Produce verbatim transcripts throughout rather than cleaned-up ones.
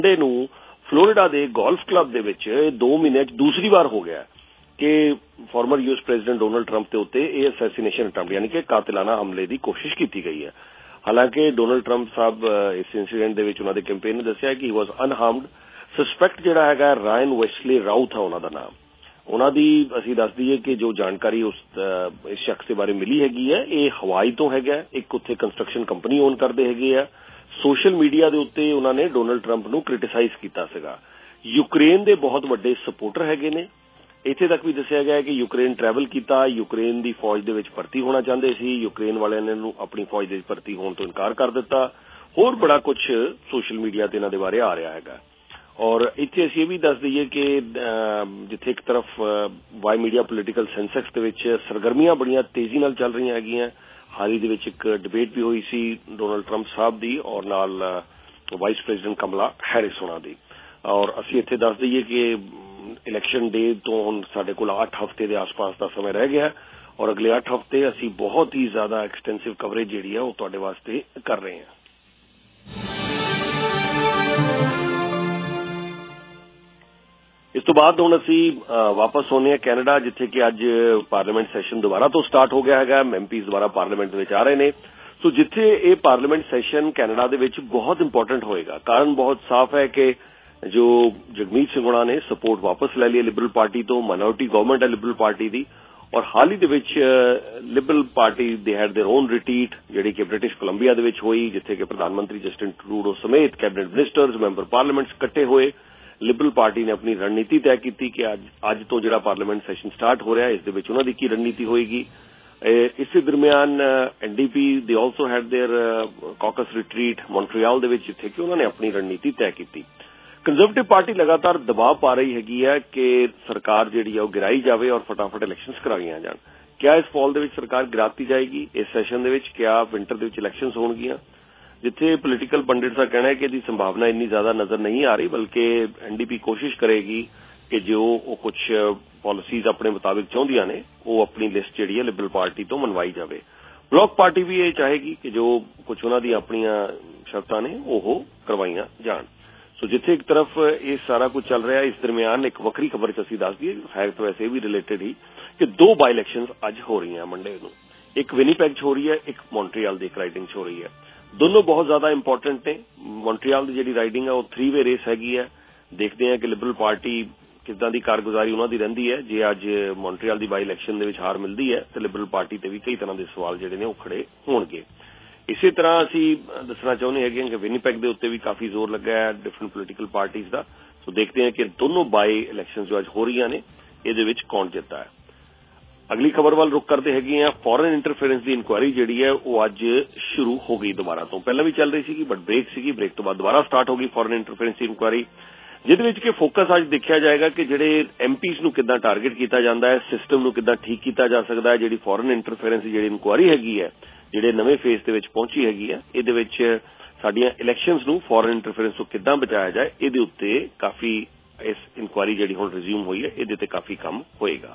Sunday नूं Florida के golf club दे विच दो महीने दूसरी बार हो गया कि former US president Donald Trump के उत्ते यह असैसीनेशन अटैम्प्ट यानी कि कातिलाना हमले की कोशिश की गई है। हालांकि डोनाल्ड ट्रंप साहब इस इंसीडेंट दे विच उन्हां दे कैंपेन ने दस्सिया कि ही वॉज अनहार्मड। सस्पैक्ट जिहड़ा हैगा रायन वेस्टली राउथ है उन्हां दा नाम। उन्हां दी असीं दस दईए कि जो जानकारी उस इस शख्स के बारे मिली हैगी है ये हवाई तो हैगा, एक उत्थे कंस्ट्रक्शन कंपनी ओन करदे हैगे आ। सोशल मीडिया दे उत्ते उन्हां ने डोनाल्ड ट्रंप नूं क्रिटिसाइज कीता सीगा। यूक्रेन दे बहुत वड्डे सपोर्टर हैगे ने। इत्थे तक भी दस्सिया गया कि यूक्रेन ट्रैवल किया, यूक्रेन की फौज दे विच भर्ती होना चाहते सी, यूक्रेन वालियां ने नूं अपनी फौज दे भर्ती होने तो इनकार कर दिता। होर बड़ा कुछ सोशल मीडिया ते इन्हां दे बारे आ रहा हैगा। और इत्थे असीं भी दस दईए कि जिथे एक तरफ वाई मीडिया पोलिटिकल सेंसैक्स दे विच सरगर्मियां बड़ियां तेजी नाल चल रही हैगियां। हाल ही दे विच एक डिबेट भी हुई सी डोनाल्ड ट्रंप साहब दी और नाल वाइस प्रेजिडेंट कमला हैरिस होना दी। और असीं इत्थे दस दईए कि इलैक्शन डे तो हुण साडे कोल अठ हफ्ते के आस-पास का समय रह गया और अगले अठ हफ्ते असीं बहुत ही ज्यादा एक्सटेंसिव कवरेज जिहड़ी है वो तुहाडे वास्ते कर रहे हैं। इस तो बाद हुण असीं वापस होने हैं कैनेडा, जिथे कि अज पार्लीमेंट सैशन दोबारा तो स्टार्ट हो गया है। एमपीज़ दोबारा पार्लीमेंट में आ रहे हैं। सो जिथे ये पार्लीमेंट सैशन कैनेडा दे विच बहुत इंपोर्टेंट होएगा। कारण बहुत साफ है कि जो जगमीत सिंह ने सपोर्ट वापस ले लिया लिबरल पार्टी तो, माइनॉरिटी गवर्नमेंट है लिबरल पार्टी की। और हाल ही दे विच लिबरल पार्टी दे हैड देयर ओन रिट्रीट जिहड़ी कि ब्रिटिश कोलंबिया दे विच होई, जिथे कि प्रधानमंत्री जस्टिन ट्रूडो समेत कैबिनेट मिनिस्टर्स मैंबर पार्लीमेंट इकट्ठे होए। लिबरल पार्टी ने अपनी रणनीति तय की कि अज अज तो जिहड़ा पार्लीमेंट सैशन स्टार्ट हो रहा है इस दे विच उन्हां दी की रणनीति होएगी। इस दरमियान एनडीपी दे also had their caucus retreat Montreal दे विच, जिथे कि उन्होंने अपनी रणनीति तय की। कंजरवेटिव पार्टी लगातार दबाव पा रही हैगी है कि सरकार जिहड़ी है गिराई जाए और फटाफट इलैक्शंस कराईयां जाण। क्या इस फॉल दे विच सरकार गिराती जाएगी? इस सैशन दे विच क्या विंटर दे विच इलैक्शंस होणगियां? जिथे पोलिटिकल पंडित का कहना है कि इसकी संभावना इन्नी ज्यादा नजर नहीं आ रही, बल्कि एनडीपी कोशिश करेगी कि जो वो कुछ पॉलिसीज अपने मुताबिक चाहदियां ने वो अपनी लिस्ट जिहड़ी है लिबरल पार्टी तो मनवाई जाए। ब्लॉक पार्टी भी ये चाहेगी कि जो कुछ उन्हां दी अपनियां शर्तां ने वो करवाईयां जाण। सो जिथे एक तरफ ये सारा कुछ चल रहा है, इस दरमियान एक वक्री खबर असीं दस दईए, है तो वैसे भी रिलेटेड ही, कि दो बाई इलैक्शंस अज हो रही हैं मंडे नूं। एक विनीपेग च हो रही है, एक मॉन्ट्रियल दी राइडिंग च हो रही है। दोनों बहुत ज्यादा इंपॉर्टेंट ने। मॉन्ट्रियल की जिहड़ी राइडिंग है वो थ्री वे रेस हैगी है। देखते हैं कि लिबरल पार्टी किदां दी कारगुजारी उन्हां दी रहिंदी है। जे अज मॉन्ट्रियल की बाई इलैक्शन दे विच हार मिलती है तो लिबरल पार्टी ते भी कई तरह के सवाल जिहड़े ने वो खड़े होणगे। इसी तरह असीं दसना चाहुंदे हैगे कि विनीपेग दे उत्ते भी काफी जोर लगा है डिफरेंट पोलिटिकल पार्टीज का। सो देखते हैं कि दोनों बाई इलैक्शन जो अज हो रही ने इहदे विच कौन जितदा है। अगली खबर वाल रुख करते हैं। फॉरेन इंटरफेरेंस की इंक्वायरी जिहड़ी है वो अज शुरू हो गई दोबारा तो। पहले भी चल रही सी बट ब्रेक सी, ब्रेक तो बाद दोबारा स्टार्ट हो गई फॉरेन इंटरफेरेंस की इंक्वायरी, जिहदे विच कि फोकस अज देखा जाएगा कि जिहड़े एमपीज़ नूं किद्दां टारगेट किया जाता है, सिस्टम नूं किद्दां ठीक किया जा सकता है। जिहड़ी फॉरेन इंटरफेरेंस की जिहड़ी इंक्वायरी हैगी है जिहड़े नवे फेज दे विच पहुंची हैगी है, इहदे विच साडीआं इलैक्शंस नूं फॉरेन इंटरफेरेंस तो किद्दां बचाया जाए, इहदे उत्ते काफी इस इंक्वायरी जिहड़ी हुण रिज्यूम हुई है इहदे ते काफी काम होएगा।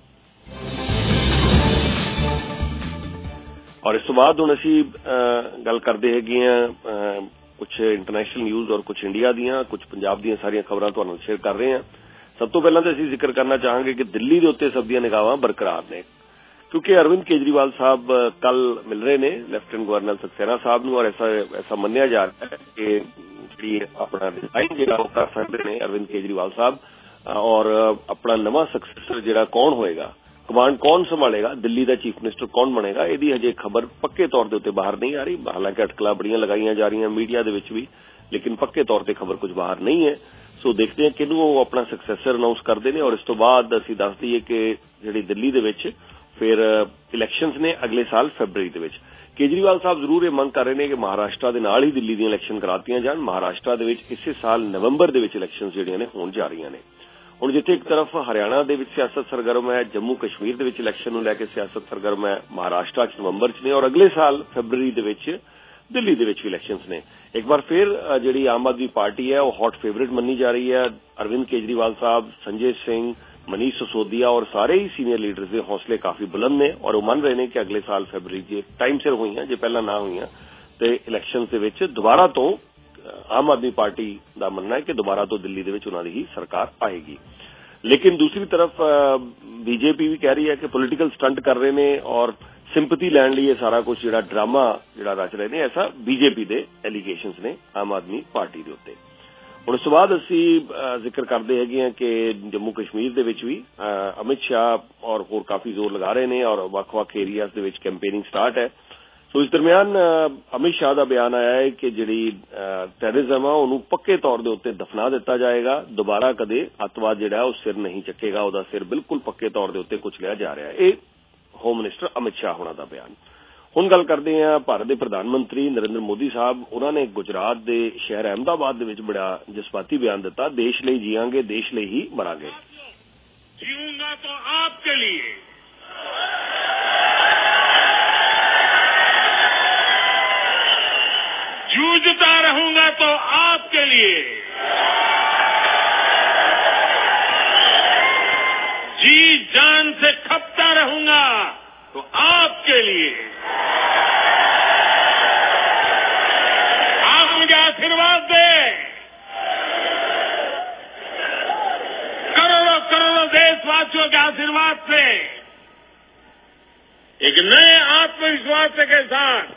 और इस तो बाद हुण असीं गल करदे हैगे आ कुछ इंटरनेशनल न्यूज़ और कुछ इंडिया दियां, कुछ पंजाब दियां सारियां खबरां तुहानूं नाल शेयर कर रहे हैं। सब तो पहलां तो असीं जिक्र करना चाहांगे कि दिल्ली दे उत्ते सब दियां निगाहां बरकरार ने, क्योंकि अरविंद केजरीवाल साहब कल मिल रहे ने लेफ्टिनेंट गवर्नर सक्सेना साहब नूं और ऐसा ऐसा मन्निया जा रहा है कि जी अपना रिजाइन जिहड़ा वो कर सकते हैं अरविंद केजरीवाल साहब और अपना नवा सक्सेसर जिहड़ा कौन होएगा, कमांड कौन संभालेगा, दिल्ली का चीफ मिनिस्टर कौन बनेगा, यदि हजे खबर पक्के तौर के उत्ते बाहर नहीं आ रही। हालांकि अटकलां बड़ियां लगाईयां जा रही हैं मीडिया दे विच भी, लेकिन पक्के तौर पर खबर कुछ बाहर नहीं है। सो देखते हैं कि वो अपना सक्सेसर अनाउंस करते हैं। और इस तो बाद असीं दस दईए कि जिहड़ी दिल्ली दे विच फिर इलैक्शंस ने अगले साल फरवरी दे विच। केजरीवाल साहब जरूर ये मंग कर रहे हैं कि महाराष्ट्र के नाल ही दिल्ली दी इलैक्शन करातियां जाण। महाराष्ट्र दे विच इसे साल नवंबर दे विच इलैक्शंस जिहड़ियां ने होण जा रहीआं ने। हुण जिथे एक तरफ हरियाणा दे विच सियासत सरगर्म है, जम्मू कश्मीर दे विच इलैक्शन नूं लैके सियासत सरगर्म है, महाराष्ट्र च नवंबर च ने और अगले साल फरवरी दे विच दिल्ली दे विच भी इलैक्शंस ने। एक बार फिर जिहड़ी आम आदमी पार्टी है वो हॉट फेवरेट मन्नी जा रही है। अरविंद केजरीवाल साहब, संजय सिंह, मनीष सिसोदिया और सारे ही सीनियर लीडर्स के हौसले काफी बुलंद ने और वो मन रहे हैं कि अगले साल फरवरी जे टाइम सिर हुई जो पहला ना हुई तो इलैक्शन के विच दोबारा तो आम आदमी पार्टी का मनना है कि दोबारा तो दिल्ली दे विच उन्हां दी ही सरकार आएगी। लेकिन दूसरी तरफ बीजेपी भी कह रही है कि पोलिटिकल स्टंट कर रहे हैं और सिंपैथी लैण लई ये सारा कुछ जिहड़ा ड्रामा जिहड़ा रच रहे हैं, ऐसा बीजेपी दे एलीगेशनस ने आम आदमी पार्टी दे उत्ते। हुण इस तो बाद असीं जिक्र करते हैं कि जम्मू कश्मीर दे विच भी अमित शाह और होर काफी जोर लगा रहे हैं और वख-वख एरियाज दे विच कैंपेनिंग स्टार्ट है। तो इस दरमियान अमित शाह का बयान आया है कि जिहड़ी टैररिज्म है उन्होंने पक्के तौर के उत्ते दफना दिता जाएगा, दोबारा कदे अतवाद जिहड़ा है सिर नहीं चकेगा, उसका सिर बिल्कुल पक्के तौर के उत्ते कुचलिया जा रहा है। यह होम मिनिस्टर अमित शाह होना का बयान। हुण गल करते हैं भारत के प्रधानमंत्री नरेंद्र मोदी साहब, उन्होंने गुजरात के शहर अहमदाबाद दे विच बड़ा जज्बाती बयान दिता, देश लिए जियांगे, देश लिए ही मरांगे। जीऊंगा तो आपके लिए, जूझता रहूंगा तो आपके लिए, जी जान से खपता रहूंगा तो आपके लिए। आप मुझे आशीर्वाद दें, करोड़ों करोड़ों देशवासियों के आशीर्वाद से एक नए आत्मविश्वास के साथ,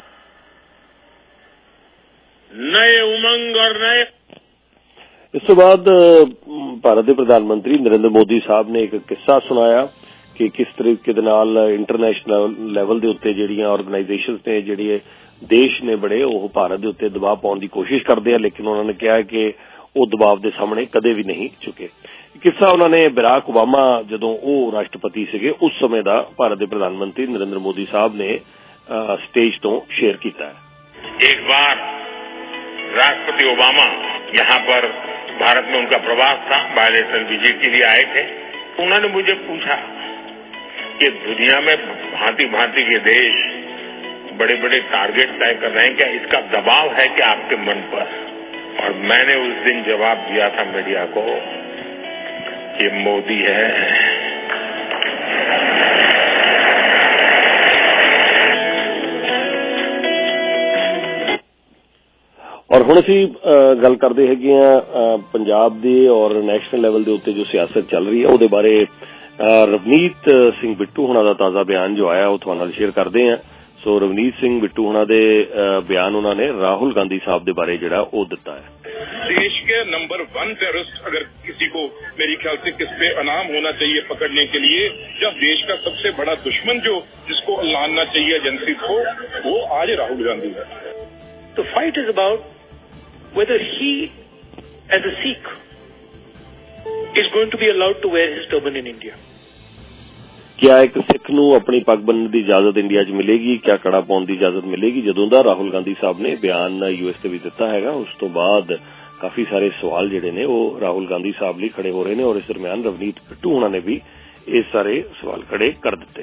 नए उमंग और नए। इस तो बाद भारत के प्रधानमंत्री नरेंद्र मोदी साहब ने एक किस्सा सुनाया कि किस तरीके दे नाल इंटरनेशनल लैवल के उत्ते जिहड़ियां ऑर्गेनाइजेशनस ने जिहड़े देश ने बड़े वो भारत के उत्ते दबाव पाउण की कोशिश करते हैं, लेकिन उन्होंने कहा कि वो दबाव के सामने कदे भी नहीं झुके। किस्सा उन्होंने बराक ओबामा जदों वो राष्ट्रपति सीगे उस समय का भारत के प्रधानमंत्री नरेंद्र मोदी साहब ने स्टेज तो शेयर किया है। एक बार राष्ट्रपति ओबामा यहाँ पर भारत में उनका प्रवास था, बायलेटरल विजिट के लिए आए थे। उन्होंने मुझे पूछा कि दुनिया में भांति भांति के देश बड़े बड़े टारगेट तय कर रहे हैं, क्या इसका दबाव है क्या आपके मन पर? और मैंने उस दिन जवाब दिया था मीडिया को कि मोदी है, और हुण असीं गल करते हैं पंजाब की और नैशनल लैवल के उत्ते जो सियासत चल रही है उसदे बारे रवनीत सिंह बिट्टू होना का ताज़ा बयान जो आया वो तुहाडे नाल शेयर करते हैं। सो रवनीत सिंह बिट्टू होना दे बयान उन्होंने राहुल गांधी साहब के बारे जिहड़ा वो दिता है। देश के नंबर वन टेररिस्ट अगर किसी को मेरे ख्याल से किस पे इनाम होना चाहिए पकड़ने के लिए, या देश का सबसे बड़ा दुश्मन जो जिसको लानना चाहिए एजेंसी को, वो आज राहुल गांधी है। The fight is about whether he, as a Sikh, is going to be allowed to wear his turban in India. क्या एक सिख नूं अपनी पग बनने की इजाजत इंडिया च मिलेगी, क्या कड़ा पाउण की इजाजत मिलेगी? जदों दा राहुल गांधी साहब ने बयान यूएस ते भी दिता हैगा उस तो बाद काफी सारे सवाल जिहड़े ने वो राहुल गांधी साहब लिए खड़े हो रहे हैं और इस दरमियान रवनीत बिट्टू होना ने भी ये सारे सवाल खड़े कर दिते।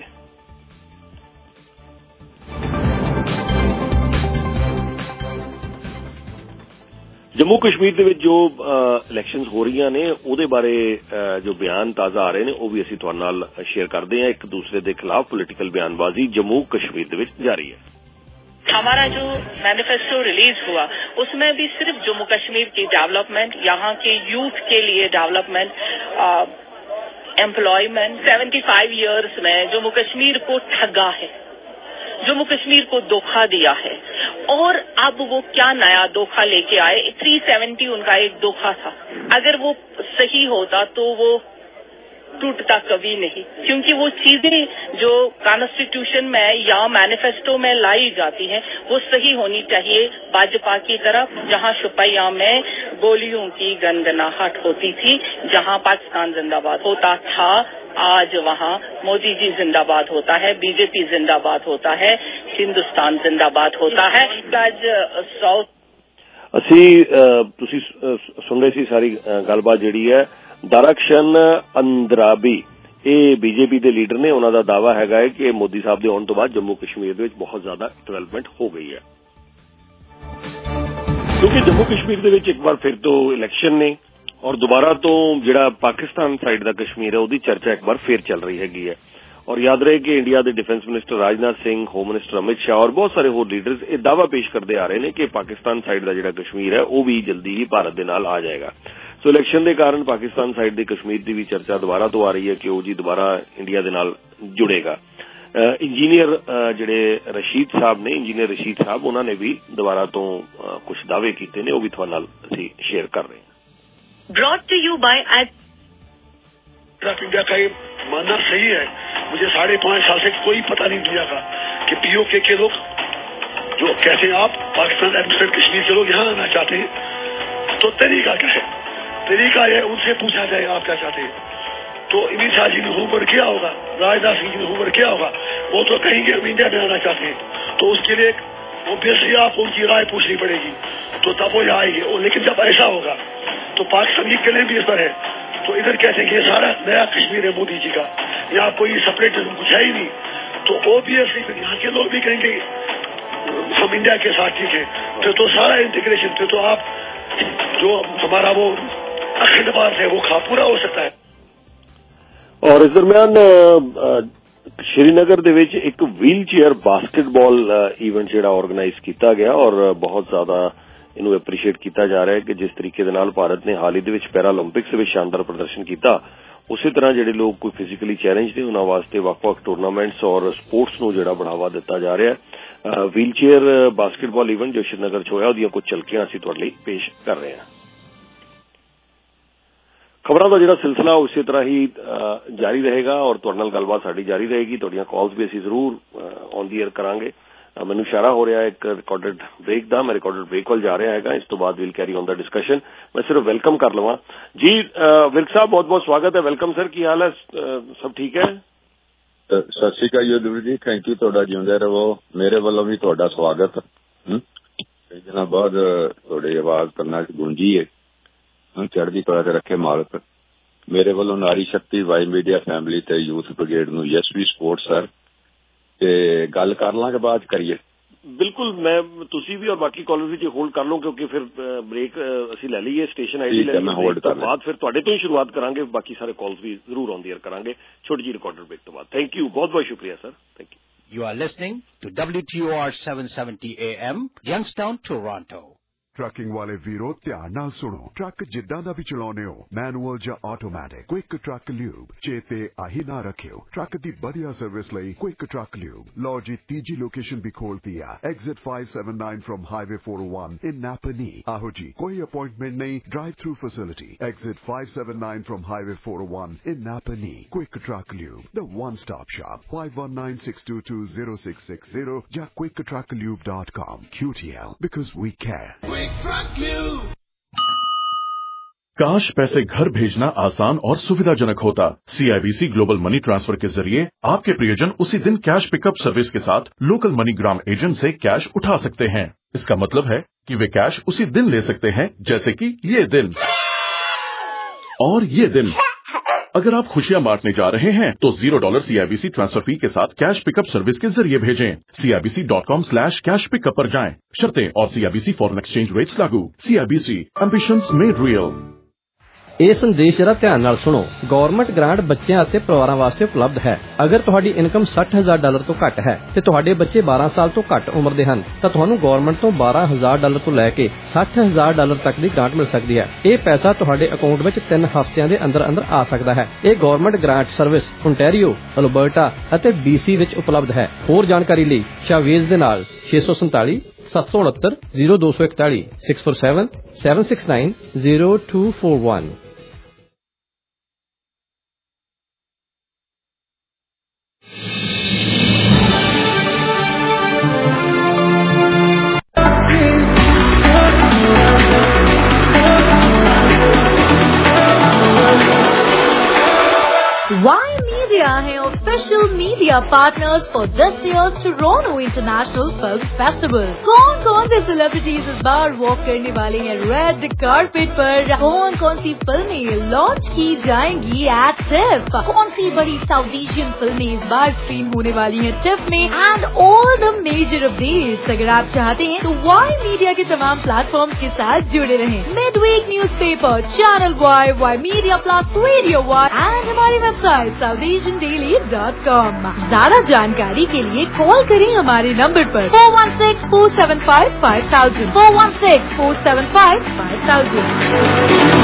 जम्मू कश्मीर दे विच जो इलैक्शनस हो रही ने उहदे बारे जो बयान ताज़ा आ रहे हैं वो भी असीं तुहाडे नाल शेयर करते हैं। एक दूसरे के खिलाफ पोलिटिकल बयानबाजी जम्मू कश्मीर दे विच जारी है। हमारा जो मैनिफेस्टो रिलीज हुआ उसमें भी सिर्फ जम्मू कश्मीर की डेवलपमेंट, यहाँ के यूथ के लिए development, employment, seventy five years में जम्मू कश्मीर को ठगा है, जम्मू कश्मीर को धोखा दिया है और अब वो क्या नया धोखा लेके आए। तीन सौ सत्तर उनका एक धोखा था, अगर वो सही होता तो वो टूटता कभी नहीं, क्योंकि वो चीजें जो कॉन्स्टिट्यूशन में या मैनिफेस्टो में लाई जाती हैं वो सही होनी चाहिए। भाजपा की तरफ जहां शुपैया में गोलियों की गनगनाहट होती थी, जहां पाकिस्तान जिंदाबाद होता था, आज वहां मोदी जी जिंदाबाद होता है, बीजेपी जिंदाबाद होता है, हिंदुस्तान जिंदाबाद होता है। आज साउथ असी तुसी सुन रहे सी सारी गलबात जिहड़ी है। दरअक्षण अंद्राबी ये बीजेपी के लीडर ने, उन्होंने दावा है कि मोदी साहब के आने तो बाद जम्मू कश्मीर में बहुत ज्यादा डेवलपमेंट हो गई है, क्योंकि जम्मू कश्मीर के एक बार फिर तो इलैक्शन ने और दोबारा तो जिहड़ा पाकिस्तान साइड का कश्मीर है उसकी चर्चा एक बार फिर चल रही हैगी है। और याद रहे कि इंडिया के defence minister Rajnath Singh, home minister Amit Shah और बहुत सारे होर लीडर्स ये दावा पेश करते आ रहे हैं कि पाकिस्तान साइड का जिहड़ा कश्मीर है वह भी जल्दी ही भारत के नाल आ जाएगा। सो इलैक्शन के कारण पाकिस्तान साइड की कश्मीर की भी चर्चा दोबारा तो आ रही है कि वह जी दोबारा इंडिया के नाल जुड़ेगा। इंजीनियर जिहड़े रशीद साहब ने इंजीनियर रशीद साहब उन्होंने भी दोबारा तो कुछ दावे किए ने, वो भी तुहाडे नाल असीं शेयर कर रहे हैं। Brought to you by India का ये मानना सही है। मुझे साढ़े पांच साल से कोई पता नहीं दिया था कि पीओके के लोग जो कहते हैं आप पाकिस्तान एडमिनिस्ट्रेट कश्मीर के लोग यहाँ आना चाहते हैं, तो तरीका क्या है? तरीका है उनसे पूछा जाए आप क्या चाहते हैं। तो अमित शाह जी ने हुक्म किया होगा, राजनाथ सिंह जी ने हुक्म किया होगा, वो तो कहेंगे हम इंडिया में आना चाहते हैं, तो उसके लिए ऑब्वियसली आपको उनकी राय पूछनी पड़ेगी, तो तब वो यहाँ आएंगे। लेकिन जब ऐसा होगा तो पाकिस्तान की क्लेम भी इस पर है, तो इधर कहते हैं कि ये सारा नया कश्मीर है मोदी जी का, यहाँ कोई सेपरेटिज्म कुछ है ही नहीं, तो ऑब्वियसली फिर यहाँ के लोग भी कहेंगे हम इंडिया के साथ ठीक है, तो, तो सारा इंटीग्रेशन फिर तो आप जो हमारा वो अखंडवाद है वो खा पूरा हो सकता है। और इस दरम्यान श्रीनगर दे विच एक व्हील चेयर बास्केटबॉल इवेंट जिहड़ा ऑर्गेनाइज किया गया और बहुत ज्यादा इनू एप्रीशिएट किया जा रहा है कि जिस तरीके दे नाल भारत ने हाल ही दे विच पैरालंपिक्स में शानदार प्रदर्शन किया, उसी तरह जिहड़े लोग कोई फिजिकली चैलेंज ने उन्हां वास्ते वक्-वक् टूरनामेंट्स और स्पोर्ट्स नूं जिहड़ा बढ़ावा दिता जा रहा है। व्हील चेयर बास्केटबॉल इवेंट जो श्रीनगर च होया उहदियां कुछ झलकियां असीं तुहाडे लई पेश कर रहे हैं। खबरों का जिहड़ा सिलसिला उसी तरह ही जारी रहेगा और तुहाडे नाल गलबात साडी जारी रहेगी। तुहाडीआं कॉल्स भी असीं जरूर ऑन दी एयर करांगे। मैनूं इशारा हो रहा है एक रिकॉर्डेड ब्रेक का, मैं रिकॉर्डेड ब्रेक वाल जा रहा है, इस तो बाद will carry on the discussion. मैं सिर्फ वेलकम कर लवां जी। विर्क साहब बहुत बहुत स्वागत है, वेलकम सर, की हाल है? सब ठीक है? सत श्री अकाल युद्धवीर जी, थैंक यू, तुहाडा जिउंदे रहो। मेरे वालों भी तुहाडा स्वागत। कई दिनों बाद तुहाडी आवाज करना गूंजी है, चढ़दी कला ते रखे मालक। मेरे वालों नारी शक्ति वाई मीडिया फैमिली ते यूथ ब्रिगेड नूं यस वी सपोर्ट सर। ते गल कर लांगे बाद करिए। बिल्कुल, मैं तुसी भी और बाकी कॉलर भी होल्ड कर लो क्योंकि फिर ब्रेक असीं ले लीए, स्टेशन आईडी ले लीए, तो बाद फिर तुहाडे तो ही शुरुआत करांगे, बाकी सारे कॉल्स भी जरूर ऑन द एयर करांगे छोटी जी रिकॉर्डेड ब्रेक तो बाद। थैंक यू, बहुत बहुत शुक्रिया सर, thank you. You are listening to W T O R seven seventy A M, Youngstown, Toronto. Trucking वाले वीरो ध्यान नाल सुनो। ट्रक जिद्दां दा भी चलाउने हो, मैनुअल या ऑटोमैटिक, क्विक ट्रक ल्यूब चेते आही ना रखियो। ट्रक दी बढ़िया सर्विस लई क्विक ट्रक ल्यूब। लो जी तीजी लोकेशन भी खोल दिया, exit five seventy-nine from highway four oh one in Napanee. आहो जी, कोई अपॉइंटमेंट नहीं, drive through facility, exit five seventy-nine from highway four oh one in Napanee. Quick Truck Lube, the one stop shop, five one nine six two two zero six six zero या quick truck lube dot com। Q T L, because we care। काश पैसे घर भेजना आसान और सुविधाजनक होता। सीआईबीसी global money transfer के जरिए आपके प्रियजन उसी दिन कैश पिकअप सर्विस के साथ लोकल मनीग्राम एजेंट से कैश उठा सकते हैं। इसका मतलब है कि वे कैश उसी दिन ले सकते हैं, जैसे कि ये दिन और ये दिन। अगर आप खुशियां बांटने जा रहे हैं तो zero dollar CIBC transfer fee के साथ कैश पिकअप सर्विस के जरिए भेजें। CIBC dot com slash cash pickup पर जाएं। शर्तें और सीआईबीसी फॉरेन एक्सचेंज रेट्स लागू। CIBC, ambitions made real. ਇਹ ਸੰਦੇਸ਼ ਜਰਾ ਧਿਆਨ ਨਾਲ ਸੁਣੋ। ਗਵਰਨਮੈਂਟ ਗ੍ਰਾਂਟ ਬੱਚਿਆਂ ਅਤੇ ਪਰਿਵਾਰਾਂ ਵਾਸਤੇ ਉਪਲਬਧ ਹੈ। ਅਗਰ ਤੁਹਾਡੀ ਇਨਕਮ sixty thousand ਡਾਲਰ ਤੋਂ ਘੱਟ ਹੈ ਤੇ ਤੁਹਾਡੇ ਬੱਚੇ twelve ਸਾਲ ਤੋਂ ਘੱਟ ਉਮਰ ਦੇ ਹਨ ਤਾਂ ਤੁਹਾਨੂੰ ਗਵਰਨਮੈਂਟ ਤੋਂ twelve thousand ਡਾਲਰ ਤੋਂ ਲੈ ਕੇ sixty thousand ਡਾਲਰ ਤੱਕ ਦੀ ਗ੍ਰਾਂਟ ਮਿਲ ਸਕਦੀ ਹੈ। ਇਹ ਪੈਸਾ ਤੁਹਾਡੇ ਅਕਾਊਂਟ ਵਿੱਚ ਤਿੰਨ ਹਫ਼ਤਿਆਂ ਦੇ ਅੰਦਰ ਅੰਦਰ ਆ ਸਕਦਾ ਹੈ। ਇਹ government grant service Ontario, Alberta ਅਤੇ ਬੀਸੀ ਵਿੱਚ ਉਪਲਬਧ ਹੈ। ਹੋਰ ਜਾਣਕਾਰੀ ਲਈ ਸ਼ਾਵੇਜ਼ ਦੇ ਨਾਲ six seven seven seven two nine zero two one four six four seven seven six nine zero two four one। Y Media है official media partners for this year's Toronto International Film Festival। कौन कौन से celebrities इस बार walk करने वाले हैं red carpet पर? कौन कौन सी फिल्में लॉन्च की जाएंगी एट टिफ? कौन सी बड़ी साउथ एशियन फिल्में इस बार स्ट्रीम होने वाली हैं टिफ में? And all the major updates अगर आप चाहते हैं तो वाई मीडिया के तमाम प्लेटफॉर्म्स के साथ जुड़े रहें। Midweek newspaper, channel Y, Y Media plus, radio Y and हमारी website South Nation Daily dot com. ज्यादा जानकारी के लिए कॉल करें हमारे नंबर पर four one six four seven five five thousand four one six four seven five five thousand.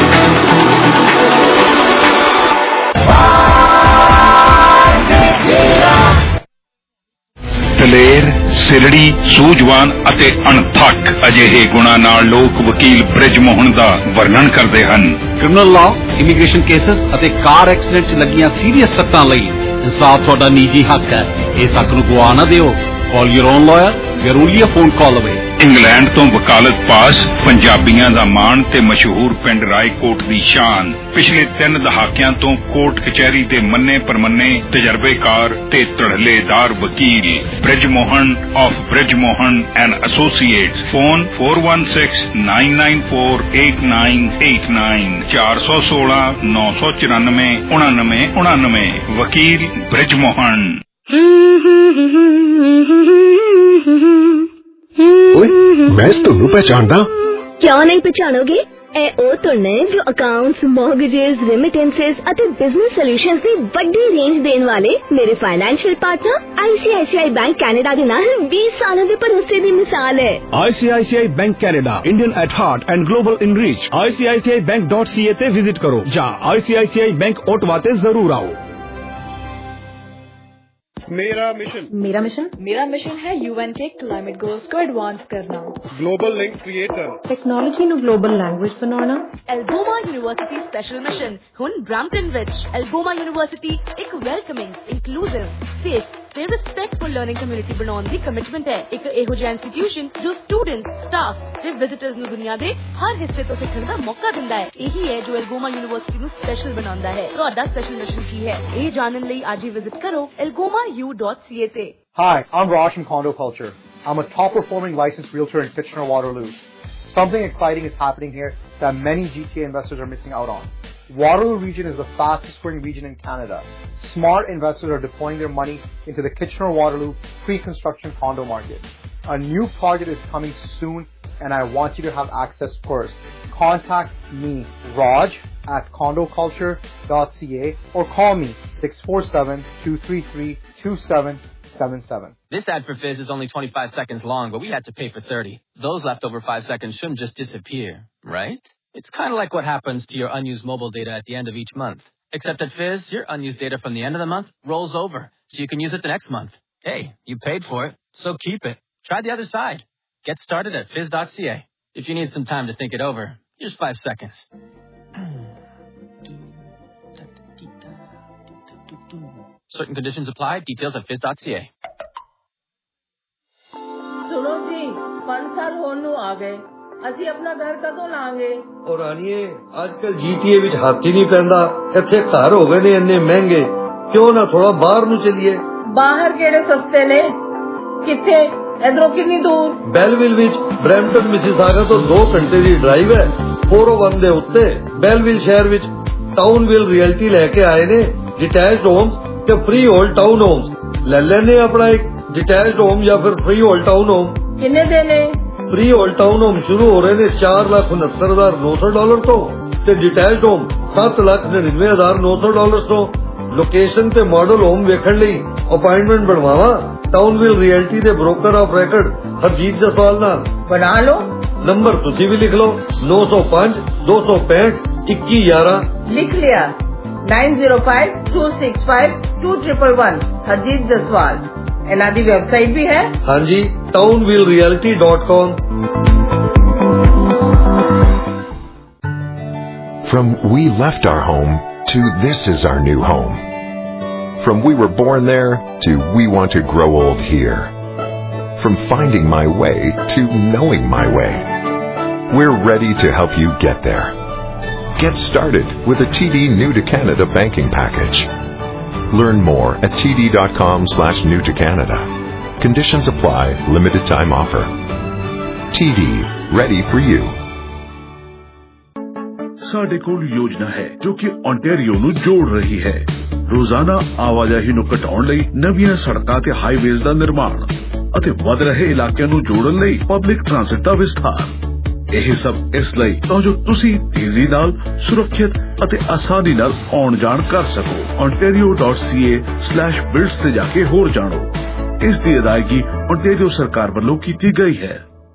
ਦਲੇਰ, ਸਿਰੜੀ, ਸੂਝਵਾਨ ਅਤੇ ਅਣਥੱਕ ਅਜਿਹੇ ਗੁਣਾਂ ਨਾਲ ਲੋਕ ਵਕੀਲ ਬ੍ਰਿਜ ਮੋਹਨ ਦਾ ਵਰਣਨ ਕਰਦੇ ਹਨ। ਕ੍ਰਿਮੀਨਲ ਲਾਅ, ਇਮੀਗ੍ਰੇਸ਼ਨ ਕੇਸਸ ਅਤੇ ਕਾਰ ਐਕਸੀਡੈਂਟ 'ਚ ਲੱਗੀਆਂ ਸੀਰੀਅਸ ਸੱਟਾਂ ਲਈ ਇਨਸਾਫ ਤੁਹਾਡਾ ਨਿੱਜੀ ਹੱਕ ਹੈ। ਇਸ ਹੱਕ ਨੂੰ ਗਵਾ ਨਾ ਦਿਓ। Call your own lawyer, we are only a phone call away. England ਤੋਂ ਵਕਾਲਤ ਪਾਸ, ਪੰਜਾਬੀਆਂ ਦਾ ਮਾਣ ਤੇ ਮਸ਼ਹੂਰ ਪਿੰਡ ਰਾਏਕੋਟ ਦੀ ਸ਼ਾਨ। ਪਿਛਲੇ ਤਿੰਨ ਦਹਾਕਿਆਂ ਤੋਂ ਕੋਰਟ ਕਚਹਿਰੀ ਦੇ ਮੰਨੇ ਪਰਮੰਨੇ ਤਜਰਬੇਕਾਰ ਤੇ ਧੜਲੇਦਾਰ ਵਕੀਲ Brij Mohan of Brij Mohan and associates. Phone four one six nine nine four eight nine eight nine चार सौ सोलह नौ सौ चौरानवे उनानवे उनानवे। वकील बृज मोहन। ਓਏ ਮੈਂ ਤੁਹਾਨੂੰ ਪਹਿਚਾਣਦਾ। ਕਿਉਂ ਨਹੀਂ ਪਛਾਣੋਗੇ? ਇਹ ਉਹ ਤੋਂ ਨੇ ਜੋ ਅਕਾਊਂਟਸ, ਮੌਰਗੇजेस, ਰੈਮਿਟੈਂਸਸ ਅਤੇ ਬਿਜ਼ਨਸ ਸੋਲੂਸ਼ਨਸ ਦੀ ਵੱਡੀ ਰੇਂਜ ਦੇਣ ਵਾਲੇ ਮੇਰੇ financial partner ICICI bank Canada ਦੇ ਨਾਲ बीस ਸਾਲਾਂ ਦੇ ਭਰੋਸੇ ਦੀ ਮਿਸਾਲ ਹੈ। ICICI bank Canada, Indian at heart and global in reach. I C I C I bank dot C A ਤੇ ਵਿਜ਼ਿਟ ਕਰੋ ਜਾਂ ਆਈਸੀਆਈਸੀਆਈ ਬੈਂਕ ਓਟਵਾ ਤੇ ਜ਼ਰੂਰ ਆਓ। मेरा मिशन मेरा मिशन मेरा मिशन है यूएन के क्लाइमेट गोल्स को एडवांस करना, ग्लोबल लिंक्स क्रिएट करना, टेक्नोलॉजी ਨੂੰ ग्लोबल लैंग्वेज बनाना। एल्गोमा यूनिवर्सिटी स्पेशल मिशन हुन ब्रैम्पटन विच। एल्गोमा यूनिवर्सिटी एक वेलकमिंग, इंक्लूसिव, सेफ ਤੇ ਰਿਸਪੈਕਟਫੁਲ ਲਰਨਿੰਗ ਕਮਿਊਨਿਟੀ ਬਣਾਉਣ ਦੀ ਕਮਿਟਮੈਂਟ ਹੈ। ਇੱਕ ਇਹੋ ਜਿਹਾ ਇੰਸਟੀਟਿਊਸ਼ਨ ਜੋ ਸਟੂਡੈਂਟਸ, ਸਟਾਫ ਤੇ ਵਿਜ਼ਿਟਰਸ ਨੂੰ ਦੁਨੀਆ ਦੇ ਹਰ ਹਿੱਸੇ ਤੋਂ ਸਿੱਖਣ ਦਾ ਮੌਕਾ ਦਿੰਦਾ ਹੈ। ਇਹੀ ਹੈ ਜੋ ਐਲਗੋਮਾ ਯੂਨੀਵਰਸਿਟੀ ਨੂੰ ਸਪੈਸ਼ਲ ਬਣਾਉਂਦਾ ਹੈ। ਤੁਹਾਡਾ ਸਪੈਸ਼ਲ ਮਿਸ਼ਨ ਕੀ ਹੈ, ਇਹ ਜਾਣਨ ਲਈ ਅੱਜ ਹੀ ਵਿਜ਼ਿਟ ਕਰੋ ਐਲਗੋਮਾ ਯੂ ਡਾਟ ਸੀ ਏ ਤੇ। Hi, I'm Raj from Condo Culture. I'm a top performing licensed realtor in Kitchener-Waterloo. Something exciting is happening here that many G T A investors are missing out on. Waterloo region is the fastest growing region in Canada. Smart investors are deploying their money into the Kitchener-Waterloo pre-construction condo market. A new project is coming soon and I want you to have access first. Contact me, Raj, at condo culture dot c a or call me six four seven, two three three, two seven seven seven. This ad for Fizz is only twenty-five seconds long, but we had to pay for thirty. Those leftover five seconds shouldn't just disappear, right? It's kind of like what happens to your unused mobile data at the end of each month. Except at Fizz, your unused data from the end of the month rolls over, so you can use it the next month. Hey, you paid for it, so keep it. Try the other side. Get started at fizz dot c a. If you need some time to think it over, here's five seconds. Certain conditions apply. Details at fizz dot c a. सुनो जी, पांच साल होने आ गए। ਅਸੀਂ ਆਪਣਾ ਘਰ ਕਦੋਂ ਲਾਂਗੇ? ਔਰ ਰਾਣੀਏ, ਅੱਜ ਕੱਲ ਜੀਟੀਏ ਵਿੱਚ ਹੱਥ ਹੀ ਨਹੀਂ ਪੈਂਦਾ। ਇੱਥੇ ਘਰ ਹੋ ਗਏ ਨੇ ਇੰਨੇ ਮਹਿੰਗੇ, ਕਿਉਂ ਨਾ ਥੋੜਾ ਬਾਹਰ ਨੂੰ ਚੱਲੀਏ। ਬਾਹਰ ਕਿਹੜੇ ਸਸਤੇ ਨੇ? ਕਿੱਥੇ? ਇਧਰੋਂ ਕਿੰਨੀ ਦੂਰ? ਬੈਲਵਿਲ ਵਿੱਚ, ਬ੍ਰੈਂਪਟਨ ਮਿਸਿਸਾਗਾ ਤੋਂ ਦੋ ਘੰਟੇ ਦੀ ਡਰਾਈਵ ਹੈ। ਚਾਰ ਸੌ ਇੱਕ ਦੇ ਉੱਤੇ ਬੈਲਵਿਲ ਸ਼ਹਿਰ ਵਿੱਚ ਟਾਊਨਵਿਲ ਰਿਐਲਟੀ ਲੈ ਕੇ ਆਏ ਨੇ। ਡਿਟੈਚਡ ਹੋਮਸ ਤੇ ਫ੍ਰੀ ਹੋਲਡ ਟਾਊਨ ਹੋਮਸ ਲੈ ਲੈਣੇ ਆਪਣਾ ਇੱਕ ਡਿਟੈਚਡ ਹੋਮ ਜਾਂ ਫਿਰ ਫ੍ਰੀ ਹੋਲਡ ਟਾਊਨ ਹੋਮ। ਕਿੰਨੇ ਦੇ ਨੇ? फ्री होल्ड टाउन होम शुरू हो रहे ने चार लाख उनहत्तर हजार नौ सौ डॉलर तो ते डिटैच्ड होम सात लाख निन्यानवे हजार नौ सौ डॉलर तो। लोकेशन ते मॉडल होम वेखण लई अपॉइंटमेंट बनवावा टाउनविल रियल्टी दे broker of record Harjeet Jaswal नाल। बना लो, नंबर तुसी भी लिख लो नौ सौ पांच दो सौ पैंठ इक्की ग्यारह। लिख लिया nine zero five two six five two triple one Harjeet Jaswal. इन्हां दी वेबसाइट भी है। हाँ जी, Townville Realty dot com. From we left our home to this is our new home. From we were born there to we want to grow old here. From finding my way to knowing my way. We're ready to help you get there. Get started with a T D New to Canada banking package. Learn more at t d dot com slash new to Canada. Conditions apply. Limited time offer. T D, ready for you. ਸਾਡੇ ਕੋਲ ਯੋਜਨਾ ਹੈ ਜੋ ਕਿ ontario ਨੂੰ ਜੋੜ ਰਹੀ ਹੈ। ਰੋਜ਼ਾਨਾ ਆਵਾਜਾਈ ਨੂੰ ਘਟਾਉਣ ਲਈ ਨਵੀਆਂ ਸੜਕਾਂ ਤੇ ਹਾਈਵੇਜ਼ ਦਾ ਨਿਰਮਾਣ ਅਤੇ ਵੱਧ ਰਹੇ ਇਲਾਕਿਆਂ ਨੂੰ ਜੋੜਨ ਲਈ ਪਬਲਿਕ ਟ੍ਰਾਂਸਿਟ ਦਾ ਵਿਸਥਾਰ। ਇਹ ਸਭ ਇਸ ਲਈ ਤਾਂ ਜੋ ਤੁਸੀਂ ਤੇਜ਼ੀ ਨਾਲ, ਸੁਰੱਖਿਅਤ ਅਤੇ ਆਸਾਨੀ ਨਾਲ ਆਉਣ ਜਾਣ ਕਰ ਸਕੋ। ontario dot c a slash builds ਤੇ ਜਾ ਕੇ ਹੋਰ ਜਾਣੋ। ਇਸ ਦੀ ਅਦਾਇਗੀ ontario ਸਰਕਾਰ ਵੱਲੋਂ ਕੀਤੀ ਗਈ ਹੈ।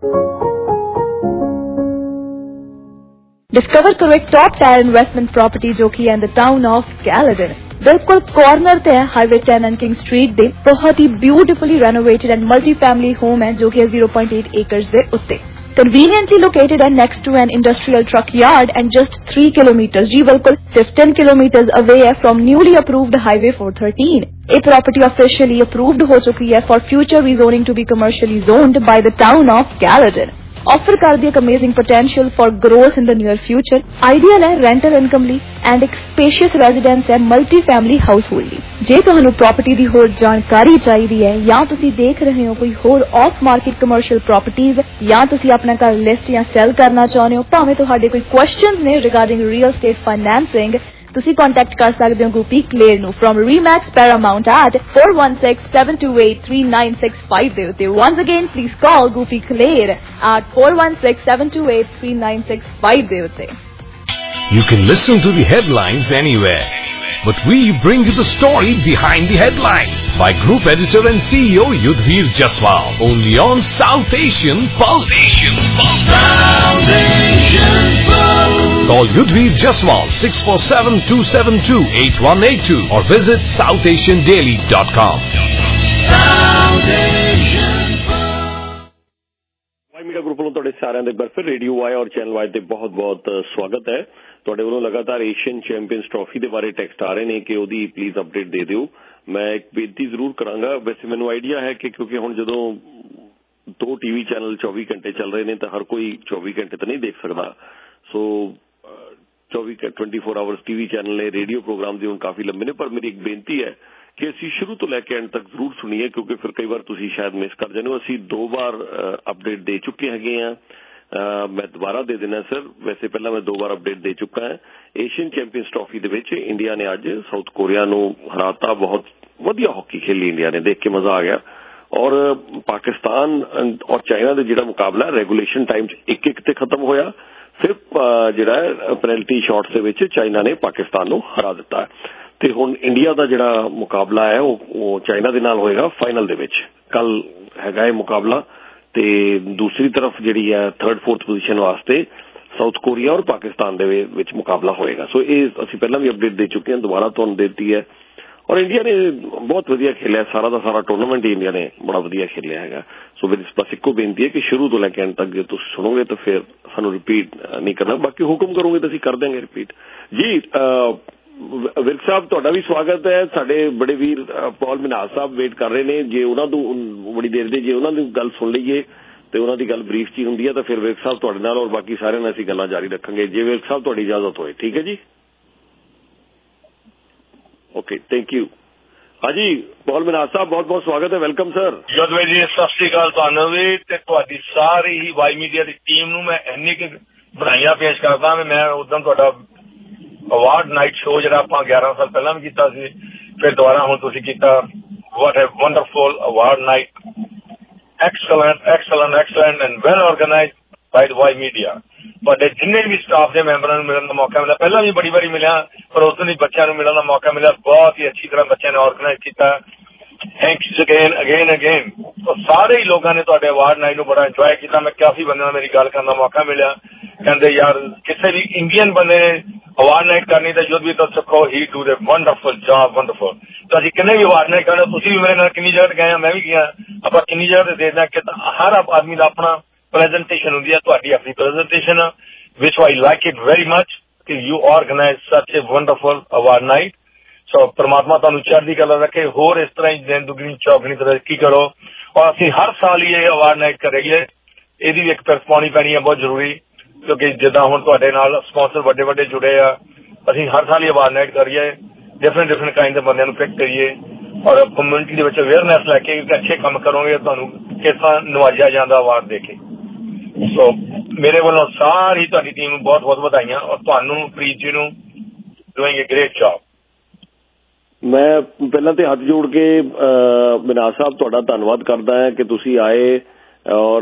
डिस्कवर करो एक टॉप टायर इन्वेस्टमेंट प्रॉपर्टी जो कि है in the town of Caledon. बिल्कुल कॉर्नर ते है highway ten and King Street दे। बहुत ही beautifully renovated and multi family home है जो कि है zero point eight एकर्स दे उत्ते। Conveniently located and next to an industrial truck yard and just three kilometers, जी बिल्कुल सिर्फ ten kilometers away है from newly approved highway four thirteen। ये property officially approved हो चुकी है for future rezoning to be commercially zoned by the town of Caledon। Offer कर दी एक amazing potential for growth in the near future. Ideal है rental income ਲਈ and एक स्पेशियस रेजिडेंस है मल्टी फैमिली हाउस होल्ड ਲਈ। ਜੇ ਤੁਹਾਨੂੰ ਪ੍ਰਾਪਰਟੀ ਦੀ ਹੋਰ ਜਾਣਕਾਰੀ ਚਾਹੀਦੀ ਹੈ ਜਾਂ ਤੁਸੀਂ ਦੇਖ ਰਹੇ ਹੋ ਕੋਈ ਹੋਰ ਆਫ ਮਾਰਕੀਟ ਕਮਰਸ਼ੀਅਲ ਪ੍ਰਾਪਰਟੀਜ਼ ਜਾਂ ਤੁਸੀਂ ਆਪਣਾ ਘਰ ਲਿਸਟ ਜਾਂ ਸੈਲ ਕਰਨਾ ਚਾਹੁੰਦੇ ਹੋ, ਭਾਵੇਂ ਤੁਹਾਡੇ ਕੋਈ ਕੁਐਸਚਨਸ ਨੇ ਰਿਗਾਰਡਿੰਗ ਰੀਅਲ ਸਟੇਟ ਫਾਈਨੈਂਸਿੰਗ, ਤੁਸੀਂ ਕੰਟੈਕਟ ਕਰ ਸਕਦੇ ਹੋ ਗੋਪੀ ਕਲੇਰ ਨੂੰ from REMAX Paramount at four one six seven two eight three nine six five ਦੇ ਉੱਤੇ। once again please call Gopi Kaler at four one six seven two eight three nine six five ਦੇ ਉੱਤੇ। You can listen to the headlines anywhere, but we bring you the story behind the headlines by Group Editor and C E O Yudhvir Jaswal, only on South Asian Pulse. South Asian Pulse. Call Yudhvir Jaswal six four seven two seven two eight one eight two or visit south asian daily dot com. South Asian Y Media group ਵੱਲੋਂ ਤੁਹਾਡੇ ਸਾਰਿਆਂ ਦੇ ਬਰਫ radio Y ਔਰ channel Y ਤੇ ਬਹੁਤ ਬਹੁਤ ਸਵਾਗਤ ਹੈ। ਤੁਹਾਡੇ ਵੱਲੋਂ ਲਗਾਤਾਰ ਏਸ਼ੀਅਨ ਚੈਂਪੀਅਨਸ ਟਰਾਫੀ ਦੇ ਬਾਰੇ ਟੈਕਸਟ ਆ ਰਹੇ ਨੇ ਕਿ ਉਹਦੀ ਪਲੀਜ਼ ਅਪਡੇਟ ਦੇ ਦਿਓ। ਮੈਂ ਇੱਕ ਬੇਨਤੀ ਜ਼ਰੂਰ ਕਰਾਂਗਾ। ਵੈਸੇ ਮੈਨੂੰ ਆਈਡੀਆ ਹੈ ਕਿ ਕਿਉਂਕਿ ਹੁਣ ਜਦੋਂ ਦੋ ਟੀਵੀ ਚੈਨਲ ਚੌਵੀ ਘੰਟੇ ਚੱਲ ਰਹੇ ਨੇ ਤਾਂ ਹਰ ਕੋਈ ਚੌਵੀ ਘੰਟੇ ਤਾਂ ਨਹੀਂ ਦੇਖ ਸਕਦਾ। ਸੋ ਚੌਵੀ twenty four hours TV channel ਨੇ, ਰੇਡੀਓ ਪ੍ਰੋਗਰਾਮ ਦੀ ਹੁਣ ਕਾਫੀ ਲੰਬੇ ਨੇ, ਪਰ ਮੇਰੀ ਇੱਕ ਬੇਨਤੀ ਹੈ ਕਿ ਅਸੀਂ ਸ਼ੁਰੂ ਤੋਂ ਲੈ ਕੇ ਐਂਡ ਤੱਕ ਜ਼ਰੂਰ ਸੁਣੀਏ ਕਿਉਂਕਿ ਫਿਰ ਕਈ ਵਾਰ ਤੁਸੀਂ ਸ਼ਾਇਦ ਮਿਸ ਕਰ ਜਾਂਦੇ ਹੋ। ਅਸੀਂ ਦੋ ਵਾਰ ਅਪਡੇਟ ਦੇ ਚੁੱਕੇ ਹੈਗੇ ਹਾਂ। ਮੈਂ ਦੁਬਾਰਾ ਦੇ ਦੇਣਾ ਸਰ। ਵੈਸੇ ਪਹਿਲਾਂ ਮੈਂ ਦੋ ਵਾਰ ਅਪਡੇਟ ਦੇ ਚੁੱਕਾ ਹਾਂ। ਏਸ਼ੀਅਨ ਚੈਂਪੀਅਨਸ ਟਰਾਫੀ ਦੇ ਵਿੱਚ ਇੰਡੀਆ ਨੇ ਅੱਜ ਸਾਊਥ ਕੋਰੀਆ ਨੂੰ ਹਰਾਤਾ। ਬਹੁਤ ਵਧੀਆ ਹਾਕੀ ਖੇਲੀ ਇੰਡੀਆ ਨੇ, ਦੇਖ ਕੇ ਮਜ਼ਾ ਆ ਗਿਆ। ਔਰ ਪਾਕਿਸਤਾਨ ਔਰ ਚਾਈਨਾ ਦੇ ਜਿਹੜਾ ਮੁਕਾਬਲਾ ਰੈਗੂਲੇਸ਼ਨ ਟਾਈਮ 'ਚ ਇੱਕ ਇੱਕ ਤੇ ਖਤਮ ਹੋਇਆ। ਸਿਰਫ ਜਿਹੜਾ ਹੈ ਪੈਨਲਟੀ ਸ਼ਾਟਸ ਦੇ ਵਿੱਚ ਚਾਈਨਾ ਨੇ ਪਾਕਿਸਤਾਨ ਨੂੰ ਹਰਾ ਦਿੱਤਾ ਤੇ ਹੁਣ ਇੰਡੀਆ ਦਾ ਜਿਹੜਾ ਮੁਕਾਬਲਾ ਹੈ ਉਹ ਚਾਈਨਾ ਦੇ ਨਾਲ ਹੋਏਗਾ ਫਾਈਨਲ ਦੇ ਵਿੱਚ। ਕੱਲ ਹੈਗਾ ਇਹ ਮੁਕਾਬਲਾ ਤੇ ਦੂਸਰੀ ਤਰਫ ਜਿਹੜੀ ਹੈ ਥਰਡ ਫੋਰਥ ਪੋਜੀਸ਼ਨ ਵਾਸਤੇ ਸਾਊਥ ਕੋਰੀਆ ਔਰ ਪਾਕਿਸਤਾਨ ਦੇ ਵਿੱਚ ਮੁਕਾਬਲਾ ਹੋਏਗਾ। ਸੋ ਇਹ ਅਸੀਂ ਪਹਿਲਾਂ ਵੀ ਅਪਡੇਟ ਦੇ ਚੁੱਕੇ ਹਾਂ, ਦੁਬਾਰਾ ਤੁਹਾਨੂੰ ਦਿੱਤੀ ਹੈ। ਔਰ ਇੰਡੀਆ ਨੇ ਬਹੁਤ ਵਧੀਆ ਖੇਲਿਆ, ਸਾਰਾ ਦਾ ਸਾਰਾ ਟੂਰਨਾਮੈਂਟ ਹੀ ਇੰਡੀਆ ਨੇ ਬੜਾ ਵਧੀਆ ਖੇਲਿਆ ਹੈਗਾ। ਸੋ ਮੇਰੀ ਬਸ ਇੱਕੋ ਬੇਨਤੀ ਹੈ ਕਿ ਸ਼ੁਰੂ ਤੋਂ ਲੈ ਕੇ ਐਂਡ ਤੱਕ ਜੇ ਤੁਸੀਂ ਸੁਣੋਗੇ ਤਾਂ ਫਿਰ ਸਾਨੂੰ ਰਿਪੀਟ ਨਹੀਂ ਕਰਨਾ, ਬਾਕੀ ਹੁਕਮ ਕਰੋਗੇ ਤਾਂ ਅਸੀਂ ਕਰ ਦਿਆਂਗੇ ਰਿਪੀਟ। ਜੀ ਵਿਰਕ ਸਾਹਿਬ ਤੁਹਾਡਾ ਵੀ ਸਵਾਗਤ ਹੈ। ਸਾਡੇ ਬੜੇ ਵੀਰ ਪੌਲ ਮਿਨਾਜ਼ ਸਾਹਿਬ ਵੇਟ ਕਰ ਰਹੇ ਨੇ। ਜੇ ਉਹਨਾਂ ਤੋਂ ਬੜੀ ਦੇਰ ਦੇ ਜੇ ਉਹਨਾਂ ਦੀ ਗੱਲ ਸੁਣ ਲਈਏ ਤੇ ਉਹਨਾਂ ਦੀ ਗੱਲ ਬਰੀਫ 'ਚ ਹੀ ਹੁੰਦੀ ਹੈ ਤਾਂ ਫਿਰ ਵਿਰਕ ਸਾਹਿਬ ਤੁਹਾਡੇ ਨਾਲ ਔਰ ਬਾਕੀ ਸਾਰਿਆਂ ਨਾਲ ਅਸੀਂ ਗੱਲਾਂ ਜਾਰੀ ਰੱਖਾਂਗੇ ਜੇ ਵਿਰਕ ਸਾਹਿਬ ਤੁਹਾਡੀ ਇਜਾਜ਼ਤ ਹੋਏ। ਠੀਕ ਹੈ ਜੀ, ਓਕੇ, ਥੈਂਕ ਯੂ। ਹਾਂਜੀ ਪੌਲ ਮਿਨਾਜ਼ ਸਾਹਿਬ ਬਹੁਤ ਬਹੁਤ ਸਵਾਗਤ ਹੈ, ਵੈਲਕਮ ਸਰ। ਯੁਧਵੀਰ ਜੀ ਸਤਿ ਸ਼੍ਰੀ ਅਕਾਲ ਤੁਹਾਨੂੰ ਵੀ ਤੇ ਤੁਹਾਡੀ ਸਾਰੀ ਹੀ ਵਾਈ ਮੀਡੀਆ ਦੀ ਟੀਮ ਨੂੰ ਮੈਂ ਇੰਨੀ ਕੁ ਵਧਾਈਆਂ ਪੇਸ਼ ਕਰਦਾ। ਮੈਂ ਉਦੋਂ ਤੁਹਾਡਾ ਅਵਾਰਡ ਨਾਈਟ ਸ਼ੋਅ ਜਿਹੜਾ ਆਪਾਂ ਗਿਆਰਾਂ ਸਾਲ ਪਹਿਲਾਂ ਵੀ ਕੀਤਾ ਸੀ, ਫਿਰ ਦੁਬਾਰਾ ਹੁਣ ਤੁਸੀਂ ਕੀਤਾ। What a wonderful award night, excellent excellent excellent and well organised by Y Media. ਤੁਹਾਡੇ ਜਿੰਨੇ ਵੀ ਸਟਾਫ ਦੇ ਮੈਂਬਰਾਂ ਨੂੰ ਮਿਲਣ ਦਾ ਮੌਕਾ ਮਿਲਿਆ, ਪਹਿਲਾਂ ਵੀ ਬੜੀ ਵਾਰੀ ਮਿਲਿਆ ਪਰ ਉਸ ਦਿਨ ਬੱਚਿਆਂ ਨੂੰ ਮਿਲਣ ਦਾ ਮੌਕਾ ਮਿਲਿਆ। ਬਹੁਤ ਹੀ ਅੱਛੀ ਤਰ੍ਹਾਂ ਬੱਚਿਆਂ ਨੇ ਆਰਗੇਨਾਈਜ਼ ਕੀਤਾ। Thanks again again again. ਸਾਰੇ ਹੀ ਲੋਕਾਂ ਨੇ ਤੁਹਾਡੇ ਅਵਾਰਡ ਨਾਈਟ ਨੂੰ ਬੜਾ ਇੰਜੋਏ ਕੀਤਾ। ਮੈਂ ਕਾਫੀ ਬੰਦਿਆਂ ਨਾਲ ਮੇਰੀ ਗੱਲ ਕਰਨ ਦਾ ਮੌਕਾ ਮਿਲਿਆ, ਕਹਿੰਦੇ ਯਾਰ ਕਿਸੇ ਵੀ ਇੰਡੀਅਨ ਬੰਦੇ ਨੇ ਅਵਾਰਡ ਨਾਈਟ ਕਰਨੀ ਤਾਂ ਯੁੱਧ ਵੀ ਤਾਂ ਸਿੱਖੋ, he do the wonderful job wonderful. ਤਾਂ ਅਸੀਂ ਕਿੰਨੇ ਵੀ ਅਵਾਰਡ ਨਾਈਟ ਕਰਨਾ, ਤੁਸੀਂ ਵੀ ਮੇਰੇ ਨਾਲ ਕਿੰਨੀ ਜਗ੍ਹਾ ਤੇ ਗਏ ਆ, ਮੈਂ ਵੀ ਗਿਆ, ਆਪਾਂ ਕਿੰਨੀ ਜਗ੍ਹਾ ਤੇ ਦੇਖਦੇ ਹਾਂ ਕਿ ਹਰ ਆਦਮੀ ਦਾ ਆਪਣਾ ਪ੍ਰੈਜੈਂਟੇਸ਼ਨ ਹੁੰਦੀ ਹੈ। ਤੁਹਾਡੀ ਆਪਣੀ ਪ੍ਰੈਜੈਂਟੇਸ਼ਨ ਆ which I like it very much ਕਿ you organize such a wonderful award night। ਸੋ ਪਰਮਾਤਮਾ ਤੁਹਾਨੂੰ ਚੜ੍ਹਦੀ ਕਲਾ ਰੱਖੇ, ਹੋਰ ਇਸ ਤਰ੍ਹਾਂ ਹੀ ਦਿਨ ਦੁਗਣੀ ਚੌਗਣੀ ਤਰੱਕੀ ਕਰੋ। ਔਰ ਅਸੀਂ ਹਰ ਸਾਲ ਹੀ ਇਹ ਅਵਾਰਡ ਨਾਈਟ ਕਰਾਂਗੇ। ਇਹਦੀ ਵੀ ਇੱਕ ਤਰਫ ਪਾਉਣੀ ਪੈਣੀ ਹੈ ਬਹੁਤ ਜ਼ਰੂਰੀ, ਕਿਉਂਕਿ ਜਿੱਦਾਂ ਹੁਣ ਤੁਹਾਡੇ ਨਾਲ ਸਪਾਂਸਰ ਵੱਡੇ ਵੱਡੇ ਜੁੜੇ ਆ, ਅਸੀਂ ਹਰ ਸਾਲ ਹੀ ਅਵਾਰਡ ਨਾਈਟ ਕਰੀਏ, ਡਿਫਰੈਂਟ ਡਿਫਰੈਂਟ ਕਾਈਂਡ ਦੇ ਬੰਦਿਆਂ ਨੂੰ ਪਿਕ ਕਰੀਏ ਔਰ ਕਮਿਊਨਿਟੀ ਦੇ ਵਿੱਚ ਅਵੇਅਰਨੈਸ ਲੈ ਕੇ ਅੱਛੇ ਕੰਮ ਕਰੋਗੇ, ਤੁਹਾਨੂੰ ਕਿਸ ਤਰ੍ਹਾਂ ਨਵਾਜਿਆ ਜਾਂਦਾ ਅਵਾਰਡ ਦੇ ਕੇ। ਸੋ ਮੇਰੇ ਵੱਲੋਂ ਸਾਰੀ ਤੁਹਾਡੀ ਟੀਮ ਨੂੰ ਬਹੁਤ ਬਹੁਤ ਵਧਾਈਆਂ ਔਰ ਤੁਹਾਨੂੰ ਪ੍ਰੀਤ ਜੀ ਨੂੰ ਡੂਇੰਗ ਅ ਗ੍ਰੇਟ ਜੌਬ। ਮੈਂ ਪਹਿਲਾਂ ਤੇ ਹੱਥ ਜੋੜ ਕੇ ਮਿਨਾਜ਼ ਸਾਹਿਬ ਤੁਹਾਡਾ ਧੰਨਵਾਦ ਕਰਦਾ ਹਾਂ ਕਿ ਤੁਸੀਂ ਆਏ ਔਰ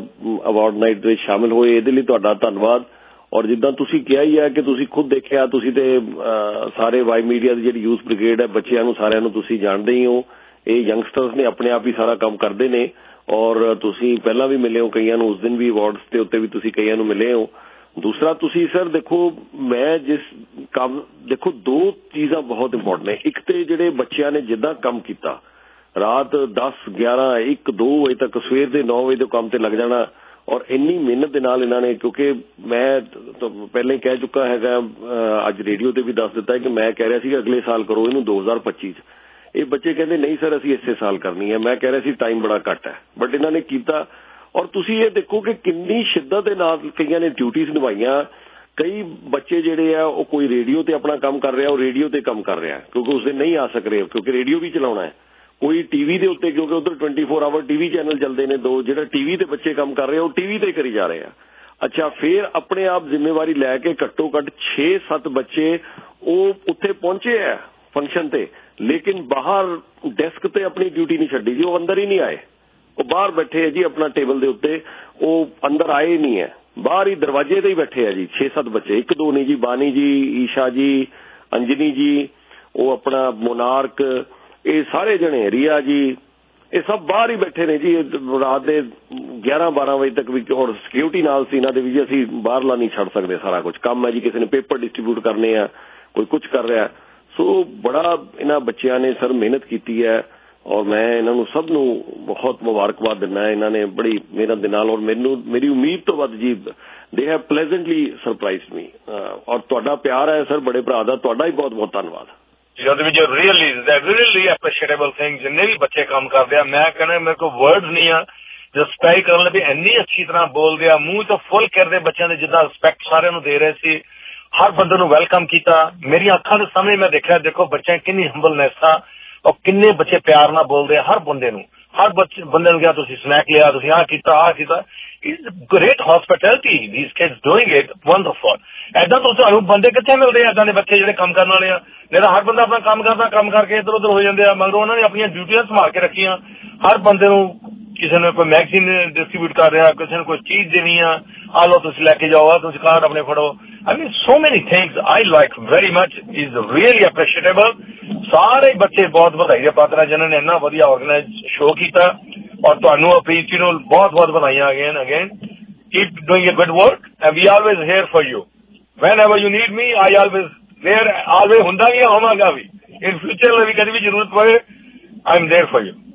ਅਵਾਰਡ ਨਾਈਟ ਦੇ ਵਿੱਚ ਸ਼ਾਮਿਲ ਹੋਏ, ਇਹਦੇ ਲਈ ਤੁਹਾਡਾ ਧੰਨਵਾਦ। ਔਰ ਜਿੱਦਾਂ ਤੁਸੀਂ ਕਿਹਾ ਹੀ ਹੈ ਕਿ ਤੁਸੀਂ ਖੁਦ ਦੇਖਿਆ, ਤੁਸੀਂ ਤੇ ਸਾਰੇ ਵਾਈ ਮੀਡੀਆ ਦੀ ਜਿਹੜੀ ਯੂਥ ਬ੍ਰਿਗੇਡ ਹੈ, ਬੱਚਿਆਂ ਨੂੰ ਸਾਰਿਆਂ ਨੂੰ ਤੁਸੀਂ ਜਾਣਦੇ ਹੀ ਹੋ। ਇਹ ਯੰਗਸਟਰਸ ਨੇ, ਆਪਣੇ ਆਪ ਹੀ ਸਾਰਾ ਕੰਮ ਕਰਦੇ ਨੇ। ਔਰ ਤੁਸੀਂ ਪਹਿਲਾਂ ਵੀ ਮਿਲੇ ਹੋ ਕਈਆਂ ਨੂੰ, ਉਸ ਦਿਨ ਵੀ ਅਵਾਰਡਸ ਦੇ ਉੱਤੇ ਵੀ ਤੁਸੀਂ ਕਈਆਂ ਨੂੰ ਮਿਲੇ ਹੋ। ਦੂਸਰਾ ਤੁਸੀਂ ਸਰ ਦੇਖੋ, ਮੈਂ ਜਿਸ ਕੰਮ ਦੇਖੋ ਦੋ ਚੀਜ਼ਾਂ ਬਹੁਤ ਇੰਪੋਰਟੈਂਟ ਨੇ। ਇੱਕ ਤੇ ਜਿਹੜੇ ਬੱਚਿਆਂ ਨੇ ਜਿੱਦਾਂ ਕੰਮ ਕੀਤਾ, ਰਾਤ ਦਸ ਗਿਆਰਾਂ ਇੱਕ ਦੋ ਵਜੇ ਤੱਕ, ਸਵੇਰ ਦੇ ਨੌ ਵਜੇ ਤੋਂ ਕੰਮ ਤੇ ਲੱਗ ਜਾਣਾ, ਔਰ ਇੰਨੀ ਮਿਹਨਤ ਦੇ ਨਾਲ ਇਹਨਾਂ ਨੇ, ਕਿਉਂਕਿ ਮੈਂ ਪਹਿਲਾਂ ਹੀ ਕਹਿ ਚੁੱਕਾ ਹੈਗਾ, ਅੱਜ ਰੇਡੀਓ ਤੇ ਵੀ ਦੱਸ ਦਿੱਤਾ ਕਿ ਮੈਂ ਕਹਿ ਰਿਹਾ ਸੀ ਅਗਲੇ ਸਾਲ ਕਰੋ ਇਹਨੂੰ ਦੋ ਹਜ਼ਾਰ ਪੱਚੀ ਚ। ਇਹ ਬੱਚੇ ਕਹਿੰਦੇ ਨਹੀਂ ਸਰ ਅਸੀਂ ਇਸੇ ਸਾਲ ਕਰਨੀ ਹੈ। ਮੈਂ ਕਹਿ ਰਿਹਾ ਸੀ ਟਾਈਮ ਬੜਾ ਘੱਟ ਹੈ, ਬਟ ਇਹਨਾਂ ਨੇ ਕੀਤਾ। ਔਰ ਤੁਸੀਂ ਇਹ ਦੇਖੋ ਕਿ ਕਿੰਨੀ ਸ਼ਿੱਦਤ ਦੇ ਨਾਲ ਕਈਆਂ ਨੇ ਡਿਊਟੀਜ਼ ਨਿਭਾਈਆਂ। ਕਈ ਬੱਚੇ ਜਿਹੜੇ ਆ ਉਹ ਕੋਈ ਰੇਡੀਓ ਤੇ ਆਪਣਾ ਕੰਮ ਕਰ ਰਿਹਾ, ਉਹ ਰੇਡੀਓ ਤੇ ਕੰਮ ਕਰ ਰਿਹਾ ਕਿਉਂਕਿ ਉਸ ਦਿਨ ਨਹੀਂ ਆ ਸਕ ਰਹੇ, ਕਿਉਂਕਿ ਰੇਡੀਓ ਵੀ ਚਲਾਉਣਾ ਹੈ। ਕੋਈ ਟੀਵੀ ਦੇ ਉੱਤੇ, ਕਿਉਂਕਿ ਉਧਰ twenty four hour TV channel ਚੱਲਦੇ ਨੇ ਦੋ, ਜਿਹੜਾ ਟੀਵੀ ਤੇ ਬੱਚੇ ਕੰਮ ਕਰ ਰਹੇ ਉਹ ਟੀਵੀ ਤੇ ਕਰੀ ਜਾ ਰਹੇ ਆ। ਅੱਛਾ, ਫਿਰ ਆਪਣੇ ਆਪ ਜ਼ਿੰਮੇਵਾਰੀ ਲੈ ਕੇ ਘੱਟੋ ਘੱਟ ਛੇ ਸੱਤ ਬੱਚੇ ਉਹ ਉੱਥੇ ਪਹੁੰਚੇ ਆ ਫੰਕਸ਼ਨ ਤੇ, ਲੇਕਿਨ ਬਾਹਰ ਡੈਸਕ ਤੇ ਆਪਣੀ ਡਿਊਟੀ ਨਹੀਂ ਛੱਡੀ ਜੀ, ਉਹ ਅੰਦਰ ਹੀ ਨਹੀਂ ਆਏ, ਉਹ ਬਾਹਰ ਬੈਠੇ ਆ ਜੀ ਆਪਣਾ ਟੇਬਲ ਦੇ ਉੱਤੇ, ਉਹ ਅੰਦਰ ਆਏ ਨਹੀਂ ਹੈ, ਬਾਹਰ ਹੀ ਦਰਵਾਜ਼ੇ ਤੇ ਹੀ ਬੈਠੇ ਆ ਜੀ ਛੇ ਸੱਤ ਬੱਚੇ, ਇੱਕ ਦੋ ਨਹੀਂ ਜੀ, ਬਾਨੀ ਜੀ, ਈਸ਼ਾ ਜੀ, ਅੰਜਨੀ ਜੀ, ਉਹ ਆਪਣਾ ਮੋਨਾਰਕ, ਇਹ ਸਾਰੇ ਜਣੇ, ਰੀਆ ਜੀ, ਇਹ ਸਭ ਬਾਹਰ ਹੀ ਬੈਠੇ ਨੇ ਜੀ ਰਾਤ ਦੇ ਗਿਆਰਾਂ ਬਾਰਾਂ ਵਜੇ ਤੱਕ ਵੀ। ਔਰ ਸਿਕਿਉਰਿਟੀ ਨਾਲ ਸੀ ਇਹਨਾਂ ਦੇ ਵੀ ਜੀ, ਅਸੀਂ ਬਾਹਰਲਾ ਨਹੀਂ ਛੱਡ ਸਕਦੇ, ਸਾਰਾ ਕੁਝ ਕੰਮ ਹੈ ਜੀ, ਕਿਸੇ ਨੇ ਪੇਪਰ ਡਿਸਟਰੀਬਿਊਟ ਕਰਨੇ ਆ, ਕੋਈ ਕੁਝ ਕਰ ਰਿਹਾ। ਸੋ ਬੜਾ ਇਹਨਾਂ ਬੱਚਿਆਂ ਨੇ ਸਰ ਮਿਹਨਤ ਕੀਤੀ ਹੈ, ਔਰ ਮੈਂ ਇਹਨਾਂ ਨੂੰ ਸਭ ਨੂੰ ਬਹੁਤ ਮੁਬਾਰਕਬਾਦ ਦਿੰਦਾ। ਇਹਨਾਂ ਨੇ ਬੜੀ ਮਿਹਨਤ ਦੇ ਨਾਲ, ਔਰ ਮੈਨੂੰ ਮੇਰੀ ਉਮੀਦ ਤੋਂ ਵੱਧ ਜੀ ਦੇ ਹੈਵ ਪਲੇਜ਼ੈਂਟਲੀ ਸਰਪ੍ਰਾਈਜ਼ਡ ਮੀ। ਔਰ ਤੁਹਾਡਾ ਪਿਆਰ ਹੈ ਸਰ ਬੜੇ ਭਰਾ ਦਾ, ਤੁਹਾਡਾ ਹੀ ਬਹੁਤ ਬਹੁਤ ਧੰਨਵਾਦ। ਜਿਹਦੇ ਵਿੱਚ ਰੀਅਲੀ ਰੀਅਲੀ ਐਪਰੀਸ਼ੀਏਟੇਬਲ ਥਿੰਗ, ਜਿੰਨੇ ਵੀ ਬੱਚੇ ਕੰਮ ਕਰਦੇ ਆ, ਮੈਂ ਕਹਿੰਦਾ ਮੇਰੇ ਕੋਲ ਵਰਡਸ ਨਹੀਂ ਆ ਰਿਸਪੈਕਟ ਕਰਨ ਲਈ। ਇੰਨੀ ਅੱਛੀ ਤਰ੍ਹਾਂ ਬੋਲਦੇ ਆ, ਮੂੰਹ ਤੋਂ ਫੁੱਲ ਕਰਦੇ ਬੱਚਿਆਂ ਦੇ, ਜਿੱਦਾਂ ਰਿਸਪੈਕਟ ਸਾਰਿਆਂ ਨੂੰ ਦੇ ਰਹੇ ਸੀ, ਹਰ ਬੰਦੇ ਨੂੰ ਵੈਲਕਮ ਕੀਤਾ। ਮੇਰੀਆਂ ਅੱਖਾਂ ਦੇ ਸਾਹਮਣੇ ਮੈਂ ਦੇਖਿਆ, ਦੇਖੋ ਬੱਚਿਆਂ ਕਿੰਨੀ ਹੰਬਲਨੈਸ ਆ, ਔਰ ਕਿੰਨੇ ਬੱਚੇ ਪਿਆਰ ਨਾਲ ਬੋਲਦੇ ਆ ਹਰ ਬੰਦੇ ਨੂੰ। ਹਰ ਬੱਚੇ ਬੰਦੇ ਨੂੰ ਕਿਹਾ ਤੁਸੀਂ ਸਨੈਕ ਲਿਆ, ਤੁਸੀਂ ਆਹ ਕੀਤਾ ਆਹ ਕੀਤਾ। It's great hospitality, these kids doing it wonderful. ਏਦਾਂ ਤੋਂ ਤੁਹਾਨੂੰ ਬੰਦੇ ਕਿੱਥੇ ਮਿਲਦੇ ਆ ਏਦਾਂ ਦੇ ਬੱਚੇ ਜਿਹੜੇ ਕੰਮ ਕਰਨ ਵਾਲੇ ਆ? ਨਹੀਂ ਤਾਂ ਹਰ ਬੰਦਾ ਆਪਣਾ ਕੰਮ ਕਰਦਾ, ਕੰਮ ਕਰਕੇ ਇੱਧਰ ਉੱਧਰ ਹੋ ਜਾਂਦੇ ਆ, ਮਗਰੋਂ ਉਹਨਾਂ ਨੇ ਆਪਣੀਆਂ ਡਿਊਟੀਆਂ ਸੰਭਾਲ ਕੇ ਰੱਖੀਆਂ। ਹਰ ਬੰਦੇ ਨੂੰ ਕਿਸੇ ਨੇ ਕੋਈ ਮੈਗਜ਼ੀਨ ਡਿਸਟਰੀਬਿਊਟ ਕਰ ਰਿਹਾ, ਕਿਸੇ ਨੂੰ ਕੋਈ ਚੀਜ਼ ਦੇਣੀ ਆ, ਆ ਲਓ ਤੁਸੀਂ ਲੈ ਕੇ ਜਾਓ, ਤੁਸੀਂ ਕਾਰਡ ਆਪਣੇ ਫੜੋ। I mean, so many things I like very much, is really appreciable. ਸਾਰੇ ਬੱਚੇ ਬਹੁਤ ਵਧਾਈ ਦੇ ਪਾਤਰ ਆ ਜਿਨ੍ਹਾਂ ਨੇ ਇੰਨਾ ਵਧੀਆ ਆਰਗੇਨਾਈਜ਼ ਸ਼ੋਅ ਕੀਤਾ, ਔਰ ਤੁਹਾਨੂੰ ਅਪਰੀਚੀ ਨੂੰ ਬਹੁਤ ਬਹੁਤ ਵਧਾਈਆਂ again again. Keep doing a good work and we always here for you. Whenever you need me, I always there, always ਹੁੰਦਾ ਵੀ ਹੋਵਾਂਗਾ ਵੀ। In future ਵੀ ਕਦੀ ਵੀ ਜ਼ਰੂਰਤ ਪਵੇ, I'm there for you.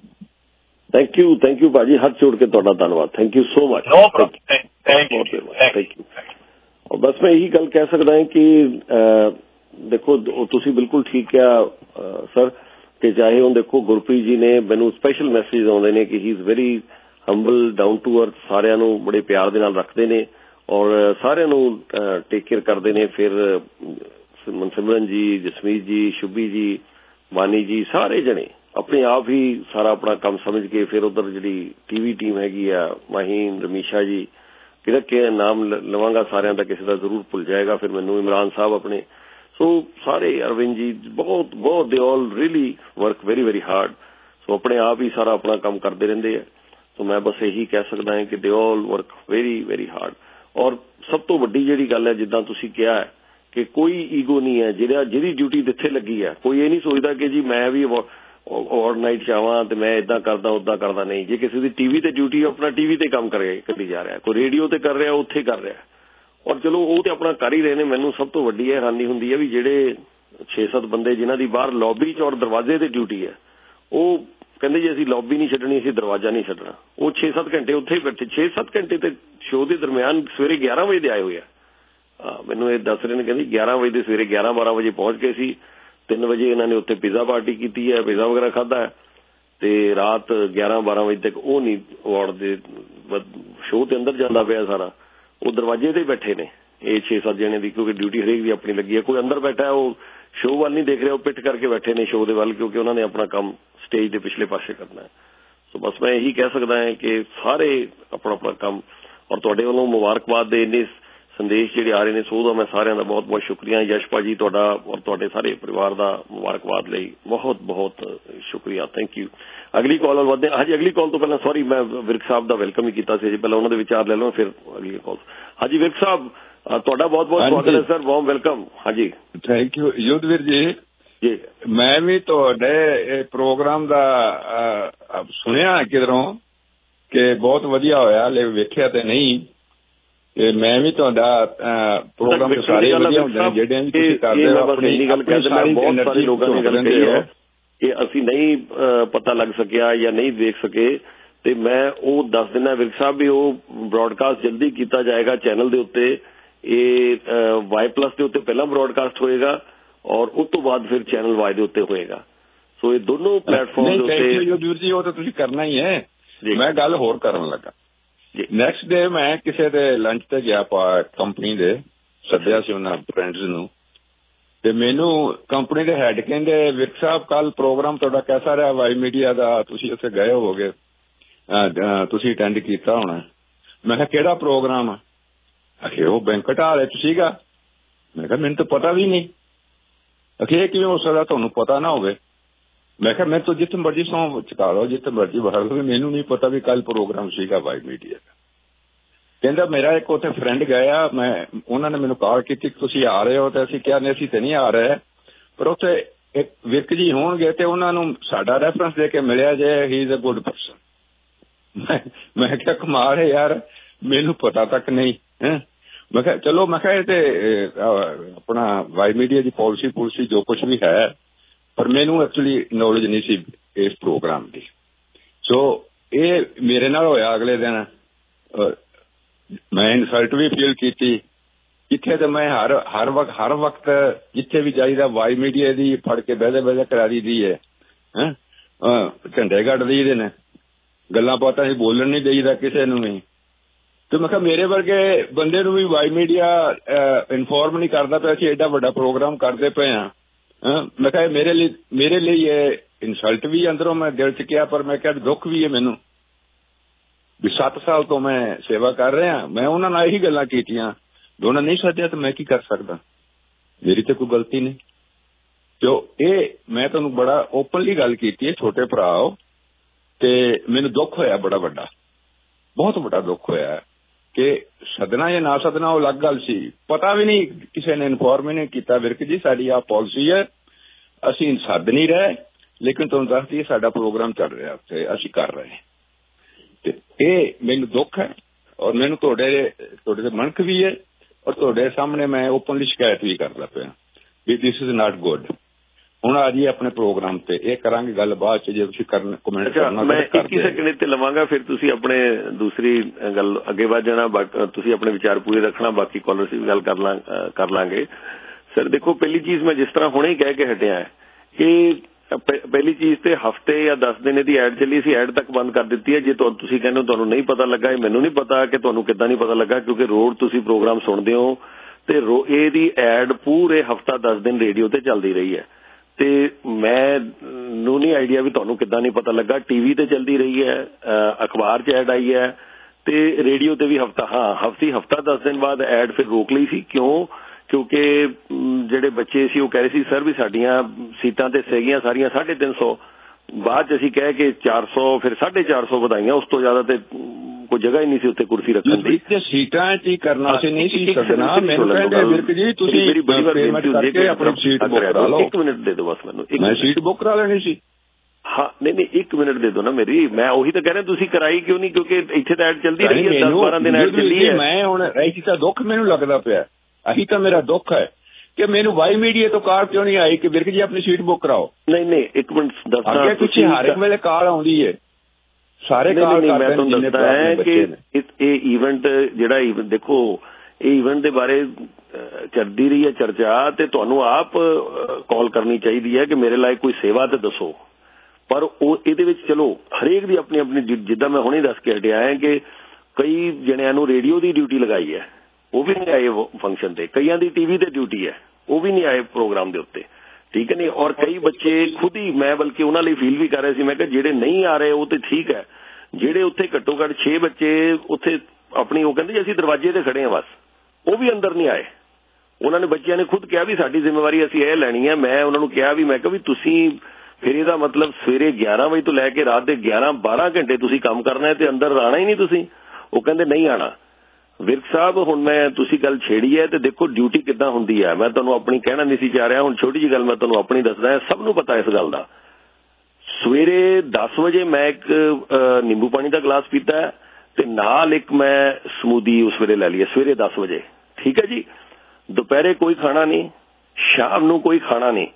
Thank you, thank you ਭਾਜੀ, ਹੱਥ ਜੋੜ ਕੇ ਤੁਹਾਡਾ ਧੰਨਵਾਦ। Thank you so much. No problem. Thank you. Thank you. ਬਸ ਮੈਂ ਇਹੀ ਗੱਲ ਕਹਿ ਸਕਦਾ ਹਾਂ ਕਿ ਦੇਖੋ ਤੁਸੀਂ ਬਿਲਕੁਲ ਠੀਕ ਕਿਹਾ ਸਰ, ਕਿ ਚਾਹੇ ਹੁਣ ਦੇਖੋ ਗੁਰਪ੍ਰੀਤ ਜੀ ਨੇ ਮੈਨੂੰ ਸਪੈਸ਼ਲ ਮੈਸੇਜ ਆਉਂਦੇ ਨੇ ਕਿ he is very humble, down to earth, ਸਾਰਿਆਂ ਨੂੰ ਬੜੇ ਪਿਆਰ ਦੇ ਨਾਲ ਰੱਖਦੇ ਨੇ ਔਰ ਸਾਰਿਆਂ ਨੂੰ ਟੇਕ ਕੇਅਰ ਕਰਦੇ ਨੇ। ਫਿਰ ਮਨਸਿਮਰਨ ਜੀ, ਜਸਮੀਤ ਜੀ, ਸ਼ੁਭੀ ਜੀ, ਬਾਨੀ ਜੀ, ਸਾਰੇ ਜਣੇ ਆਪਣੇ ਆਪ ਹੀ ਸਾਰਾ ਆਪਣਾ ਕੰਮ ਸਮਝ ਕੇ, ਫਿਰ ਉਧਰ ਜਿਹੜੀ ਟੀਵੀ ਟੀਮ ਹੈਗੀ ਆ, ਮਾਹੀਨ, ਰਮੀਸ਼ਾ ਜੀ, ਕਿਹਦਾ ਕਿ ਨਾਮ ਲਵਾਂਗਾ ਸਾਰਿਆਂ ਦਾ, ਕਿਸੇ ਦਾ ਜ਼ਰੂਰ ਭੁੱਲ ਜਾਏਗਾ ਫਿਰ ਮੈਨੂੰ, ਇਮਰਾਨ ਸਾਹਿਬ ਆਪਣੇ, ਸੋ ਸਾਰੇ, ਅਰਵਿੰਦ ਜੀ, ਬਹੁਤ ਬਹੁਤ they all really work very very hard. So ਆਪਣੇ ਆਪ ਹੀ ਸਾਰਾ ਆਪਣਾ ਕੰਮ ਕਰਦੇ ਰਹਿੰਦੇ ਆ। ਸੋ ਮੈਂ ਬਸ ਇਹੀ ਕਹਿ ਸਕਦਾ ਹਾਂ ਕਿ they all work very very hard. ਔਰ ਸਭ ਤੋਂ ਵੱਡੀ ਜਿਹੜੀ ਗੱਲ ਹੈ, ਜਿੱਦਾਂ ਤੁਸੀਂ ਕਿਹਾ ਹੈ ਕਿ ਕੋਈ ਈਗੋ ਨਹੀਂ ਹੈ, ਜਿਹੜਾ ਜਿਹਦੀ ਡਿਊਟੀ ਜਿੱਥੇ ਲੱਗੀ ਹੈ, ਕੋਈ ਇਹ ਨਹੀਂ ਸੋਚਦਾ ਕਿ ਜੀ ਮੈਂ ਵੀ ਅਵਾਰਡ ਨਾਈਟ ਚ ਆਵਾਂ ਤੇ ਮੈਂ ਏਦਾਂ ਕਰਦਾ ਓਦਾਂ ਕਰਦਾ। ਨਹੀਂ, ਜੇ ਕਿਸੇ ਦੀ ਟੀਵੀ ਤੇ ਡਿਊਟੀ, ਆਪਣਾ ਟੀਵੀ ਤੇ ਕੰਮ ਕਰੇ ਕਰੀ ਜਾ ਰਿਹਾ, ਕੋਈ ਰੇਡੀਓ ਤੇ ਕਰ ਰਿਹਾ ਉੱਥੇ ਕਰ ਰਿਹਾ, ਔਰ ਚਲੋ ਉਹ ਤੇ ਆਪਣਾ ਕਰ ਹੀ ਰਹੇ ਨੇ। ਮੈਨੂੰ ਸਭ ਤੋਂ ਵੱਡੀ ਹੈਰਾਨੀ ਹੁੰਦੀ ਹੈ ਵੀ ਜਿਹੜੇ ਛੇ ਸੱਤ ਬੰਦੇ ਜਿਨ੍ਹਾਂ ਦੀ ਬਾਹਰ ਲੌਬੀ ਚ ਔਰ ਦਰਵਾਜ਼ੇ ਤੇ ਡਿਊਟੀ ਹੈ, ਉਹ ਕਹਿੰਦੇ ਜੀ ਅਸੀਂ ਲੌਬੀ ਨਹੀਂ ਛੱਡਣੀ, ਅਸੀਂ ਦਰਵਾਜ਼ਾ ਨਹੀਂ ਛੱਡਣਾ। ਉਹ ਛੇ ਸੱਤ ਘੰਟੇ ਉੱਥੇ ਹੀ ਬੈਠੇ, ਛੇ ਸੱਤ ਘੰਟੇ ਤੇ ਸ਼ੋਅ ਦੇ ਦਰਮਿਆਨ ਸਵੇਰੇ ਗਿਆਰਾਂ ਵਜੇ ਦੇ ਆਏ ਹੋਏ ਆ। ਮੈਨੂੰ ਇਹ ਦੱਸ ਰਹੇ ਨੇ, ਕਹਿੰਦੀ ਗਿਆਰਾਂ ਵਜੇ ਦੇ ਸਵੇਰੇ ਗਿਆਰਾਂ ਬਾਰਾਂ ਵਜੇ ਪਹੁੰਚ ਗਏ ਸੀ। ਤਿੰਨ ਵਜੇ ਇਹਨਾਂ ਨੇ ਉੱਥੇ ਪੀਜ਼ਾ ਪਾਰਟੀ ਕੀਤੀ ਹੈ, ਪੀਜ਼ਾ ਵਗੈਰਾ ਖਾਧਾ ਹੈ, ਤੇ ਰਾਤ ਗਿਆਰਾਂ ਬਾਰਾਂ ਵਜੇ ਤੱਕ ਉਹ ਨਹੀਂ ਅਵਾਰਡ ਦੇ ਸ਼ੋਅ ਦੇ ਅੰਦਰ ਜਾਂਦਾ ਪਿਆ ਸਾਰਾ, ਉਹ ਦਰਵਾਜ਼ੇ ਤੇ ਬੈਠੇ ਨੇ ਇਹ ਛੇ ਸੱਤ ਜਣੇ ਦੀ, ਕਿਉਂਕਿ ਡਿਊਟੀ ਹਰੇਕ ਦੀ ਆਪਣੀ ਲੱਗੀ ਹੈ। ਕੋਈ ਅੰਦਰ ਬੈਠਾ, ਉਹ ਸ਼ੋਅ ਵੱਲ ਨਹੀਂ ਦੇਖ ਰਿਹਾ, ਉਹ ਪਿੱਠ ਕਰਕੇ ਬੈਠੇ ਨੇ ਸ਼ੋਅ ਦੇ ਵੱਲ, ਕਿਉਂਕਿ ਉਹਨਾਂ ਨੇ ਆਪਣਾ ਕੰਮ ਸਟੇਜ ਦੇ ਪਿਛਲੇ ਪਾਸੇ ਕਰਨਾ ਹੈ। ਸੋ ਬਸ ਮੈਂ ਇਹੀ ਕਹਿ ਸਕਦਾ ਹਾਂ ਕਿ ਸਾਰੇ ਆਪਣਾ ਆਪਣਾ ਕੰਮ, ਔਰ ਤੁਹਾਡੇ ਵੱਲੋਂ ਮੁਬਾਰਕਬਾਦ ਦੇ ਇੰਨੇ ਸੰਦੇਸ਼ ਜਿਹੜੇ ਆ ਰਹੇ ਨੇ, ਸੋ ਉਹਦਾ ਮੈਂ ਸਾਰਿਆਂ ਦਾ ਬਹੁਤ ਬਹੁਤ ਸ਼ੁਕਰੀਆ। ਯਸ਼ ਭਾਜੀ ਤੁਹਾਡਾ ਔਰ ਤੁਹਾਡੇ ਸਾਰੇ ਪਰਿਵਾਰ ਦਾ ਮੁਬਾਰਕਬਾਦ ਲਈ ਬਹੁਤ ਬਹੁਤ ਸ਼ੁਕਰੀਆ, ਥੈਂਕ ਯੂ। ਅਗਲੀ ਕਾਲ ਵੱਲ ਵਧਦੇ ਹਾਂ। ਹਾਂਜੀ, ਅਗਲੀ ਕਾਲ ਤੋਂ ਪਹਿਲਾਂ ਸੌਰੀ, ਮੈਂ ਵਿਰਕ ਸਾਹਿਬ ਦਾ ਵੈਲਕਮ ਹੀ ਕੀਤਾ ਸੀ ਜੀ, ਪਹਿਲਾਂ ਉਹਨਾਂ ਦੇ ਵਿਚਾਰ ਲੈ ਲਵਾਂ ਫਿਰ ਅਗਲੀ ਕਾਲ। ਹਾਂਜੀ ਵਿਰਕ ਸਾਹਿਬ, ਤੁਹਾਡਾ ਬਹੁਤ ਬਹੁਤ ਸਵਾਗਤ ਹੈ ਸਰ, ਵਾਰਮ ਵੈਲਕਮ। ਹਾਂਜੀ ਥੈਂਕ ਯੂ ਯੁੱਧਵੀਰ ਜੀ। ਜੀ ਮੈਂ ਵੀ ਤੁਹਾਡੇ ਪ੍ਰੋਗਰਾਮ ਦਾ ਸੁਣਿਆ ਕਿਧਰੋਂ ਕਿ ਬਹੁਤ ਵਧੀਆ ਹੋਇਆ, ਲੈ ਵੇਖਿਆ ਤੇ ਨਹੀਂ, ਤੇ ਮੈਂ ਵੀ ਤੁਹਾਡਾ ਪ੍ਰੋਗਰਾਮ ਸਾਰੇ ਵਧੀਆ ਹੁੰਦੇ ਨੇ ਜਿਹੜੇ ਵੀ ਤੁਸੀਂ ਕਰਦੇ ਹੋ। ਆਪਣੀ ਗੱਲ ਕਰਦੇ, ਮੈਂ ਬਹੁਤ ਸਾਰੇ ਲੋਕਾਂ ਨੇ ਗੱਲ ਕਹੀ ਹੈ ਕਿ ਅਸੀਂ ਨਹੀਂ ਪਤਾ ਲੱਗ ਸਕਿਆ ਜਾਂ ਨਹੀਂ ਦੇਖ ਸਕੇ, ਤੇ ਮੈਂ ਉਹ ਦੱਸ ਦਿੰਦਾ ਵਿਰਕ ਸਾਹਿਬ ਵੀ ਉਹ ਬ੍ਰੌਡਕਾਸਟ ਜਲਦੀ ਕੀਤਾ ਜਾਏਗਾ ਚੈਨਲ ਦੇ ਉੱਤੇ। ਇਹ ਵਾਈ ਪਲੱਸ ਦੇ ਉੱਤੇ ਪਹਿਲਾਂ ਬ੍ਰੌਡਕਾਸਟ ਹੋਏਗਾ ਔਰ ਉਸ ਤੋਂ ਬਾਅਦ ਫਿਰ ਚੈਨਲ ਵਾਈ ਦੇ ਉੱਤੇ ਹੋਏਗਾ। ਸੋ ਇਹ ਦੋਨੋਂ ਪਲੇਟਫਾਰਮ ਦੇ ਉੱਤੇ ਜੀ ਉਹ ਤਾਂ ਤੁਸੀਂ ਕਰਨਾ ਹੀ ਹੈ। ਮੈਂ ਗੱਲ ਹੋਰ ਕਰਨ ਲੱਗਾ, ਨੈਕਸਟ ਡੇ ਮੈਂ ਕਿਸੇ ਦੇ ਲੰਚ ਤੇ ਗਿਆ ਕੰਪਨੀ ਦੇ, ਸੱਦਿਆ ਸੀ ਉਹਨਾਂ ਫਰੈਂਡਸ ਨੂੰ, ਤੇ ਮੈਨੂੰ ਕੰਪਨੀ ਦੇ ਹੈਡ ਕਹਿੰਦੇ ਵਿਰਕ ਸਾਹਿਬ ਕੱਲ ਪ੍ਰੋਗਰਾਮ ਤੁਹਾਡਾ ਕੈਸਾ ਰਿਹਾ ਵਾਈ ਮੀਡੀਆ ਦਾ, ਤੁਸੀਂ ਉੱਥੇ ਗਏ ਹੋਵੋਗੇ, ਤੁਸੀਂ ਅਟੈਂਡ ਕੀਤਾ ਹੋਣਾ। ਮੈਂ ਕਿਹਾ ਕਿਹੜਾ ਪ੍ਰੋਗਰਾਮ ਆ? ਅਖੇ ਉਹ ਬੈਂਕਟ ਹਾਲ ਚ ਸੀਗਾ। ਮੈਂ ਕਿਹਾ ਮੈਨੂੰ ਤਾਂ ਪਤਾ ਵੀ ਨਹੀਂ। ਅਖੇ ਕਿਵੇਂ ਹੋ ਸਕਦਾ ਤੁਹਾਨੂੰ ਪਤਾ ਨਾ ਹੋਵੇ? ਮੈਂ ਕਿਹਾ ਮੈਂ ਤਾਂ ਜਿੱਥੇ ਮਰਜ਼ੀ ਸੌਂ ਚੁਕਾ ਲਓ, ਜਿੱਥੇ ਮਰਜ਼ੀ ਬਾਹਰ ਲਓ, ਮੈਨੂੰ ਨਹੀਂ ਪਤਾ ਵੀ ਕੱਲ ਪ੍ਰੋਗਰਾਮ ਸੀਗਾ ਵਾਈ ਮੀਡੀਆ ਦਾ। ਕਹਿੰਦਾ ਮੇਰਾ ਇੱਕ ਉੱਥੇ ਫਰੈਂਡ ਗਿਆ, ਮੈਂ ਉਹਨਾਂ ਨੇ ਮੈਨੂੰ ਕਾਲ ਕੀਤੀ ਤੁਸੀਂ ਆ ਰਹੇ ਹੋ, ਤੇ ਅਸੀਂ ਕਿਹਾ ਨਹੀਂ ਅਸੀਂ ਤੇ ਨਹੀਂ ਆ ਰਹੇ, ਪਰ ਉੱਥੇ ਇੱਕ ਵਿਰਕ ਜੀ ਹੋਣਗੇ ਤੇ ਉਹਨਾਂ ਨੂੰ ਸਾਡਾ ਰੈਫਰੈਂਸ ਦੇ ਕੇ ਮਿਲਿਆ ਜੇ he is a good person. ਮੈਂ ਕਿਹਾ ਕਮਾਲ ਹੈ ਯਾਰ, ਮੈਨੂੰ ਪਤਾ ਤੱਕ ਨਹੀਂ ਹੈ। ਮੈਂ ਕਿਹਾ ਚਲੋ, ਮੈਂ ਕਿਹਾ ਇਹ ਤੇ ਆਪਣਾ ਵਾਈ ਮੀਡੀਆ ਦੀ ਪਾਲਿਸੀ ਪੁਲਿਸੀ ਜੋ ਕੁਛ ਵੀ ਹੈ, ਪਰ ਮੈਨੂੰ ਐਕਚੁਅਲੀ ਨੌਲੇਜ ਨਹੀਂ ਸੀ ਇਸ ਪ੍ਰੋਗਰਾਮ ਦੀ। ਸੋ ਇਹ ਮੇਰੇ ਨਾਲ ਹੋਇਆ ਅਗਲੇ ਦਿਨ। ਮੈਂ ਇਨਸਲਟ ਵੀ ਫੀਲ ਕੀਤੀ। ਇੱਥੇ ਤਾਂ ਮੈਂ ਹਰ ਹਰ ਵਕਤ ਹਰ ਵਕਤ ਜਿੱਥੇ ਵੀ ਜਾਈਦਾ ਵਾਈ ਮੀਡੀਆ ਦੀ ਫੜ ਕੇ ਬਹਿਦੇ ਬਹਿਦੇ ਕਰਾ ਦੀ ਹੈ, ਝੰਡੇ ਗੱਡ ਦਈਦੇ ਨੇ, ਗੱਲਾਂ ਬਾਤਾਂ ਹੀ ਬੋਲਣ ਨਹੀਂ ਦੇਈਦਾ ਕਿਸੇ ਨੂੰ ਵੀ। ਤੇ ਮੈਂ ਕਿਹਾ ਮੇਰੇ ਵਰਗੇ ਬੰਦੇ ਨੂੰ ਵੀ ਵਾਈ ਮੀਡੀਆ ਇਨਫੋਰਮ ਨਹੀਂ ਕਰਦਾ ਪਿਆ ਅਸੀਂ ਐਡਾ ਵੱਡਾ ਪ੍ਰੋਗਰਾਮ ਕਰਦੇ ਪਏ ਹਾਂ। ਮੈਂ ਕਿਹਾ ਮੇਰੇ ਲਈ ਮੇਰੇ ਲਈ ਇਹ ਇਨਸਲਟ ਵੀ ਅੰਦਰੋਂ ਮੈਂ ਦਿਲ ਚ ਕਿਹਾ, ਪਰ ਮੈਂ ਕਿਹਾ ਦੁੱਖ ਵੀ ਹੈ ਮੈਨੂੰ ਵੀ ਸੱਤ ਸਾਲ ਤੋਂ ਮੈਂ ਸੇਵਾ ਕਰ ਰਿਹਾ। ਮੈਂ ਉਹਨਾਂ ਨਾਲ ਇਹੀ ਗੱਲਾਂ ਕੀਤੀਆਂ, ਦੋਨਾਂ ਨਹੀਂ ਸੱਦਿਆ ਤਾਂ ਮੈਂ ਕੀ ਕਰ ਸਕਦਾ, ਮੇਰੀ ਤੇ ਕੋਈ ਗਲਤੀ ਨਹੀਂ। ਜੋ ਇਹ ਮੈਂ ਤੁਹਾਨੂੰ ਬੜਾ ਓਪਨਲੀ ਗੱਲ ਕੀਤੀ ਹੈ, ਛੋਟੇ ਭਰਾ ਹੋ, ਤੇ ਮੈਨੂੰ ਦੁੱਖ ਹੋਇਆ ਬੜਾ ਵੱਡਾ, ਬਹੁਤ ਵੱਡਾ ਦੁੱਖ ਹੋਇਆ ਕਿ ਸੱਦਣਾ ਜਾਂ ਨਾ ਸੱਦਣਾ ਉਹ ਅਲੱਗ ਗੱਲ ਸੀ। ਪਤਾ ਵੀ ਨਹੀਂ, ਕਿਸੇ ਨੇ ਇਨਫੋਰਮ ਨਹੀਂ ਕੀਤਾ ਵਿਰਕ ਜੀ ਸਾਡੀ ਆਹ ਪਾਲਿਸੀ ਹੈ, ਅਸੀਂ ਸੱਦ ਨਹੀਂ ਰਹੇ, ਲੇਕਿਨ ਤੁਹਾਨੂੰ ਦੱਸ ਦਈਏ ਸਾਡਾ ਪ੍ਰੋਗਰਾਮ ਚੱਲ ਰਿਹਾ ਉੱਥੇ, ਅਸੀਂ ਕਰ ਰਹੇ। ਤੇ ਇਹ ਮੈਨੂੰ ਦੁੱਖ ਹੈ ਔਰ ਮੈਨੂੰ ਤੁਹਾਡੇ ਤੁਹਾਡੇ ਤੇ ਮਨਕ ਵੀ ਹੈ, ਔਰ ਤੁਹਾਡੇ ਸਾਹਮਣੇ ਮੈਂ ਓਪਨਲੀ ਸ਼ਿਕਾਇਤ ਵੀ ਕਰਦਾ ਪਿਆ ਵੀ ਦਿਸ ਇਜ਼ ਨਾਟ ਗੁੱਡ। ਹੁਣ ਆ ਜੀ ਆਪਣੇ ਪ੍ਰੋਗਰਾਮ ਤੇ ਇਹ ਕਰਾਂਗੇ ਗੱਲ ਬਾਅਦ ਚ, ਜੇ ਤੁਸੀਂ ਕਰਨ ਕਮੈਂਟ ਕਰਨਾ। ਮੈਂ ਇੱਕੀ ਸੈਕਿੰਡ ਤੇ ਲਵਾਂਗਾ, ਫਿਰ ਤੁਸੀਂ ਆਪਣੇ ਦੂਸਰੀ ਗੱਲ ਅੱਗੇ ਵੱਧ ਜਾਣਾ, ਤੁਸੀਂ ਆਪਣੇ ਵਿਚਾਰ ਪੂਰੇ ਰੱਖਣਾ, ਬਾਕੀ ਕਾਲਰਸ ਵੀ ਗੱਲ ਕਰ ਲਾਂ ਕਰ ਲਾਂਗੇ। ਸਰ ਦੇਖੋ, ਪਹਿਲੀ ਚੀਜ਼ ਮੈਂ ਜਿਸ ਤਰ੍ਹਾਂ ਹੁਣੇ ਹੀ ਕਹਿ ਕੇ ਹਟਿਆ ਹੈ ਕਿ ਪਹਿਲੀ ਚੀਜ਼ ਤੇ ਹਫ਼ਤੇ ਜਾਂ ਦਸ ਦਿਨ ਇਹਦੀ ਐਡ ਚੱਲੀ ਸੀ, ਐਡ ਤੱਕ ਬੰਦ ਕਰ ਦਿੱਤੀ ਹੈ। ਜੇ ਤੁਸੀਂ ਕਹਿੰਦੇ ਹੋ ਤੁਹਾਨੂੰ ਨਹੀਂ ਪਤਾ ਲੱਗਾ, ਇਹ ਮੈਨੂੰ ਨਹੀਂ ਪਤਾ ਕਿ ਤੁਹਾਨੂੰ ਕਿੱਦਾਂ ਨਹੀਂ ਪਤਾ ਲੱਗਾ, ਕਿਉਂਕਿ ਰੋਜ਼ ਤੁਸੀਂ ਪ੍ਰੋਗਰਾਮ ਸੁਣਦੇ ਹੋ ਤੇ ਇਹਦੀ ਐਡ ਪੂਰੇ ਹਫ਼ਤਾ ਦਸ ਦਿਨ ਰੇਡੀਓ ਤੇ ਚੱਲਦੀ ਰਹੀ ਹੈ। ਤੇ ਮੈਂ ਨੂੰ ਨਹੀਂ ਆਈਡੀਆ ਵੀ ਤੁਹਾਨੂੰ ਕਿੱਦਾਂ ਨਹੀਂ ਪਤਾ ਲੱਗਾ। ਟੀਵੀ ਤੇ ਚੱਲਦੀ ਰਹੀ ਹੈ, ਅਖਬਾਰ 'ਚ ਐਡ ਆਈ ਹੈ, ਤੇ ਰੇਡੀਓ ਤੇ ਵੀ ਹਫ਼ਤਾ ਹਾਂ ਹਫ਼ਤੀ ਹਫ਼ਤਾ ਦਸ ਦਿਨ ਬਾਅਦ ਐਡ ਫਿਰ ਰੋਕ ਲਈ ਸੀ। ਕਿਉਂ? ਕਿਉਂਕਿ ਜਿਹੜੇ ਬੱਚੇ ਸੀ ਉਹ ਕਹਿ ਰਹੇ ਸੀ ਸਰ ਵੀ ਸਾਡੀਆਂ ਸੀਟਾਂ ਤੇ ਸੀਗੀਆਂ ਸਾਰੀਆਂ ਸਾਢੇ ਤਿੰਨ ਸੌ, ਬਾਅਦ 'ਚ ਅਸੀਂ ਕਹਿ ਕੇ ਚਾਰ ਸੌ ਫਿਰ ਸਾਢੇ ਚਾਰ ਸੌ ਵਧਾਈਆਂ, ਉਸ ਤੋਂ ਜ਼ਿਆਦਾ ਤੇ ਕੋਈ ਜਗ੍ਹਾ ਹੀ ਨਹੀਂ ਸੀ ਉੱਥੇ ਕੁਰਸੀ ਰੱਖਣ ਦੀ। ਸੀਟਾਂ 'ਚ ਹੀ ਕਰਨਾ ਸੀ, ਨਹੀਂ ਸੀ ਸੱਦਣਾ। ਮੈਨੂੰ ਕਹਿੰਦੇ ਵਿਰਕ ਜੀ ਤੁਸੀਂ ਮੇਰੀ ਬੜੀ ਵਾਰ ਪੇਮੈਂਟ ਕਰਕੇ ਆਪਣੀ ਸੀਟ ਬੁੱਕ ਕਰਾ ਲਓ। ਇੱਕ ਮਿੰਟ ਦੇ ਦਿਓ ਬਸ ਮੈਨੂੰ, ਮੈਂ ਸੀਟ ਬੁੱਕ ਕਰਾ ਲੈਣੀ ਸੀ। ਹਾਂ ਨਹੀਂ ਨਹੀਂ ਇੱਕ ਮਿੰਟ ਦੇ ਦਿਓ ਨਾ ਮੇਰੀ, ਮੈਂ ਉਹੀ ਤਾਂ ਕਹਿ ਰਿਹਾ ਤੁਸੀਂ ਕਰਾਈ ਕਿਉਂ ਨਹੀਂ, ਕਿਉਂਕਿ ਇੱਥੇ ਤਾਂ ਐਡ ਚੱਲਦੀ ਰਹੀ ਹੈ, ਦਸ ਬਾਰਾਂ ਦਿਨ ਐਡ ਚੱਲੀ ਹੈ। ਮੈਂ ਹੁਣ ਇਹੀ ਤਾਂ ਦੁੱਖ ਮੈਨੂੰ ਲੱਗਦਾ ਪਿਆ, ਇਹੀ ਤਾਂ ਮੇਰਾ ਦੁੱਖ ਹੈ ਕਿ ਮੈਨੂੰ ਵਾਈ ਮੀਡੀਆ ਤੋਂ ਕਾਲ ਕਿਉਂ ਨਹੀਂ ਆਈ ਕਿ ਵਿਰਕ ਜੀ ਆਪਣੀ ਸੀਟ ਬੁੱਕ ਕਰਾਓ। ਨਹੀਂ ਨਹੀਂ ਇੱਕ ਮਿੰਟ ਦੱਸਣਾ, ਅੱਗੇ ਪਿੱਛੇ ਹਰ ਇੱਕ ਵੇਲੇ ਕਾਲ ਆਉਂਦੀ ਹੈ, ਸਾਰੇ ਕਾਲ ਕਰਦੇ ਨੇ। ਮੈਂ ਤੁਹਾਨੂੰ ਦੱਸਦਾ ਹੈ ਕਿ ਇਹ ਈਵੈਂਟ ਜਿਹੜਾ ਦੇਖੋ ਇਹ ਈਵੈਂਟ ਦੇ ਬਾਰੇ ਚੱਲਦੀ ਰਹੀ ਹੈ ਚਰਚਾ, ਤੇ ਤੁਹਾਨੂੰ ਆਪ ਕਾਲ ਕਰਨੀ ਚਾਹੀਦੀ ਹੈ ਕਿ ਮੇਰੇ ਲਈ ਕੋਈ ਸੇਵਾ ਤੇ ਦੱਸੋ। ਪਰ ਉਹ ਇਹਦੇ ਵਿੱਚ ਚਲੋ ਹਰੇਕ ਦੀ ਆਪਣੀ ਆਪਣੀ, ਜਿੱਦਾਂ ਮੈਂ ਹੁਣੇ ਦੱਸ ਕੇ ਹਟਿਆ ਹੈ ਕਿ ਕਈ ਜਣਿਆਂ ਨੂੰ ਰੇਡੀਓ ਦੀ ਡਿਊਟੀ ਲਗਾਈ ਹੈ, ਉਹ ਵੀ ਨਹੀਂ ਆਏ ਫੰਕਸ਼ਨ ਤੇ, ਕਈਆਂ ਦੀ ਟੀਵੀ ਤੇ ਡਿਊਟੀ ਹੈ, ਉਹ ਵੀ ਨਹੀਂ ਆਏ ਪ੍ਰੋਗਰਾਮ ਦੇ ਉੱਤੇ, ਠੀਕ ਹੈ ਨਹੀਂ। ਔਰ ਕਈ ਬੱਚੇ ਖੁਦ ਹੀ, ਮੈਂ ਬਲਕਿ ਉਹਨਾਂ ਲਈ ਫੀਲ ਵੀ ਕਰ ਰਿਹਾ ਸੀ, ਮੈਂ ਕਿਹਾ ਜਿਹੜੇ ਨਹੀਂ ਆ ਰਹੇ ਉਹ ਤੇ ਠੀਕ ਹੈ, ਜਿਹੜੇ ਉੱਥੇ ਘੱਟੋ ਘੱਟ ਛੇ ਬੱਚੇ ਉੱਥੇ ਆਪਣੀ ਉਹ ਕਹਿੰਦੇ ਅਸੀਂ ਦਰਵਾਜ਼ੇ ਤੇ ਖੜੇ ਹਾਂ ਬਸ, ਉਹ ਵੀ ਅੰਦਰ ਨਹੀਂ ਆਏ। ਉਹਨਾਂ ਨੇ ਬੱਚਿਆਂ ਨੇ ਖੁਦ ਕਿਹਾ ਵੀ ਸਾਡੀ ਜ਼ਿੰਮੇਵਾਰੀ ਅਸੀਂ ਇਹ ਲੈਣੀ ਹੈ। ਮੈਂ ਉਹਨਾਂ ਨੂੰ ਕਿਹਾ ਵੀ ਮੈਂ ਕਿਹਾ ਵੀ ਤੁਸੀਂ ਫਿਰ ਇਹਦਾ ਮਤਲਬ ਸਵੇਰੇ ਗਿਆਰਾਂ ਵਜੇ ਤੋਂ ਲੈ ਕੇ ਰਾਤ ਦੇ ਗਿਆਰਾਂ ਬਾਰਾਂ ਘੰਟੇ ਤੁਸੀਂ ਕੰਮ ਕਰਨਾ ਹੈ ਤੇ ਅੰਦਰ ਆਉਣਾ ਹੀ ਨਹੀਂ ਤੁਸੀਂ। ਉਹ ਕਹਿੰਦੇ ਨਹੀਂ ਆਣਾ। ਵਿਰਕ ਸਾਹਿਬ ਹੁਣ ਮੈਂ ਤੁਸੀਂ ਗੱਲ ਛੇੜੀ ਹੈ ਤੇ ਦੇਖੋ ਡਿਊਟੀ ਕਿੱਦਾਂ ਹੁੰਦੀ ਹੈ। ਮੈਂ ਤੁਹਾਨੂੰ ਆਪਣੀ ਕਹਿਣਾ ਨਹੀਂ ਸੀ ਚਾਹ ਰਿਹਾ, ਹੁਣ ਛੋਟੀ ਜਿਹੀ ਗੱਲ ਮੈਂ ਤੁਹਾਨੂੰ ਆਪਣੀ ਦੱਸਦਾ ਹਾਂ, ਸਭ ਨੂੰ ਪਤਾ ਇਸ ਗੱਲ ਦਾ। ਸਵੇਰੇ ਦਸ ਵਜੇ ਮੈਂ ਇੱਕ ਨਿੰਬੂ ਪਾਣੀ ਦਾ ਗਲਾਸ ਪੀਤਾ ਹੈ ਤੇ ਨਾਲ ਇੱਕ ਮੈਂ ਸਮੂਦੀ ਉਸ ਵੇਲੇ ਲੈ ਲਈ ਸਵੇਰੇ ਦਸ ਵਜੇ, ਠੀਕ ਹੈ ਜੀ। ਦੁਪਹਿਰੇ ਕੋਈ ਖਾਣਾ ਨਹੀਂ, ਸ਼ਾਮ ਨੂੰ ਕੋਈ ਖਾਣਾ ਨਹੀਂ,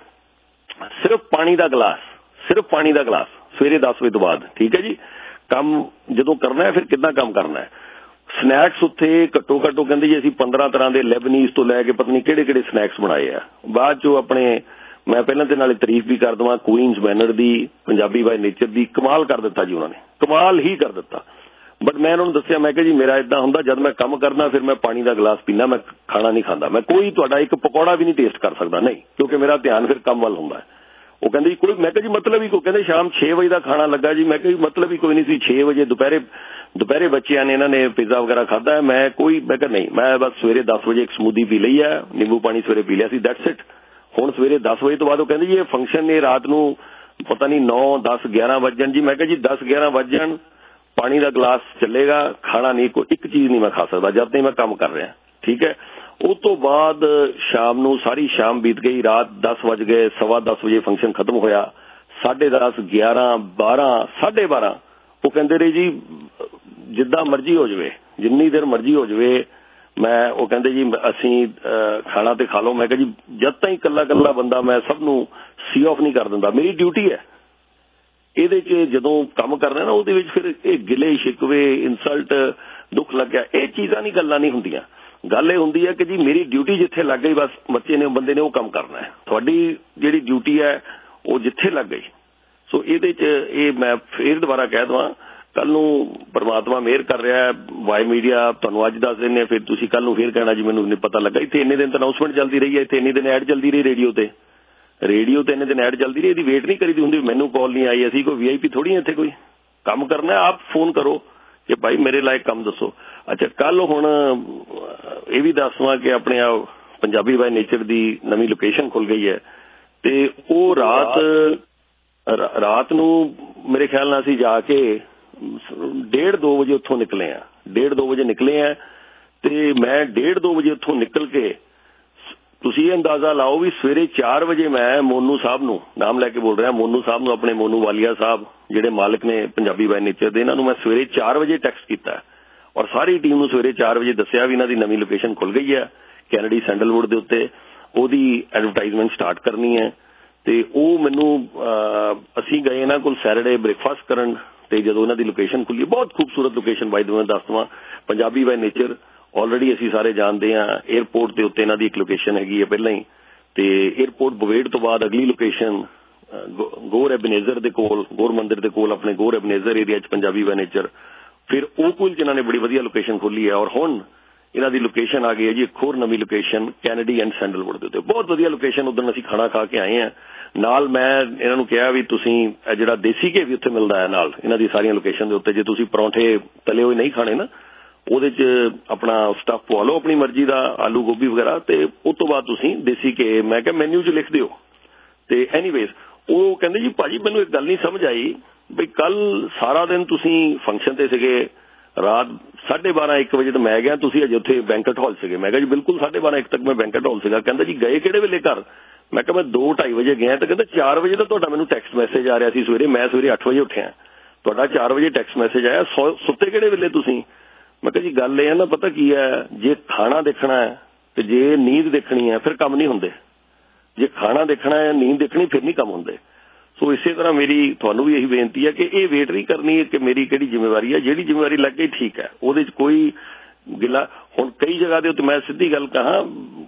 ਸਿਰਫ ਪਾਣੀ ਦਾ ਗਲਾਸ, ਸਿਰਫ ਪਾਣੀ ਦਾ ਗਲਾਸ ਸਵੇਰੇ ਦਸ ਵਜੇ ਤੋਂ ਬਾਅਦ, ਠੀਕ ਹੈ ਜੀ। ਕੰਮ ਜਦੋਂ ਕਰਨਾ ਹੈ ਫਿਰ ਕਿੱਦਾਂ ਕੰਮ ਕਰਨਾ ਹੈ। ਸਨੈਕਸ ਉੱਥੇ ਘੱਟੋ ਘੱਟੋ ਕਹਿੰਦੇ ਜੀ ਅਸੀਂ ਪੰਦਰਾਂ ਤਰ੍ਹਾਂ ਦੇ ਲੈਬਨੀਜ਼ ਤੋਂ ਲੈ ਕੇ ਪਤਾ ਨਹੀਂ ਕਿਹੜੇ ਕਿਹੜੇ ਸਨੈਕਸ ਬਣਾਏ ਆ। ਬਾਅਦ ਚੋਂ ਆਪਣੇ ਮੈਂ ਪਹਿਲਾਂ ਤੇ ਨਾਲੇ ਤਾਰੀਫ ਵੀ ਕਰ ਦੇਵਾਂ ਕੁਈਨਸ ਮੈਨਰ ਦੀ, ਪੰਜਾਬੀ ਬਾਈ ਨੇਚਰ ਦੀ, ਕਮਾਲ ਕਰ ਦਿੱਤਾ ਜੀ ਉਹਨਾਂ ਨੇ, ਕਮਾਲ ਹੀ ਕਰ ਦਿੱਤਾ। ਬਟ ਮੈਂ ਉਹਨਾਂ ਨੂੰ ਦੱਸਿਆ ਮੈਂ ਕਿਹਾ ਜੀ ਮੇਰਾ ਇਦਾਂ ਹੁੰਦਾ ਜਦ ਮੈਂ ਕੰਮ ਕਰਦਾ ਫਿਰ ਮੈਂ ਪਾਣੀ ਦਾ ਗਲਾਸ ਪੀਣਾ, ਮੈਂ ਖਾਣਾ ਨਹੀਂ ਖਾਂਦਾ, ਮੈਂ ਕੋਈ ਤੁਹਾਡਾ ਇੱਕ ਪਕੌੜਾ ਵੀ ਨਹੀਂ ਟੇਸਟ ਕਰ ਸਕਦਾ, ਨਹੀਂ, ਕਿਉਂਕਿ ਮੇਰਾ ਧਿਆਨ ਫਿਰ ਕੰਮ ਵੱਲ ਹੁੰਦਾ ਹੈ। ਉਹ ਕਹਿੰਦੇ ਜੀ ਕੋਈ, ਮੈਂ ਕਿਹਾ ਜੀ ਮਤਲਬ ਹੀ ਕੋਈ, ਕਹਿੰਦੇ ਸ਼ਾਮ ਛੇ ਵਜੇ ਦਾ ਖਾਣਾ ਲੱਗਾ ਜੀ। ਮੈਂ ਕਿਹਾ ਜੀ ਮਤਲਬ ਹੀ ਕੋਈ ਨਹੀਂ ਸੀ। ਛੇ ਵਜੇ ਦੁਪਹਿਰੇ ਦੁਪਹਿਰੇ ਬੱਚਿਆਂ ਨੇ ਇਹਨਾਂ ਨੇ ਪੀਜ਼ਾ ਵਗੈਰਾ ਖਾਧਾ ਹੈ, ਮੈਂ ਕੋਈ ਮੈਂ ਕਿਹਾ ਨਹੀਂ, ਮੈਂ ਬਸ ਸਵੇਰੇ ਦਸ ਵਜੇ ਇੱਕ ਸਮੂਦੀ ਪੀ ਲਈ ਹੈ, ਨਿੰਬੂ ਪਾਣੀ ਸਵੇਰੇ ਪੀ ਲਿਆ ਸੀ, ਦੈਟਸ ਇਟ। ਹੁਣ ਸਵੇਰੇ ਦਸ ਵਜੇ ਤੋਂ ਬਾਅਦ ਉਹ ਕਹਿੰਦੇ ਜੀ ਇਹ ਫੰਕਸ਼ਨ ਨੇ ਰਾਤ ਨੂੰ ਪਤਾ ਨਹੀਂ ਨੌ ਦਸ ਗਿਆਰਾਂ ਵੱਜ ਜਾਣ ਜੀ। ਮੈਂ ਕਿਹਾ ਜੀ ਦਸ ਗਿਆਰਾਂ ਵੱਜ ਜਾਣ ਪਾਣੀ ਦਾ ਗਲਾਸ ਚੱਲੇਗਾ, ਖਾਣਾ ਨਹੀਂ, ਕੋਈ ਇੱਕ ਚੀਜ਼ ਨਹੀਂ ਮੈਂ ਖਾ ਸਕਦਾ ਜਦ ਤੱਕ ਮੈਂ ਕੰਮ ਕਰ ਰਿਹਾ, ਠੀਕ ਹੈ। ਉਸ ਤੋਂ ਬਾਅਦ ਸ਼ਾਮ ਨੂੰ ਸਾਰੀ ਸ਼ਾਮ ਬੀਤ ਗਈ, ਰਾਤ ਦਸ ਵੱਜ ਗਏ, ਸਵਾ ਦਸ ਵਜੇ ਫੰਕਸ਼ਨ ਖਤਮ ਹੋਇਆ, ਸਾਢੇ ਦਸ ਗਿਆਰਾਂ ਬਾਰਾਂ ਸਾਢੇ ਬਾਰਾਂ ਉਹ ਕਹਿੰਦੇ ਰਹੇ ਜੀ ਜਿੱਦਾਂ ਮਰਜ਼ੀ ਹੋ ਜਾਵੇ, ਜਿੰਨੀ ਦੇਰ ਮਰਜ਼ੀ ਹੋ ਜਾਵੇ। ਮੈਂ ਉਹ ਕਹਿੰਦੇ ਜੀ ਅਸੀਂ ਖਾਣਾ ਤੇ ਖਾ ਲਓ। ਮੈਂ ਕਿਹਾ ਜੀ ਜਦ ਤਾਈਂ ਇਕੱਲਾ ਇਕੱਲਾ ਬੰਦਾ ਮੈਂ ਸਭ ਨੂੰ ਸੀ ਆਫ ਨਹੀਂ ਕਰ ਦਿੰਦਾ, ਮੇਰੀ ਡਿਊਟੀ ਹੈ। ਇਹਦੇ 'ਚ ਜਦੋਂ ਕੰਮ ਕਰਨਾ ਨਾ ਉਹਦੇ ਵਿੱਚ ਫਿਰ ਇਹ ਗਿਲੇ ਸ਼ਿਕਵੇ, ਇਨਸਲਟ, ਦੁੱਖ ਲੱਗਿਆ, ਇਹ ਚੀਜ਼ਾਂ ਨਹੀਂ, ਗੱਲਾਂ ਨਹੀਂ ਹੁੰਦੀਆਂ। ਗੱਲ ਇਹ ਹੁੰਦੀ ਹੈ ਕਿ ਜੀ ਮੇਰੀ ਡਿਊਟੀ ਜਿੱਥੇ ਲੱਗ ਗਈ ਬਸ ਬੱਚੇ ਨੇ ਬੰਦੇ ਨੇ ਉਹ ਕੰਮ ਕਰਨਾ ਹੈ। ਤੁਹਾਡੀ ਜਿਹੜੀ ਡਿਊਟੀ ਹੈ ਉਹ ਜਿੱਥੇ ਲੱਗ ਗਈ। ਸੋ ਇਹਦੇ 'ਚ ਇਹ ਮੈਂ ਫੇਰ ਦੁਬਾਰਾ ਕਹਿ ਦਵਾਂ, ਕੱਲ ਨੂੰ ਪਰਮਾਤਮਾ ਮਿਹਰ ਕਰ ਰਿਹਾ, ਵਾਈ ਮੀਡੀਆ ਤੁਹਾਨੂੰ ਅੱਜ ਦੱਸ ਦਿੰਦੇ, ਫਿਰ ਤੁਸੀਂ ਕੱਲ ਨੂੰ ਫੇਰ ਕਹਿਣਾ ਜੀ ਮੈਨੂੰ ਨਹੀਂ ਪਤਾ ਲੱਗਾ। ਇੱਥੇ ਇੰਨੇ ਦਿਨ ਤਾਂ ਅਨਾਊਂਸਮੈਂਟ ਚੱਲਦੀ ਰਹੀ ਹੈ, ਇੱਥੇ ਇੰਨੇ ਦਿਨ ਐਡ ਚੱਲਦੀ ਰਹੀ ਰੇਡੀਓ ਤੇ, ਰੇਡੀਓ ਤੇ ਇੰਨੇ ਦਿਨ ਐਡ ਚੱਲਦੀ ਰਹੀ, ਇਹਦੀ ਵੇਟ ਨਹੀਂ ਕਰੀਦੀ ਹੁੰਦੀ। ਮੈਨੂੰ ਕਾਲ ਨਹੀਂ ਆਈ, ਅਸੀਂ ਕੋਈ ਵੀ ਆਈ ਪੀ ਥੋੜੀ ਇੱਥੇ, ਕੋਈ ਕੰਮ ਕਰਨਾ ਆਪ ਫੋਨ ਕਰੋ ਕਿ ਭਾਈ ਮੇਰੇ ਲਾਇਕ ਕੰਮ ਦੱਸੋ। ਅੱਛਾ ਕੱਲ ਹੁਣ ਇਹ ਵੀ ਦੱਸਵਾਂ ਕਿ ਆਪਣੇ ਆ ਪੰਜਾਬੀ ਬਾਈ ਨੇਚਰ ਦੀ ਨਵੀਂ ਲੋਕੇਸ਼ਨ ਖੁੱਲ ਗਈ ਹੈ ਤੇ ਉਹ ਰਾਤ ਰਾਤ ਨੂੰ ਮੇਰੇ ਖਿਆਲ ਨਾਲ ਅਸੀਂ ਜਾ ਕੇ ਡੇਢ ਦੋ ਵਜੇ ਉੱਥੋਂ ਨਿਕਲੇ ਆ, ਡੇਢ ਦੋ ਵਜੇ ਨਿਕਲੇ ਆ ਤੇ ਮੈਂ ਡੇਢ ਦੋ ਵਜੇ ਉੱਥੋਂ ਨਿਕਲ ਕੇ ਤੁਸੀਂ ਇਹ ਅੰਦਾਜ਼ਾ ਲਾਓ ਵੀ ਸਵੇਰੇ ਚਾਰ ਵਜੇ ਮੈਂ ਮੋਨੂ ਸਾਹਿਬ ਨੂੰ, ਨਾਮ ਲੈ ਕੇ ਬੋਲ ਰਿਹਾ, ਮੋਨੂ ਸਾਹਿਬ ਨੂੰ, ਆਪਣੇ ਮੋਨੂ ਵਾਲੀਆ ਸਾਹਿਬ ਜਿਹੜੇ ਮਾਲਕ ਨੇ ਪੰਜਾਬੀ ਬਾਈ ਨੇਚਰ ਦੇ, ਇਹਨਾਂ ਨੂੰ ਮੈਂ ਸਵੇਰੇ ਚਾਰ ਵਜੇ ਟੈਕਸਟ ਕੀਤਾ ਔਰ ਸਾਰੀ ਟੀਮ ਨੂੰ ਸਵੇਰੇ ਚਾਰ ਵਜੇ ਦੱਸਿਆ ਵੀ ਇਹਨਾਂ ਦੀ ਨਵੀਂ ਲੋਕੇਸ਼ਨ ਖੁੱਲ ਗਈ ਹੈ ਕੈਨੇਡੀ ਸੈਂਡਲਵੁੱਡ ਦੇ ਉੱਤੇ, ਉਹਦੀ ਐਡਵਰਟਾਈਜ਼ਮੈਂਟ ਸਟਾਰਟ ਕਰਨੀ ਹੈ। ਤੇ ਉਹ ਮੈਨੂੰ ਅਸੀਂ ਗਏ ਇਹਨਾਂ ਕੋਲ ਸੈਟਰਡੇ ਬ੍ਰੇਕਫਾਸਟ ਕਰਨ ਤੇ ਜਦੋਂ ਇਹਨਾਂ ਦੀ ਲੋਕੇਸ਼ਨ ਖੁੱਲੀ, ਬਹੁਤ ਖੂਬਸੂਰਤ ਲੋਕੇਸ਼ਨ ਬਾਈ ਦ ਵੇ ਦੱਸ ਦਵਾਂ, ਪੰਜਾਬੀ ਬਾਈ ਨੇਚਰ ਆਲਰੇਡੀ ਅਸੀਂ ਸਾਰੇ ਜਾਣਦੇ ਹਾਂ। ਏਅਰਪੋਰਟ ਦੇ ਉੱਤੇ ਇਹਨਾਂ ਦੀ ਇੱਕ ਲੋਕੇਸ਼ਨ ਹੈਗੀ ਹੈ ਪਹਿਲਾਂ ਹੀ, ਤੇ ਏਅਰਪੋਰਟ ਬਵੇੜ ਤੋਂ ਬਾਅਦ ਅਗਲੀ ਲੋਕੇਸ਼ਨ ਗੋਰ ਐਬਨੇਜ਼ਰ ਦੇ ਕੋਲ, ਗੋਰ ਮੰਦਿਰ ਦੇ ਕੋਲ ਆਪਣੇ ਗੋਰ ਐਬਨੇਜ਼ਰ ਏਰੀਆ 'ਚ ਪੰਜਾਬੀ ਬਾਈ ਨੇਚਰ। ਫਿਰ ਉਹ ਕੋਲ 'ਚ ਇਹਨਾਂ ਨੇ ਬੜੀ ਵਧੀਆ ਲੋਕੇਸ਼ਨ ਖੋਲੀ ਹੈ ਔਰ ਹੁਣ ਇਹਨਾਂ ਦੀ ਲੋਕੇਸ਼ਨ ਆ ਗਈ ਹੈ ਜੀ ਇੱਕ ਹੋਰ ਨਵੀਂ ਲੋਕੇਸ਼ਨ ਕੈਨੇਡੀ ਐਂਡ ਸੈਂਡਲਵੁੱਡ ਦੇ ਉੱਤੇ, ਬਹੁਤ ਵਧੀਆ ਲੋਕੇਸ਼ਨ। ਉਦੋਂ ਅਸੀਂ ਖਾਣਾ ਖਾ ਕੇ ਆਏ ਹਾਂ। ਨਾਲ ਮੈਂ ਇਹਨਾਂ ਨੂੰ ਕਿਹਾ ਵੀ ਤੁਸੀਂ ਜਿਹੜਾ ਦੇਸੀ ਘੇ ਵੀ ਉੱਥੇ ਮਿਲਦਾ ਹੈ ਨਾਲ ਇਹਨਾਂ ਦੀ ਸਾਰੀਆਂ ਲੋਕੇਸ਼ਨ ਦੇ ਉੱਤੇ, ਜੇ ਤੁਸੀਂ ਪਰੌਂਠੇ ਤਲੇ ਹੋਏ ਨਹੀਂ ਖਾਣੇ ਨਾ ਉਹਦੇ 'ਚ ਆਪਣਾ ਸਟਫ ਪਵਾ ਲਓ ਆਪਣੀ ਮਰਜ਼ੀ ਦਾ, ਆਲੂ ਗੋਭੀ ਵਗੈਰਾ, ਤੇ ਉਸ ਤੋਂ ਬਾਅਦ ਤੁਸੀਂ ਦੇਸੀ ਘੇ, ਮੈਂ ਕਿਹਾ ਮੈਨਿਊ 'ਚ ਲਿਖ ਦਿਓ। ਤੇ ਐਨੀਵੇਜ਼ ਉਹ ਕਹਿੰਦੇ ਜੀ ਭਾਜੀ ਮੈਨੂੰ ਇੱਕ ਗੱਲ ਨਹੀਂ ਸਮਝ ਆਈ ਬਈ ਕੱਲ ਸਾਰਾ ਦਿਨ ਤੁਸੀਂ ਫੰਕਸ਼ਨ ਤੇ ਸੀਗੇ, ਰਾਤ ਸਾਢੇ ਬਾਰਾਂ ਇੱਕ ਵਜੇ ਤਾਂ ਮੈਂ ਗਿਆ, ਤੁਸੀਂ ਅਜੇ ਉੱਥੇ ਬੈਂਕਟ ਹਾਲ ਸੀਗੇ। ਮੈਂ ਕਿਹਾ ਜੀ ਬਿਲਕੁਲ ਸਾਢੇ ਬਾਰਾਂ ਇੱਕ ਤੱਕ ਮੈਂ ਬੈਂਕਟ ਹਾਲ ਸੀਗਾ। ਕਹਿੰਦਾ ਜੀ ਗਏ ਕਿਹੜੇ ਵੇਲੇ ਘਰ? ਮੈਂ ਕਿਹਾ ਮੈਂ ਦੋ ਢਾਈ ਵਜੇ ਗਿਆ। ਤਾਂ ਕਹਿੰਦਾ ਚਾਰ ਵਜੇ ਤਾਂ ਤੁਹਾਡਾ ਮੈਨੂੰ ਟੈਕਸਟ ਮੈਸੇਜ ਆ ਰਿਹਾ ਸੀ ਸਵੇਰੇ, ਮੈਂ ਸਵੇਰੇ ਅੱਠ ਵਜੇ ਉੱਠਿਆ, ਤੁਹਾਡਾ ਚਾਰ ਵਜੇ ਟੈਕਸਟ ਮੈਸੇਜ ਆਇਆ, ਸੁੱਤੇ ਕਿਹੜੇ ਵੇਲੇ ਤੁਸੀਂ? ਮੈਂ ਕਿਹਾ ਜੀ ਗੱਲ ਇਹ ਹੈ ਨਾ, ਪਤਾ ਕੀ ਹੈ, ਜੇ ਖਾਣਾ ਦੇਖਣਾ ਹੈ ਤੇ ਜੇ ਨੀਂਦ ਦੇਖਣੀ ਹੈ ਫਿਰ ਕੰਮ ਨਹੀਂ ਹੁੰਦੇ, ਜੇ ਖਾਣਾ ਦੇਖਣਾ ਹੈ ਨੀਂਦ ਦੇਖਣੀ ਫਿਰ ਨਹੀਂ ਕੰਮ ਹੁੰਦੇ। ਸੋ ਇਸੇ ਤਰ੍ਹਾਂ ਮੇਰੀ ਤੁਹਾਨੂੰ ਵੀ ਇਹੀ ਬੇਨਤੀ ਹੈ ਕਿ ਇਹ ਵੇਟ ਨਹੀਂ ਕਰਨੀ ਕਿ ਮੇਰੀ ਕਿਹੜੀ ਜ਼ਿੰਮੇਵਾਰੀ ਹੈ, ਜਿਹੜੀ ਜ਼ਿੰਮੇਵਾਰੀ ਲੱਗ ਗਈ ਠੀਕ ਹੈ, ਉਹਦੇ 'ਚ ਕੋਈ ਗਿਲਾ। ਹੁਣ ਕਈ ਜਗ੍ਹਾ ਦੇ ਉੱਤੇ ਮੈਂ ਸਿੱਧੀ ਗੱਲ ਕਹਾਂ,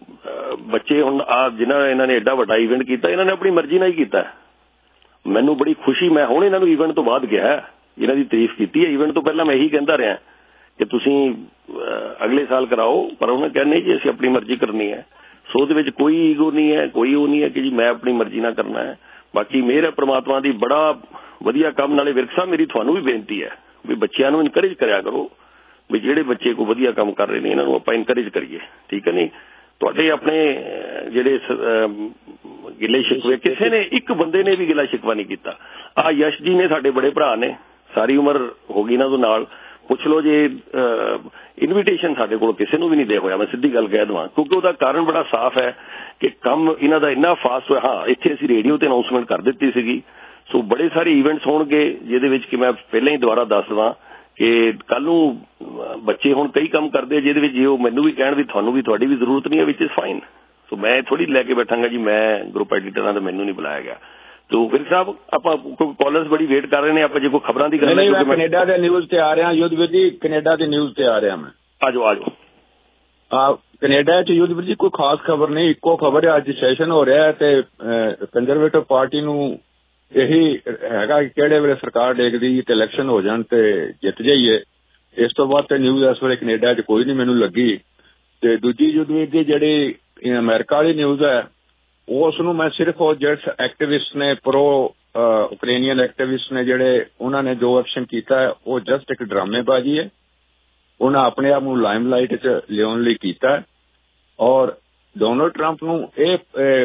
ਬੱਚੇ ਹੁਣ ਆ ਜਿਨ੍ਹਾਂ ਇਹਨਾਂ ਨੇ ਐਡਾ ਵੱਡਾ ਇਵੈਂਟ ਕੀਤਾ, ਇਹਨਾਂ ਨੇ ਆਪਣੀ ਮਰਜ਼ੀ ਨਾਲ ਹੀ ਕੀਤਾ। ਮੈਨੂੰ ਬੜੀ ਖੁਸ਼ੀ, ਮੈਂ ਹੁਣ ਇਹਨਾਂ ਨੂੰ ਇਵੈਂਟ ਤੋਂ ਬਾਅਦ ਗਿਆ, ਇਹਨਾਂ ਦੀ ਤਾਰੀਫ ਕੀਤੀ ਹੈ। ਇਵੈਂਟ ਤੋਂ ਪਹਿਲਾਂ ਮੈਂ ਇਹੀ ਕਹਿੰਦਾ ਰਿਹਾ ਕਿ ਤੁਸੀਂ ਅਗਲੇ ਸਾਲ ਕਰਾਓ, ਪਰ ਉਹਨਾਂ ਕਹਿੰਦੇ ਜੀ ਅਸੀਂ ਆਪਣੀ ਮਰਜ਼ੀ ਕਰਨੀ ਹੈ। ਸੋ ਉਹਦੇ ਵਿੱਚ ਕੋਈ ਈਗੋ ਨਹੀਂ ਹੈ, ਕੋਈ ਉਹ ਨਹੀਂ ਹੈ ਕਿ ਜੀ ਮੈਂ ਆਪਣੀ ਮਰਜ਼ੀ ਨਾਲ ਕਰਨਾ ਹੈ। ਬਾਕੀ ਮਿਹਰ ਹੈ ਪ੍ਰਮਾਤਮਾ ਦੀ, ਬੜਾ ਵਧੀਆ ਕੰਮ। ਨਾਲੇ ਵਿਰਕ ਸਾਹਿਬ ਮੇਰੀ ਤੁਹਾਨੂੰ ਵੀ ਬੇਨਤੀ ਹੈ ਵੀ ਬੱਚਿਆਂ ਨੂੰ ਇਨਕਰੇਜ ਕਰਿਆ ਕਰੋ, ਵੀ ਜਿਹੜੇ ਬੱਚੇ ਕੋਈ ਵਧੀਆ ਕੰਮ ਕਰ ਰਹੇ ਨੇ ਇਹਨਾਂ ਨੂੰ ਆਪਾਂ ਇਨਕਰੇਜ ਕਰੀਏ। ਠੀਕ ਹੈ ਨਹੀਂ, ਤੁਹਾਡੇ ਆਪਣੇ ਜਿਹੜੇ ਗਿਲੇ ਸ਼ਿਕਵੇ ਕਿਸੇ ਨੇ ਇੱਕ ਬੰਦੇ ਨੇ ਵੀ ਗਿਲਾ ਸ਼ਿਕਵਾ ਨਹੀਂ ਕੀਤਾ। ਆਹ ਯਸ਼ ਜੀ ਨੇ ਸਾਡੇ ਬੜੇ ਭਰਾ ਨੇ, ਸਾਰੀ ਉਮਰ ਹੋ ਗਈ ਇਹਨਾਂ ਤੋਂ ਨਾਲ, ਪੁੱਛ ਲਓ ਜੇ ਇਨਵੀਟੇਸ਼ਨ ਸਾਡੇ ਕੋਲ ਕਿਸੇ ਨੂੰ ਵੀ ਨਹੀਂ ਦੇ ਹੋਇਆ, ਮੈਂ ਸਿੱਧੀ ਗੱਲ ਕਹਿ ਦੇਵਾਂ, ਕਿਉਂਕਿ ਉਹਦਾ ਕਾਰਨ ਬੜਾ ਸਾਫ਼ ਹੈ ਕਿ ਕੰਮ ਇਹਨਾਂ ਦਾ ਇੰਨਾ ਫਾਸਟ ਹੋਇਆ। ਹਾਂ, ਇੱਥੇ ਅਸੀਂ ਰੇਡੀਓ ਤੇ ਅਨਾਊਂਸਮੈਂਟ ਕਰ ਦਿੱਤੀ ਸੀਗੀ, ਸੋ ਬੜੇ ਸਾਰੇ ਈਵੈਂਟਸ ਹੋਣਗੇ ਜਿਹਦੇ ਵਿੱਚ ਕਿ ਮੈਂ ਪਹਿਲਾਂ ਹੀ ਦੁਬਾਰਾ ਦੱਸ ਦੇਵਾਂ ਕਿ ਕੱਲ ਨੂੰ ਬੱਚੇ ਹੁਣ ਕਈ ਕੰਮ ਕਰਦੇ ਜਿਹਦੇ ਵਿੱਚ ਜੇ ਉਹ ਮੈਨੂੰ ਵੀ ਕਹਿਣ ਵੀ ਤੁਹਾਨੂੰ ਵੀ ਤੁਹਾਡੀ ਵੀ ਜ਼ਰੂਰਤ ਨਹੀਂ ਹੈ, ਵਿਚ ਇਜ਼ ਫਾਈਨ। ਸੋ ਮੈਂ ਥੋੜੀ ਲੈ ਕੇ ਬੈਠਾਂਗਾ ਜੀ ਮੈਂ ਗਰੁੱਪ ਐਡੀਟਰਾਂ ਦਾ ਮੈਨੂੰ ਨਹੀਂ ਬੁਲਾਇਆ ਗਿਆ। ਤੋ ਫਿਰ ਸਾਹਿਬ ਆਪਾਂ ਕਾਲਰਸ ਬੜੀ ਵੇਟ ਕਰ ਰਹੇ ਨੇ, ਆਪਾਂ ਜੇ ਕੋਈ ਖਬਰਾਂ ਦੀ ਗੱਲ ਹੈ ਕਿਉਂਕਿ ਮੈਂ ਕੈਨੇਡਾ ਦੇ ਨਿਊਜ਼ ਤੇ ਆ ਰਿਹਾ ਯੁੱਧਵੀਰ ਜੀ, ਕੈਨੇਡਾ ਦੀ ਨਿਊਜ਼ ਤੇ ਆ ਰਿਹਾ ਮੈਂ। ਆਜੋ ਆਜੋ। ਆ ਕੈਨੇਡਾ ਚ ਯੁੱਧਵੀਰ ਜੀ ਕੋਈ ਖਾਸ ਖਬਰ ਨਹੀਂ, ਇੱਕੋ ਖਬਰ ਹੈ ਅੱਜ ਸੈਸ਼ਨ ਹੋ ਰਿਹਾ ਤੇ ਕੰਜ਼ਰਵੇਟਿਵ ਪਾਰਟੀ ਨੂੰ ਇਹੀ ਹੈਗਾ ਕਿ ਕਿਹੜੇ ਵੇਲੇ ਸਰਕਾਰ ਡੇਗਦੀ ਤੇ ਇਲੈਕਸ਼ਨ ਹੋ ਜਾਣ ਤੇ ਜਿੱਤ ਜਾਈਏ। ਇਸ ਤੋਂ ਬਾਅਦ ਤੇ ਨਿਊਜ਼ ਇਸ ਵੇਲੇ ਕੈਨੇਡਾ ਚ ਕੋਈ ਨਹੀਂ ਮੈਨੂੰ ਲੱਗੀ। ਤੇ ਦੂਜੀ ਯੁੱਧਵੀਰ ਜੀ ਜਿਹੜੀ ਅਮਰੀਕਾ ਵਾਲੀ ਨਿਊਜ਼ ਹੈ ਉਸ ਨੂੰ ਮੈਂ ਸਿਰਫ ਉਹ ਜਿਹੜੇ ਐਕਟਿਵਿਸਟ ਨੇ ਪ੍ਰੋ ਉਕਰੇਨੀਅਨ ਐਕਟਿਵਿਸਟ ਨੇ ਜਿਹੜੇ ਉਹਨਾਂ ਨੇ ਜੋ ਐਕਸ਼ਨ ਕੀਤਾ ਹੈ ਉਹ ਜਸਟ ਇੱਕ ਡਰਾਮੇਬਾਜ਼ੀ ਹੈ, ਉਹਨਾਂ ਆਪਣੇ ਆਪ ਨੂੰ ਲਾਈਮਲਾਈਟ ਚ ਲਿਆਉਣ ਲਈ ਕੀਤਾ ਔਰ ਡੋਨਾਲਡ ਟਰੰਪ ਨੂੰ ਇਹ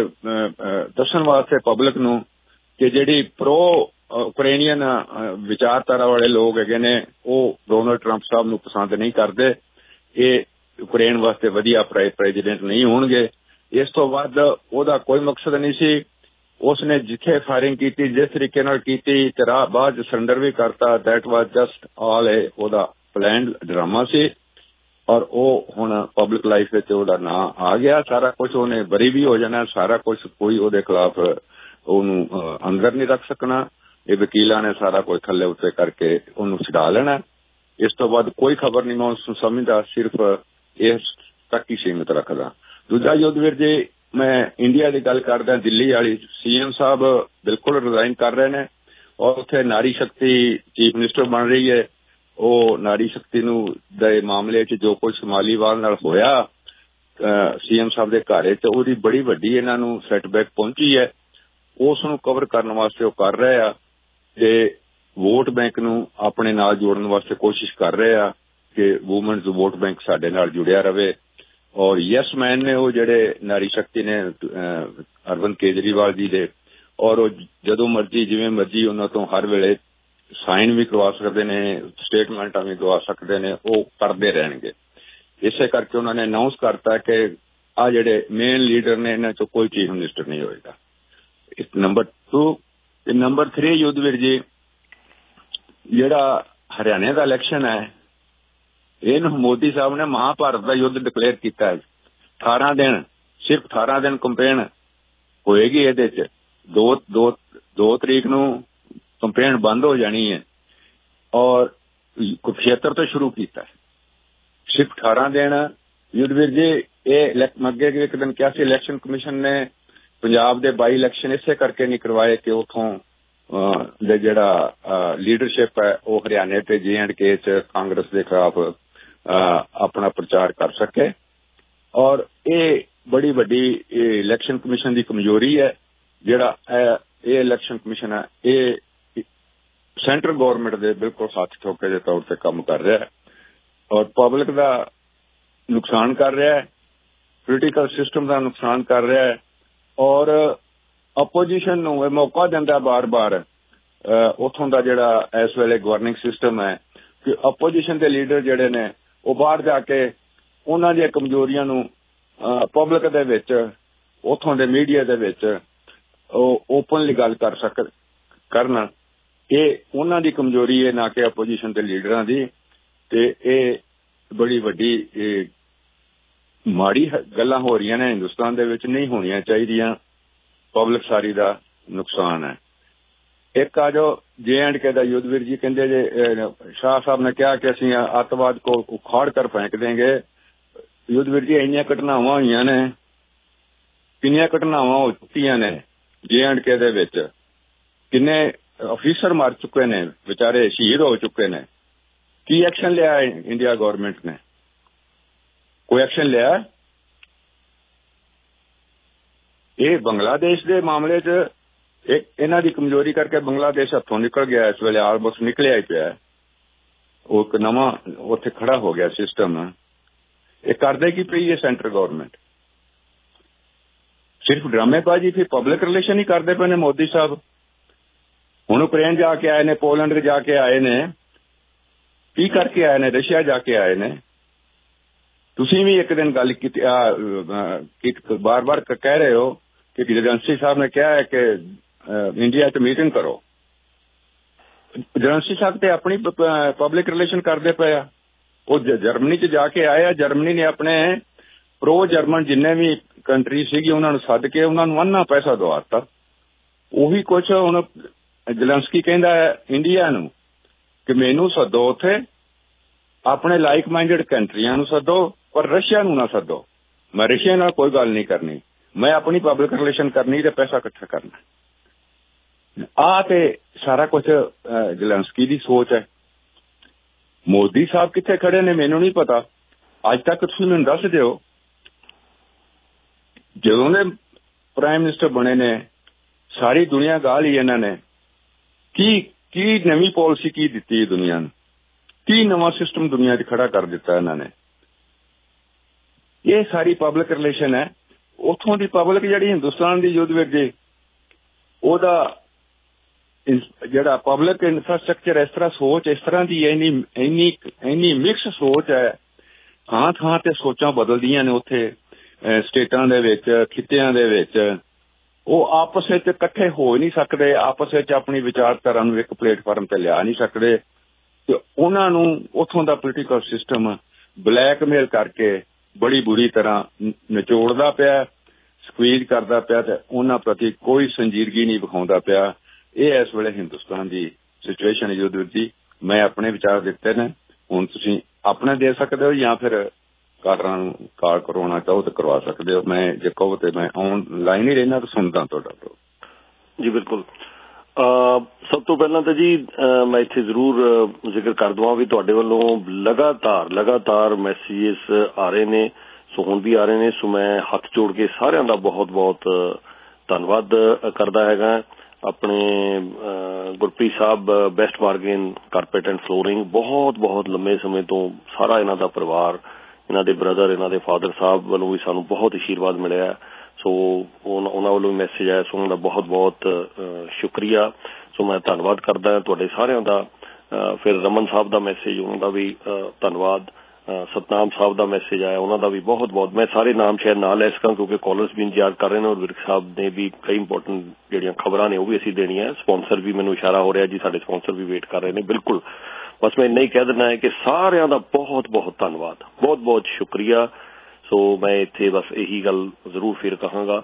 ਦੱਸਣ ਵਾਸਤੇ ਪਬਲਿਕ ਨੂੰ ਕਿ ਜਿਹੜੀ ਪ੍ਰੋ ਉਕਰੇਨੀਅਨ ਵਿਚਾਰਧਾਰਾ ਵਾਲੇ ਲੋਕ ਹੈਗੇ ਨੇ ਉਹ ਡੋਨਾਲਡ ਟਰੰਪ ਸਾਹਿਬ ਨੂੰ ਪਸੰਦ ਨਹੀਂ ਕਰਦੇ, ਇਹ ਯੂਕਰੇਨ ਵਾਸਤੇ ਵਧੀਆ ਪ੍ਰੈਜ਼ੀਡੈਂਟ ਨਹੀਂ ਹੋਣਗੇ। ਇਸ ਤੋਂ ਵੱਧ ਉਹਦਾ ਕੋਈ ਮਕਸਦ ਨਹੀਂ ਸੀ। ਉਸਨੇ ਜਿੱਥੇ ਫਾਇਰਿੰਗ ਕੀਤੀ ਜਿਸ ਤਰੀਕੇ ਨਾਲ ਕੀਤੀ ਤੇ ਰਾਹ ਬਾਅਦ ਸਰੈਂਡਰ ਵੀ ਕਰਤਾ, ਦੈਟ ਵਾਜ਼ ਜਸਟ ਆਲ ਏ ਉਹਦਾ ਪਲਾਨਡ ਡਰਾਮਾ ਸੀ ਔਰ ਉਹ ਹੁਣ ਪਬਲਿਕ ਲਾਈਫ ਵਿੱਚ ਉਹਦਾ ਨਾਂ ਆ ਗਿਆ, ਸਾਰਾ ਕੁਝ ਉਹਨੇ ਬਰੀ ਵੀ ਹੋ ਜਾਣਾ, ਸਾਰਾ ਕੁਝ ਕੋਈ ਉਹਦੇ ਖਿਲਾਫ ਉਹਨੂੰ ਅੰਦਰ ਨਹੀਂ ਰੱਖ ਸਕਣਾ। ਇਹ ਵਕੀਲਾਂ ਨੇ ਸਾਰਾ ਕੁਝ ਥੱਲੇ ਉੱਤੇ ਕਰਕੇ ਉਹਨੂੰ ਛਡਾ ਲੈਣਾ। ਇਸ ਤੋਂ ਬਾਅਦ ਕੋਈ ਖਬਰ ਨਹੀਂ ਮੈਂ ਉਸ ਨੂੰ ਸਮਝਦਾ, ਸਿਰਫ ਇਸ ਤੱਕ ਹੀ ਸੀਮਿਤ ਰੱਖਦਾ। ਦੂਜਾ ਯੁੱਧਵੀਰ ਜੀ ਮੈਂ ਇੰਡੀਆ ਦੀ ਗੱਲ ਕਰਦਾ, ਦਿੱਲੀ ਵਾਲੀ ਸੀਐਮ ਸਾਹਿਬ ਬਿਲਕੁਲ ਰਿਜ਼ਾਈਨ ਕਰ ਰਹੇ ਨੇ ਔਰ ਉੱਥੇ ਨਾਰੀ ਸ਼ਕਤੀ ਚੀਫ ਮਿਨਿਸਟਰ ਬਣ ਰਹੀ ਹੈ। ਉਹ ਨਾਰੀ ਸ਼ਕਤੀ ਨੂੰ ਦੇ ਮਾਮਲੇ 'ਚ ਜੋ ਕੁਝ ਮਾਲੀਵਾਲ ਨਾਲ ਹੋਇਆ ਸੀਐਮ ਸਾਹਿਬ ਦੇ ਘਰ 'ਚ ਉਹਦੀ ਬੜੀ ਵੱਡੀ ਇਹਨਾਂ ਨੂੰ ਸੈਟਬੈਕ ਪਹੁੰਚੀ ਹੈ, ਉਸ ਨੂੰ ਕਵਰ ਕਰਨ ਵਾਸਤੇ ਉਹ ਕਰ ਰਹੇ ਆ ਤੇ ਵੋਟ ਬੈਂਕ ਨੂੰ ਆਪਣੇ ਨਾਲ ਜੋੜਨ ਵਾਸਤੇ ਕੋਸ਼ਿਸ਼ ਕਰ ਰਹੇ ਆ ਕਿ ਵੂਮਨਜ਼ ਵੋਟ ਬੈਂਕ ਸਾਡੇ ਨਾਲ ਜੁੜਿਆ ਰਵੇ। ਔਰ ਯੈਸ ਮੈਨ ਨੇ ਉਹ ਜਿਹੜੇ ਨਾਰੀ ਸ਼ਕਤੀ ਨੇ ਅਰਵਿੰਦ ਕੇਜਰੀਵਾਲ ਜੀ ਦੇ, ਔਰ ਉਹ ਜਦੋਂ ਮਰਜ਼ੀ ਜਿਵੇਂ ਮਰਜ਼ੀ ਉਹਨਾਂ ਤੋਂ ਹਰ ਵੇਲੇ ਸਾਈਨ ਵੀ ਕਰਵਾ ਸਕਦੇ ਨੇ, ਸਟੇਟਮੈਂਟਾਂ ਵੀ ਦਵਾ ਸਕਦੇ ਨੇ, ਉਹ ਕਰਦੇ ਰਹਿਣਗੇ। ਇਸੇ ਕਰਕੇ ਉਹਨਾਂ ਨੇ ਅਨਾਉਂਸ ਕਰਤਾ ਕਿ ਆ ਜਿਹੜੇ ਮੇਨ ਲੀਡਰ ਨੇ ਇਹਨਾਂ ਚੋਂ ਕੋਈ ਚੀਫ ਮਿਨਿਸਟਰ ਨਹੀਂ ਹੋਏਗਾ। ਨੰਬਰ ਟੂ ਤੇ ਨੰਬਰ ਥ੍ਰੀ ਯੁੱਧਵੀਰ ਜੀ ਜਿਹੜਾ ਹਰਿਆਣੇ ਦਾ ਇਲੈਕਸ਼ਨ ਹੈ ਇਹਨੂੰ ਮੋਦੀ ਸਾਹਿਬ ਨੇ ਮਹਾਭਾਰਤ ਦਾ ਯੁੱਧ ਡਿਕਲੇਅਰ ਕੀਤਾ ਹੈ। ਅਠਾਰਾਂ ਦਿਨ ਸਿਰਫ ਅਠਾਰਾਂ ਦਿਨ ਕੰਪੇਨ ਹੋਏਗੀ ਇਹਦੇ ਚ, ਦੋ ਦੋ ਦੋ ਤਰੀਕ ਨੂੰ ਕੰਪੇਨ ਬੰਦ ਹੋ ਜਾਣੀ ਹੈ ਔਰ ਕੁਰੂਕਸ਼ੇਤਰ ਤੋਂ ਸ਼ੁਰੂ ਕੀਤਾ ਸਿਰਫ ਅਠਾਰਾਂ ਦਿਨ ਯੁੱਧਵੀਰ ਜੀ। ਇਹ ਅੱਗੇ ਇੱਕ ਦਿਨ ਕਿਹਾ ਸੀ ਇਲੈਕਸ਼ਨ ਕਮਿਸ਼ਨ ਨੇ ਪੰਜਾਬ ਦੇ ਬਾਈ ਇਲੈਕਸ਼ਨ ਇਸੇ ਕਰਕੇ ਨਹੀਂ ਕਰਵਾਏ ਕਿ ਉੱਥੋਂ ਦੇ ਜਿਹੜਾ ਲੀਡਰਸ਼ਿਪ ਹੈ ਉਹ ਹਰਿਆਣੇ ਤੇ ਜੇ ਐਂਡ ਕੇ ਚ ਕਾਂਗਰਸ ਦੇ ਖਿਲਾਫ ਆਪਣਾ ਪ੍ਰਚਾਰ ਕਰ ਸਕੇ ਔਰ ਇਹ ਬੜੀ ਵੱਡੀ ਇਲੈਕਸ਼ਨ ਕਮਿਸ਼ਨ ਦੀ ਕਮਜ਼ੋਰੀ ਹੈ। ਜਿਹੜਾ ਇਹ ਇਲੈਕਸ਼ਨ ਕਮਿਸ਼ਨ ਹੈ ਇਹ ਸੈਂਟਰਲ ਗੌਰਮੈਂਟ ਦੇ ਬਿਲਕੁਲ ਹੱਥ ਠੋਕੇ ਦੇ ਤੌਰ ਤੇ ਕੰਮ ਕਰ ਰਿਹਾ ਹੈ ਔਰ ਪਬਲਿਕ ਦਾ ਨੁਕਸਾਨ ਕਰ ਰਿਹਾ ਹੈ, ਪੋਲੀਟੀਕਲ ਸਿਸਟਮ ਦਾ ਨੁਕਸਾਨ ਕਰ ਰਿਹਾ ਹੈ ਔਰ ਆਪੋਜੀਸ਼ਨ ਨੂੰ ਇਹ ਮੌਕਾ ਦਿੰਦਾ ਬਾਰ-ਬਾਰ ਉੱਥੋਂ ਦਾ ਜਿਹੜਾ ਇਸ ਵੇਲੇ ਗਵਰਨਿੰਗ ਸਿਸਟਮ ਹੈ ਕਿ ਆਪੋਜੀਸ਼ਨ ਦੇ ਲੀਡਰ ਜਿਹੜੇ ਨੇ ਉਹ ਬਾਹਰ ਜਾ ਕੇ ਉਹਨਾਂ ਦੀਆਂ ਕਮਜ਼ੋਰੀਆਂ ਨੂੰ ਪਬਲਿਕ ਦੇ ਵਿੱਚ ਉੱਥੋਂ ਦੇ ਮੀਡੀਆ ਦੇ ਵਿੱਚ ਉਹ ਓਪਨਲੀ ਗੱਲ ਕਰ ਸਕ ਕਰਨ। ਇਹ ਉਹਨਾਂ ਦੀ ਕਮਜ਼ੋਰੀ ਹੈ ਨਾ ਕਿ ਆਪੋਜੀਸ਼ਨ ਦੇ ਲੀਡਰਾਂ ਦੀ, ਤੇ ਇਹ ਬੜੀ ਵੱਡੀ ਮਾੜੀ ਗੱਲਾਂ ਹੋ ਰਹੀਆਂ ਨੇ ਹਿੰਦੁਸਤਾਨ ਦੇ ਵਿੱਚ, ਨਹੀਂ ਹੋਣੀਆਂ ਚਾਹੀਦੀਆਂ। ਪਬਲਿਕ ਸਾਰੀ ਦਾ ਨੁਕਸਾਨ ਹੈ। ਇੱਕ ਆ ਜੋ ਜੇ ਐਂਡ ਕੇ ਦਾ ਯੁੱਧਵੀਰ ਜੀ ਕਹਿੰਦੇ ਜੇ ਸ਼ਾਹ ਸਾਹਿਬ ਨੇ ਕਿਹਾ ਕਿ ਅਸੀਂ ਅੱਤਵਾਦ ਕੋ ਉਖਾੜ ਕਰ ਫੈਂਕ ਦੇਂਗੇ। ਯੁੱਧਵੀਰ ਜੀ ਇੰਨੀਆਂ ਘਟਨਾਵਾਂ ਹੋਈਆਂ ਨੇ, ਕਿੰਨੀਆਂ ਘਟਨਾਵਾਂ ਹੋ ਚੁੱਕੀਆਂ ਨੇ ਜੇ ਐਂਡ ਕੇ ਦੇ ਵਿੱਚ, ਕਿੰਨੇ ਅਫੀਸਰ ਮਰ ਚੁੱਕੇ ਨੇ, ਵਿਚਾਰੇ ਸ਼ਹੀਦ ਹੋ ਚੁੱਕੇ ਨੇ। ਕੀ ਐਕਸ਼ਨ ਲਿਆ ਇੰਡੀਆ ਗੌਰਮੈਂਟ ਨੇ? ਕੋਈ ਐਕਸ਼ਨ ਲਿਆ? ਇਹ ਬੰਗਲਾਦੇਸ਼ ਦੇ ਮਾਮਲੇ 'ਚ ਇੱਕ ਇਹਨਾਂ ਦੀ ਕਮਜ਼ੋਰੀ ਕਰਕੇ ਬੰਗਲਾਦੇਸ਼ ਹੱਥੋਂ ਨਿਕਲ ਗਿਆ, ਇਸ ਵੇਲੇ ਆਲਮੋਸਟ ਨਿਕਲਿਆ ਹੀ ਪਿਆ ਉਹ ਇੱਕ ਨਵਾਂ ਉੱਥੇ ਖੜਾ ਹੋ ਗਿਆ ਸਿਸਟਮ। ਇਹ ਕਰਦੇ ਕੀ ਪਈ ਹੈ ਸੈਂਟਰ ਗਵਰਨਮੈਂਟ? ਸਿਰਫ ਡਰਾਮੇਬਾਜ਼ੀ, ਫਿਰ ਪਬਲਿਕ ਰਿਲੇਸ਼ਨ ਹੀ ਕਰਦੇ ਪਏ ਨੇ ਮੋਦੀ ਸਾਹਿਬ। ਹੁਣ ਯੂਕਰੇਨ ਜਾ ਕੇ ਆਏ ਨੇ, ਪੋਲੈਂਡ ਜਾ ਕੇ ਆਏ ਨੇ, ਕੀ ਕਰਕੇ ਆਏ ਨੇ? ਰਸ਼ੀਆ ਜਾ ਕੇ ਆਏ ਨੇ। ਤੁਸੀਂ ਵੀ ਇੱਕ ਦਿਨ ਗੱਲ ਕੀਤੀ, ਬਾਰ ਬਾਰ ਕਹਿ ਰਹੇ ਹੋ ਕਿ ਏਜੰਸੀ ਸਾਹਿਬ ਨੇ ਕਿਹਾ ਹੈ ਕਿ ਇੰਡੀਆ 'ਚ ਮੀਟਿੰਗ ਕਰੋ। ਏਜੰਸੀ ਸਾਹਿਬ ਤੇ ਆਪਣੀ ਪਬਲਿਕ ਰਿਲੇਸ਼ਨ ਕਰਦੇ ਪਏ ਆ। ਉਹ ਜਰਮਨੀ 'ਚ ਜਾ ਕੇ ਆਏ ਆ। ਜਰਮਨੀ ਨੇ ਆਪਣੇ ਪ੍ਰੋ ਜਰਮਨ ਜਿੰਨੇ ਵੀ ਕੰਟਰੀ ਸੀਗੀ ਉਹਨਾਂ ਨੂੰ ਸੱਦ ਕੇ ਉਹਨਾਂ ਨੂੰ ਅੰਨਾ ਪੈਸਾ ਦਵਾਤਾ। ਉਹੀ ਕੁਛ ਹੁਣ ਜ਼ੈਲੈਂਸਕੀ ਕਹਿੰਦਾ ਹੈ ਇੰਡੀਆ ਨੂੰ ਕਿ ਮੈਨੂੰ ਸੱਦੋ, ਉੱਥੇ ਆਪਣੇ ਲਾਈਕ ਮਾਈਂਡਡ ਕੰਟਰੀਆਂ ਨੂੰ ਸੱਦੋ, ਪਰ ਰਸ਼ੀਆ ਨੂੰ ਨਾ ਸੱਦੋ। ਮੈਂ ਰਸ਼ੀਆ ਨਾਲ ਕੋਈ ਗੱਲ ਨਹੀਂ ਕਰਨੀ, ਮੈਂ ਆਪਣੀ ਪਬਲਿਕ ਰਿਲੇਸ਼ਨ ਕਰਨੀ ਤੇ ਪੈਸਾ ਇਕੱਠਾ ਕਰਨਾ। ਆਹ ਤੇ ਸਾਰਾ ਕੁਛ ਜ਼ੈਲੈਂਸਕੀ ਦੀ ਸੋਚ ਹੈ। ਮੋਦੀ ਸਾਹਿਬ ਕਿੱਥੇ ਖੜੇ ਨੇ ਮੈਨੂੰ ਨਹੀਂ ਪਤਾ। ਅੱਜ ਤੱਕ ਤੁਸੀਂ ਮੈਨੂੰ ਦੱਸ ਦਿਓ, ਜਦੋਂ ਦੇ ਪ੍ਰਾਈਮ ਮਿਨਿਸਟਰ ਬਣੇ ਨੇ ਸਾਰੀ ਦੁਨੀਆ ਗਾਹ ਲਈ ਇਹਨਾਂ ਨੇ। ਕੀ ਕੀ ਨਵੀਂ ਪਾਲਿਸੀ ਕੀ ਦਿੱਤੀ ਦੁਨੀਆ ਨੂੰ? ਕੀ ਨਵਾਂ ਸਿਸਟਮ ਦੁਨੀਆ 'ਚ ਖੜਾ ਕਰ ਦਿੱਤਾ ਇਹਨਾਂ ਨੇ? ਇਹ ਸਾਰੀ ਪਬਲਿਕ ਰਿਲੇਸ਼ਨ ਹੈ। ਉੱਥੋਂ ਦੀ ਪਬਲਿਕ ਜਿਹੜੀ ਹਿੰਦੁਸਤਾਨ ਦੀ ਯੁੱਧ ਵਿੱਚ ਜੇ ਉਹਦਾ ਜਿਹੜਾ ਪਬਲਿਕ ਇਨਫਰਾਸਟਰਕਚਰ ਇਸ ਤਰ੍ਹਾਂ ਸੋਚ ਇਸ ਤਰ੍ਹਾਂ ਦੀ ਹੈ, ਇੰਨੀ ਇੰਨੀ ਇੰਨੀ ਮਿਕਸ ਸੋਚ ਹੈ। ਥਾਂ ਥਾਂ ਤੇ ਸੋਚਾਂ ਬਦਲਦੀਆਂ ਨੇ ਉੱਥੇ ਸਟੇਟਾਂ ਦੇ ਵਿੱਚ, ਖਿੱਤਿਆਂ ਦੇ ਵਿੱਚ। ਉਹ ਆਪਸ ਵਿੱਚ ਇਕੱਠੇ ਹੋ ਨਹੀਂ ਸਕਦੇ, ਆਪਸ ਵਿੱਚ ਆਪਣੀ ਵਿਚਾਰਧਾਰਾ ਨੂੰ ਇੱਕ ਪਲੇਟਫਾਰਮ ਤੇ ਲਿਆ ਨਹੀਂ ਸਕਦੇ ਤੇ ਉਹਨਾਂ ਨੂੰ ਉੱਥੋਂ ਦਾ ਪੋਲੀਟੀਕਲ ਸਿਸਟਮ ਬਲੈਕਮੇਲ ਕਰਕੇ ਬੜੀ ਬੁਰੀ ਤਰ੍ਹਾਂ ਨਿਚੋੜਦਾ ਪਿਆ, ਸਕਵੀਜ਼ ਕਰਦਾ ਪਿਆ ਤੇ ਉਹਨਾਂ ਪ੍ਰਤੀ ਕੋਈ ਸੰਜੀਦਗੀ ਨਹੀਂ ਵਿਖਾਉਂਦਾ ਪਿਆ। ਇਹ ਇਸ ਵੇਲੇ ਹਿੰਦੁਸਤਾਨ ਦੀ ਸਿਚੁਏਸ਼ਨ ਯੁੱਧ ਦੀ। ਮੈਂ ਆਪਣੇ ਵਿਚਾਰ ਦਿੱਤੇ ਨੇ, ਹੁਣ ਤੁਸੀਂ ਆਪਣੇ ਦੇ ਸਕਦੇ ਹੋ ਜਾਂ ਫਿਰ ਕਾਲਰਾਂ ਨੂੰ ਕਾਲ ਕਰਵਾਉਣਾ ਚਾਹੋ ਤਾਂ ਕਰਵਾ ਸਕਦੇ ਹੋ। ਮੈਂ ਜੇ ਕਹੋ ਤੇ ਮੈਂ ਆਨਲਾਈਨ ਹੀ ਰਹਿਣਾ ਤਾਂ ਸੁਣਦਾ ਤੁਹਾਡਾ। ਜੀ ਬਿਲਕੁਲ। ਸਭ ਤੋਂ ਪਹਿਲਾਂ ਤਾਂ ਜੀ ਮੈਂ ਇੱਥੇ ਜ਼ਰੂਰ ਜ਼ਿਕਰ ਕਰ ਦਵਾਂ ਵੀ ਤੁਹਾਡੇ ਵੱਲੋਂ ਲਗਾਤਾਰ ਲਗਾਤਾਰ ਮੈਸੇਜਸ ਆ ਰਹੇ ਨੇ, ਸੋ ਹੁਣ ਵੀ ਆ ਰਹੇ ਨੇ। ਸੋ ਮੈਂ ਹੱਥ ਜੋੜ ਕੇ ਸਾਰਿਆਂ ਦਾ ਬਹੁਤ ਬਹੁਤ ਧੰਨਵਾਦ ਕਰਦਾ ਹੈਗਾ। ਆਪਣੇ Gurpreet Sahib best bargain carpet and flooring, ਬਹੁਤ ਬਹੁਤ ਲੰਮੇ ਸਮੇਂ ਤੋਂ ਸਾਰਾ ਇਹਨਾਂ ਦਾ ਪਰਿਵਾਰ, ਇਹਨਾਂ ਦੇ ਬ੍ਰਦਰ, ਇਹਨਾਂ ਦੇ ਫਾਦਰ ਸਾਹਿਬ ਵੱਲੋਂ ਵੀ ਸਾਨੂੰ ਬਹੁਤ ਅਸ਼ੀਰਵਾਦ ਮਿਲਿਆ। ਸੋ ਉਹਨਾਂ ਵੱਲੋਂ ਵੀ ਮੈਸੇਜ ਆਇਆ, ਸੋ ਉਹਨਾਂ ਦਾ ਬਹੁਤ ਬਹੁਤ ਸ਼ੁਕਰੀਆ। ਸੋ ਮੈਂ ਧੰਨਵਾਦ ਕਰਦਾ ਤੁਹਾਡੇ ਸਾਰਿਆਂ ਦਾ। ਫਿਰ ਰਮਨ ਸਾਹਿਬ ਦਾ ਮੈਸੇਜ, ਉਹਨਾਂ ਦਾ ਵੀ ਧੰਨਵਾਦ। ਸਤਨਾਮ ਸਾਹਿਬ ਦਾ ਮੈਸੇਜ ਆਇਆ, ਉਹਨਾਂ ਦਾ ਵੀ ਬਹੁਤ ਬਹੁਤ। ਮੈਂ ਸਾਰੇ ਨਾਮ ਸ਼ਾਇਦ ਨਾ ਲੈ ਸਕਾਂ ਕਿਉਂਕਿ ਕਾਲਰਸ ਵੀ ਇੰਤਜ਼ਾਰ ਕਰ ਰਹੇ ਨੇ, ਔਰ ਵਿਰਕ ਸਾਹਿਬ ਨੇ ਵੀ ਕਈ ਇੰਪੋਰਟੈਂਟ ਜਿਹੜੀਆਂ ਖਬਰਾਂ ਨੇ ਉਹ ਵੀ ਅਸੀਂ ਦੇਣੀਆਂ। ਸਪਾਂਸਰ ਵੀ ਮੈਨੂੰ ਇਸ਼ਾਰਾ ਹੋ ਰਿਹਾ ਜੀ, ਸਾਡੇ ਸਪਾਂਸਰ ਵੀ ਵੇਟ ਕਰ ਰਹੇ ਨੇ। ਬਿਲਕੁਲ, ਬਸ ਮੈਂ ਇੰਨਾ ਹੀ ਕਹਿ ਦਿੰਦਾ ਹੈ ਕਿ ਸਾਰਿਆਂ ਦਾ ਬਹੁਤ ਬਹੁਤ ਧੰਨਵਾਦ, ਬਹੁਤ ਬਹੁਤ ਸ਼ੁਕਰੀਆ। ਸੋ ਮੈਂ ਇੱਥੇ ਬਸ ਇਹੀ ਗੱਲ ਜ਼ਰੂਰ ਫਿਰ ਕਹਾਂਗਾ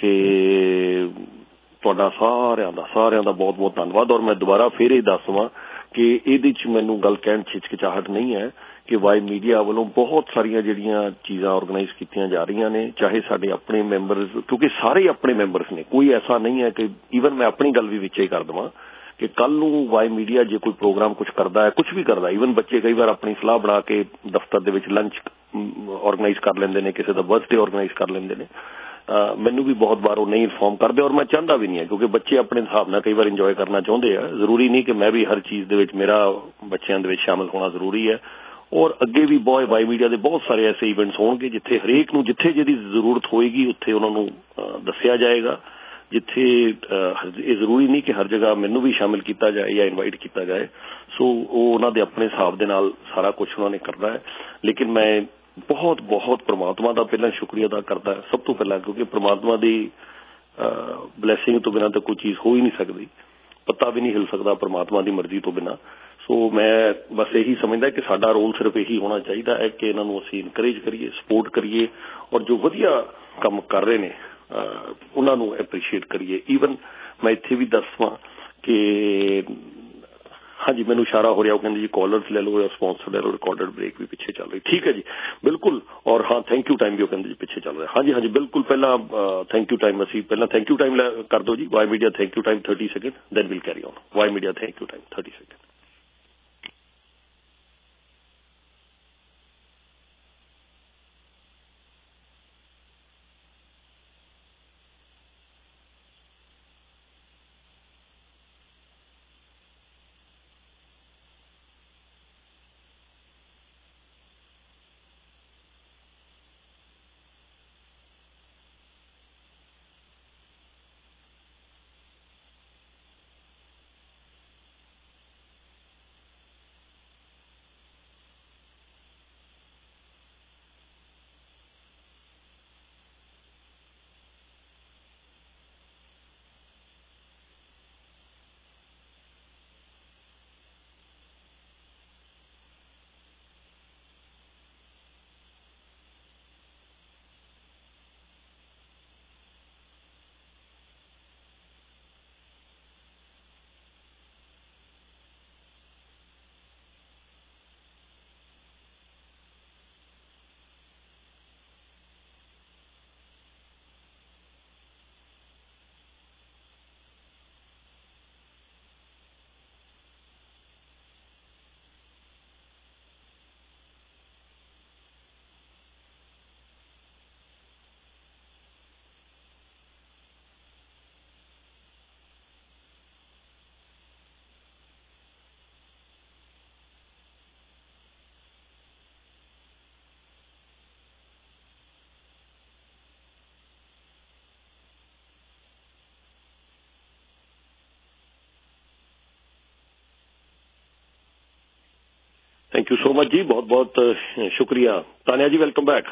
ਕਿ ਤੁਹਾਡਾ ਸਾਰਿਆਂ ਦਾ ਸਾਰਿਆਂ ਦਾ ਬਹੁਤ ਬਹੁਤ ਧੰਨਵਾਦ। ਔਰ ਮੈਂ ਦੁਬਾਰਾ ਫਿਰ ਇਹ ਦੱਸਵਾਂ ਕਿ ਇਹਦੇ 'ਚ ਮੈਨੂੰ ਗੱਲ ਕਹਿਣ 'ਚ ਹਿਚਕਿਚਾਹਟ ਨਹੀਂ ਹੈ ਕਿ ਵਾਈ ਮੀਡੀਆ ਵੱਲੋਂ ਬਹੁਤ ਸਾਰੀਆਂ ਜਿਹੜੀਆਂ ਚੀਜ਼ਾਂ ਆਰਗੇਨਾਈਜ਼ ਕੀਤੀਆਂ ਜਾ ਰਹੀਆਂ ਨੇ, ਚਾਹੇ ਸਾਡੇ ਆਪਣੇ ਮੈਂਬਰਸ, ਕਿਉਂਕਿ ਸਾਰੇ ਆਪਣੇ ਮੈਂਬਰਸ ਨੇ, ਕੋਈ ਐਸਾ ਨਹੀਂ ਹੈ ਕਿ ਈਵਨ ਮੈਂ ਆਪਣੀ ਗੱਲ ਵੀ ਵਿੱਚ ਹੀ ਕਰ ਦੇਵਾਂ ਕਿ ਕੱਲ ਨੂੰ ਵਾਈ ਮੀਡੀਆ ਜੇ ਕੋਈ ਪ੍ਰੋਗਰਾਮ ਕੁਛ ਕਰਦਾ ਹੈ, ਕੁਛ ਵੀ ਕਰਦਾ, ਈਵਨ ਬੱਚੇ ਕਈ ਵਾਰ ਆਪਣੀ ਸਲਾਹ ਬਣਾ ਕੇ ਦਫ਼ਤਰ ਦੇ ਵਿੱਚ ਲੰਚ ਆਰਗੇਨਾਈਜ਼ ਕਰ ਲੈਂਦੇ ਨੇ, ਕਿਸੇ ਦਾ ਬਰਥਡੇ ਆਰਗੇਨਾਈਜ਼ ਕਰ ਲੈਂਦੇ ਨੇ। ਮੈਨੂੰ ਵੀ ਬਹੁਤ ਵਾਰ ਉਹ ਨਹੀਂ ਇਨਫੋਰਮ ਕਰਦੇ, ਔਰ ਮੈਂ ਚਾਹੁੰਦਾ ਵੀ ਨਹੀਂ ਹੈ ਕਿਉਂਕਿ ਬੱਚੇ ਆਪਣੇ ਹਿਸਾਬ ਨਾਲ ਕਈ ਵਾਰ ਇੰਜੋਏ ਕਰਨਾ ਚਾਹੁੰਦੇ ਆ। ਜ਼ਰੂਰੀ ਨਹੀਂ ਕਿ ਮੈਂ ਵੀ ਹਰ ਚੀਜ਼ ਦੇ ਵਿੱਚ ਮੇਰਾ ਬੱਚਿਆਂ ਦੇ ਵਿੱਚ ਸ਼ਾਮਲ ਹੋਣਾ ਜ਼ਰੂਰੀ ਹੈ। ਔਰ ਅੱਗੇ ਵੀ ਬਹੁਤ ਵਾਈ ਮੀਡੀਆ ਦੇ ਬਹੁਤ ਸਾਰੇ ਐਸੇ ਇਵੈਂਟਸ ਹੋਣਗੇ ਜਿੱਥੇ ਹਰੇਕ ਨੂੰ ਜਿੱਥੇ ਜਿਹਦੀ ਜ਼ਰੂਰਤ ਹੋਏਗੀ ਉੱਥੇ ਉਹਨਾਂ ਨੂੰ ਦੱਸਿਆ ਜਾਏਗਾ। ਜਿੱਥੇ ਇਹ ਜ਼ਰੂਰੀ ਨਹੀਂ ਕਿ ਹਰ ਜਗ੍ਹਾ ਮੈਨੂੰ ਵੀ ਸ਼ਾਮਿਲ ਕੀਤਾ ਜਾਏ ਜਾਂ ਇਨਵਾਈਟ ਕੀਤਾ ਜਾਏ। ਸੋ ਉਹ ਉਹਨਾਂ ਦੇ ਆਪਣੇ ਹਿਸਾਬ ਦੇ ਨਾਲ ਸਾਰਾ ਕੁਝ ਉਹਨਾਂ ਨੇ ਕਰਨਾ ਹੈ। ਲੇਕਿਨ ਮੈਂ ਬਹੁਤ ਬਹੁਤ ਪ੍ਰਮਾਤਮਾ ਦਾ ਪਹਿਲਾਂ ਸ਼ੁਕਰੀਆ ਅਦਾ ਕਰਦਾ ਸਭ ਤੋਂ ਪਹਿਲਾਂ, ਕਿਉਂਕਿ ਪ੍ਰਮਾਤਮਾ ਦੀ ਬਲੈਸਿੰਗ ਤੋਂ ਬਿਨਾਂ ਤਾਂ ਕੋਈ ਚੀਜ਼ ਹੋ ਹੀ ਨਹੀਂ ਸਕਦੀ, ਪੱਤਾ ਵੀ ਨਹੀਂ ਹਿਲ ਸਕਦਾ ਪ੍ਰਮਾਤਮਾ ਦੀ ਮਰਜ਼ੀ ਤੋਂ ਬਿਨਾਂ। ਸੋ ਮੈਂ ਬਸ ਇਹੀ ਸਮਝਦਾ ਕਿ ਸਾਡਾ ਰੋਲ ਸਿਰਫ ਇਹੀ ਹੋਣਾ ਚਾਹੀਦਾ ਹੈ ਕਿ ਇਹਨਾਂ ਨੂੰ ਅਸੀਂ ਇਨਕਰੇਜ ਕਰੀਏ, ਸਪੋਰਟ ਕਰੀਏ, ਔਰ ਜੋ ਵਧੀਆ ਕੰਮ ਕਰ ਰਹੇ ਨੇ ਉਹਨਾਂ ਨੂੰ ਐਪਰੀਸ਼ੀਏਟ ਕਰੀਏ। ਈਵਨ ਮੈਂ ਇੱਥੇ ਵੀ ਦੱਸਵਾਂ ਕਿ ਹਾਂਜੀ ਮੈਨੂੰ ਇਸ਼ਾਰਾ ਹੋ ਰਿਹਾ, ਉਹ ਕਹਿੰਦੇ ਜੀ ਕਾਲਰਸ ਲੈ ਲਓ ਜਾਂ ਸਪਾਂਸਰ ਲੈ ਲਓ, ਰਿਕਾਰਡਡ ਬ੍ਰੇਕ ਵੀ ਪਿੱਛੇ ਚੱਲ ਰਹੀ। ਠੀਕ ਹੈ ਜੀ, ਬਿਲਕੁਲ। ਔਰ ਹਾਂ ਥੈਂਕ ਯੂ ਟਾਈਮ ਵੀ ਉਹ ਕਹਿੰਦੇ ਜੀ ਪਿੱਛੇ ਚੱਲ ਰਿਹਾ। ਹਾਂਜੀ ਹਾਂਜੀ ਬਿਲਕੁਲ। ਪਹਿਲਾਂ ਥੈਂਕ ਯੂ ਟਾਈਮ ਅਸੀਂ ਪਹਿਲਾਂ ਥੈਂਕ ਯੂ ਟਾਈਮ ਕਰ ਦਿਓ ਜੀ। Y Media thank you time thirty second, then will carry on. Y Media thank you time thirty second. Thank you so much जी, बहुत बहुत शुक्रिया। तानिया जी वेलकम बैक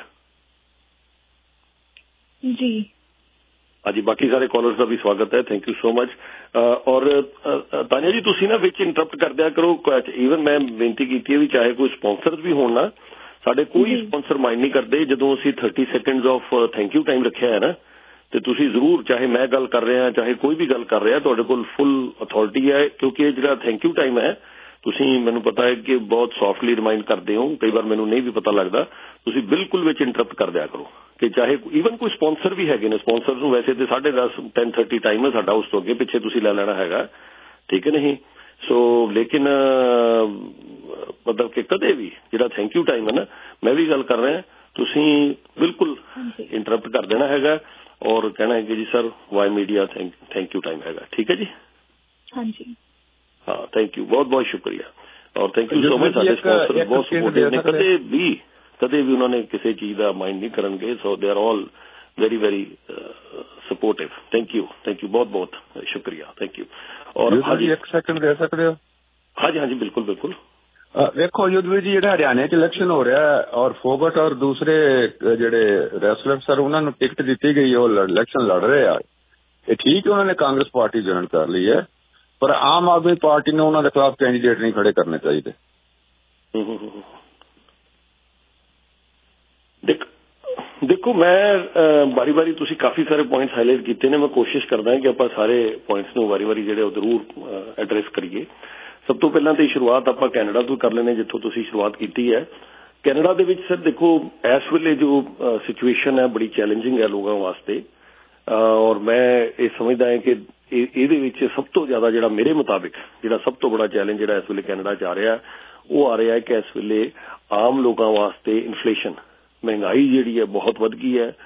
जी। हाँ जी, बाकी सारे कॉलर्स का भी स्वागत है, थैंक यू सो मच। और तानिया जी तुसी ना विच इंटरप्ट कर दिया करो, ईवन मैं बेनती की है भी चाहे कोई स्पॉन्सर्स भी होना, साडे कोई स्पॉन्सर माइंड नहीं करते जदों असीं thirty seconds of thank you time रखिया है ना, तो तुसी जरूर चाहे मैं गल कर रहा चाहे कोई भी गल कर रहा तुहाडे कोल फुल अथॉरिटी है, क्योंकि ये जिहड़ा थैंक यू टाइम है तुसी मैनूं पता है कि बहुत सॉफ्टली रिमाइंड करते हो, कई बार मैनूं नहीं भी पता लगता, तुसी बिल्कुल विच इंटरप्ट कर दिया करो कि चाहे ईवन कोई स्पॉन्सर भी है, स्पॉन्सर नूं वैसे तो साढ़े दस टेन थर्टी टाइम है साडा, उस तो अगे पिछे तुसी लै लेना हैगा, ठीक है नहीं। सो लेकिन मतलब कि कदे भी जिहड़ा थैंक यू टाइम है ना, मैं भी गल कर रहा तुसी बिल्कुल इंटरप्ट कर देना हैगा और कहना है कि जी sir Y Media thank thank you time हैगा, ठीक है जी। हाँ जी, हाँ थैंक यू, बहुत बहुत शुक्रिया और थैंक यू सो मच। साडे स्पॉन्सर बहुत सपोर्टिव ने, कदे भी कदे भी उन्होंने किसी चीज का माइंड नहीं करनगे, so they are all very very supportive. Thank you thank you, बहुत बहुत शुक्रिया, थैंक यू। और हाँ जी एक सेकंड दे सकते हो? हाँ जी हाँ जी बिल्कुल बिल्कुल। देखो युद्धवीर जी, ਜਿਹੜਾ ਹਰਿਆਣੇ ਚ ਇਲੈਕਸ਼ਨ ਹੋ ਰਿਹਾ ਔਰ ਫੋਗਟ ਔਰ ਦੂਸਰੇ ਜਿਹੜੇ ਰੈਸਲਰ ਸਰ ਉਹਨਾਂ ਨੂੰ ਟਿਕਟ ਦਿੱਤੀ ਗਈ, ਉਹ ਇਲੈਕਸ਼ਨ ਲੜ ਰਹੇ ਆ, ਇਹ ਠੀਕ ਹੈ, ਉਹਨਾਂ ਨੇ ਕਾਂਗਰਸ ਪਾਰਟੀ ਜੁਆਇਨ ਕਰ ਲਈ ਹੈ, ਪਰ ਆਮ ਆਦਮੀ ਪਾਰਟੀ ਨੇ ਉਹਨਾਂ ਦੇ ਖਿਲਾਫ ਕੈਂਡੀਡੇਟ ਨਹੀਂ ਖੜੇ ਕਰਨੇ ਚਾਹੀਦੇ। देखो मैं बारी बारी तुसी काफी सारे पॉइंट्स हाईलाइट किए ने, मैं कोशिश करदा कि आप सारे पॉइंट्स नूं वारी वारी जिहड़े जरूर एड्रैस करिए। सब तो पहला तो शुरुआत आप कैनेडा तो कर लेने जिथों तुसी शुरुआत की है। कैनेडा दे विच सर देखो इस वेले जो सिचुएशन है बड़ी चैलेंजिंग है लोगों वास्ते, और मैं ये समझदा है कि ਇਹਦੇ ਵਿੱਚ ਸਭ ਤੋਂ ਜ਼ਿਆਦਾ ਜਿਹੜਾ ਮੇਰੇ ਮੁਤਾबिक ਜਿਹੜਾ ਸਭ ਤੋਂ ਬੜਾ ਚੈਲੰਜ ਜਿਹੜਾ ਇਸ ਵੇਲੇ ਕੈਨੇਡਾ 'ਚ ਆ ਰਿਹਾ ਉਹ ਆ ਰਿਹਾ ਹੈ ਕਿ ਇਸ ਵੇਲੇ ਆਮ ਲੋਕਾਂ ਵਾਸਤੇ ਇਨਫਲੇਸ਼ਨ ਮਹਿੰਗਾਈ ਜਿਹੜੀ ਹੈ ਬਹੁਤ ਵੱਧ ਗਈ ਹੈ।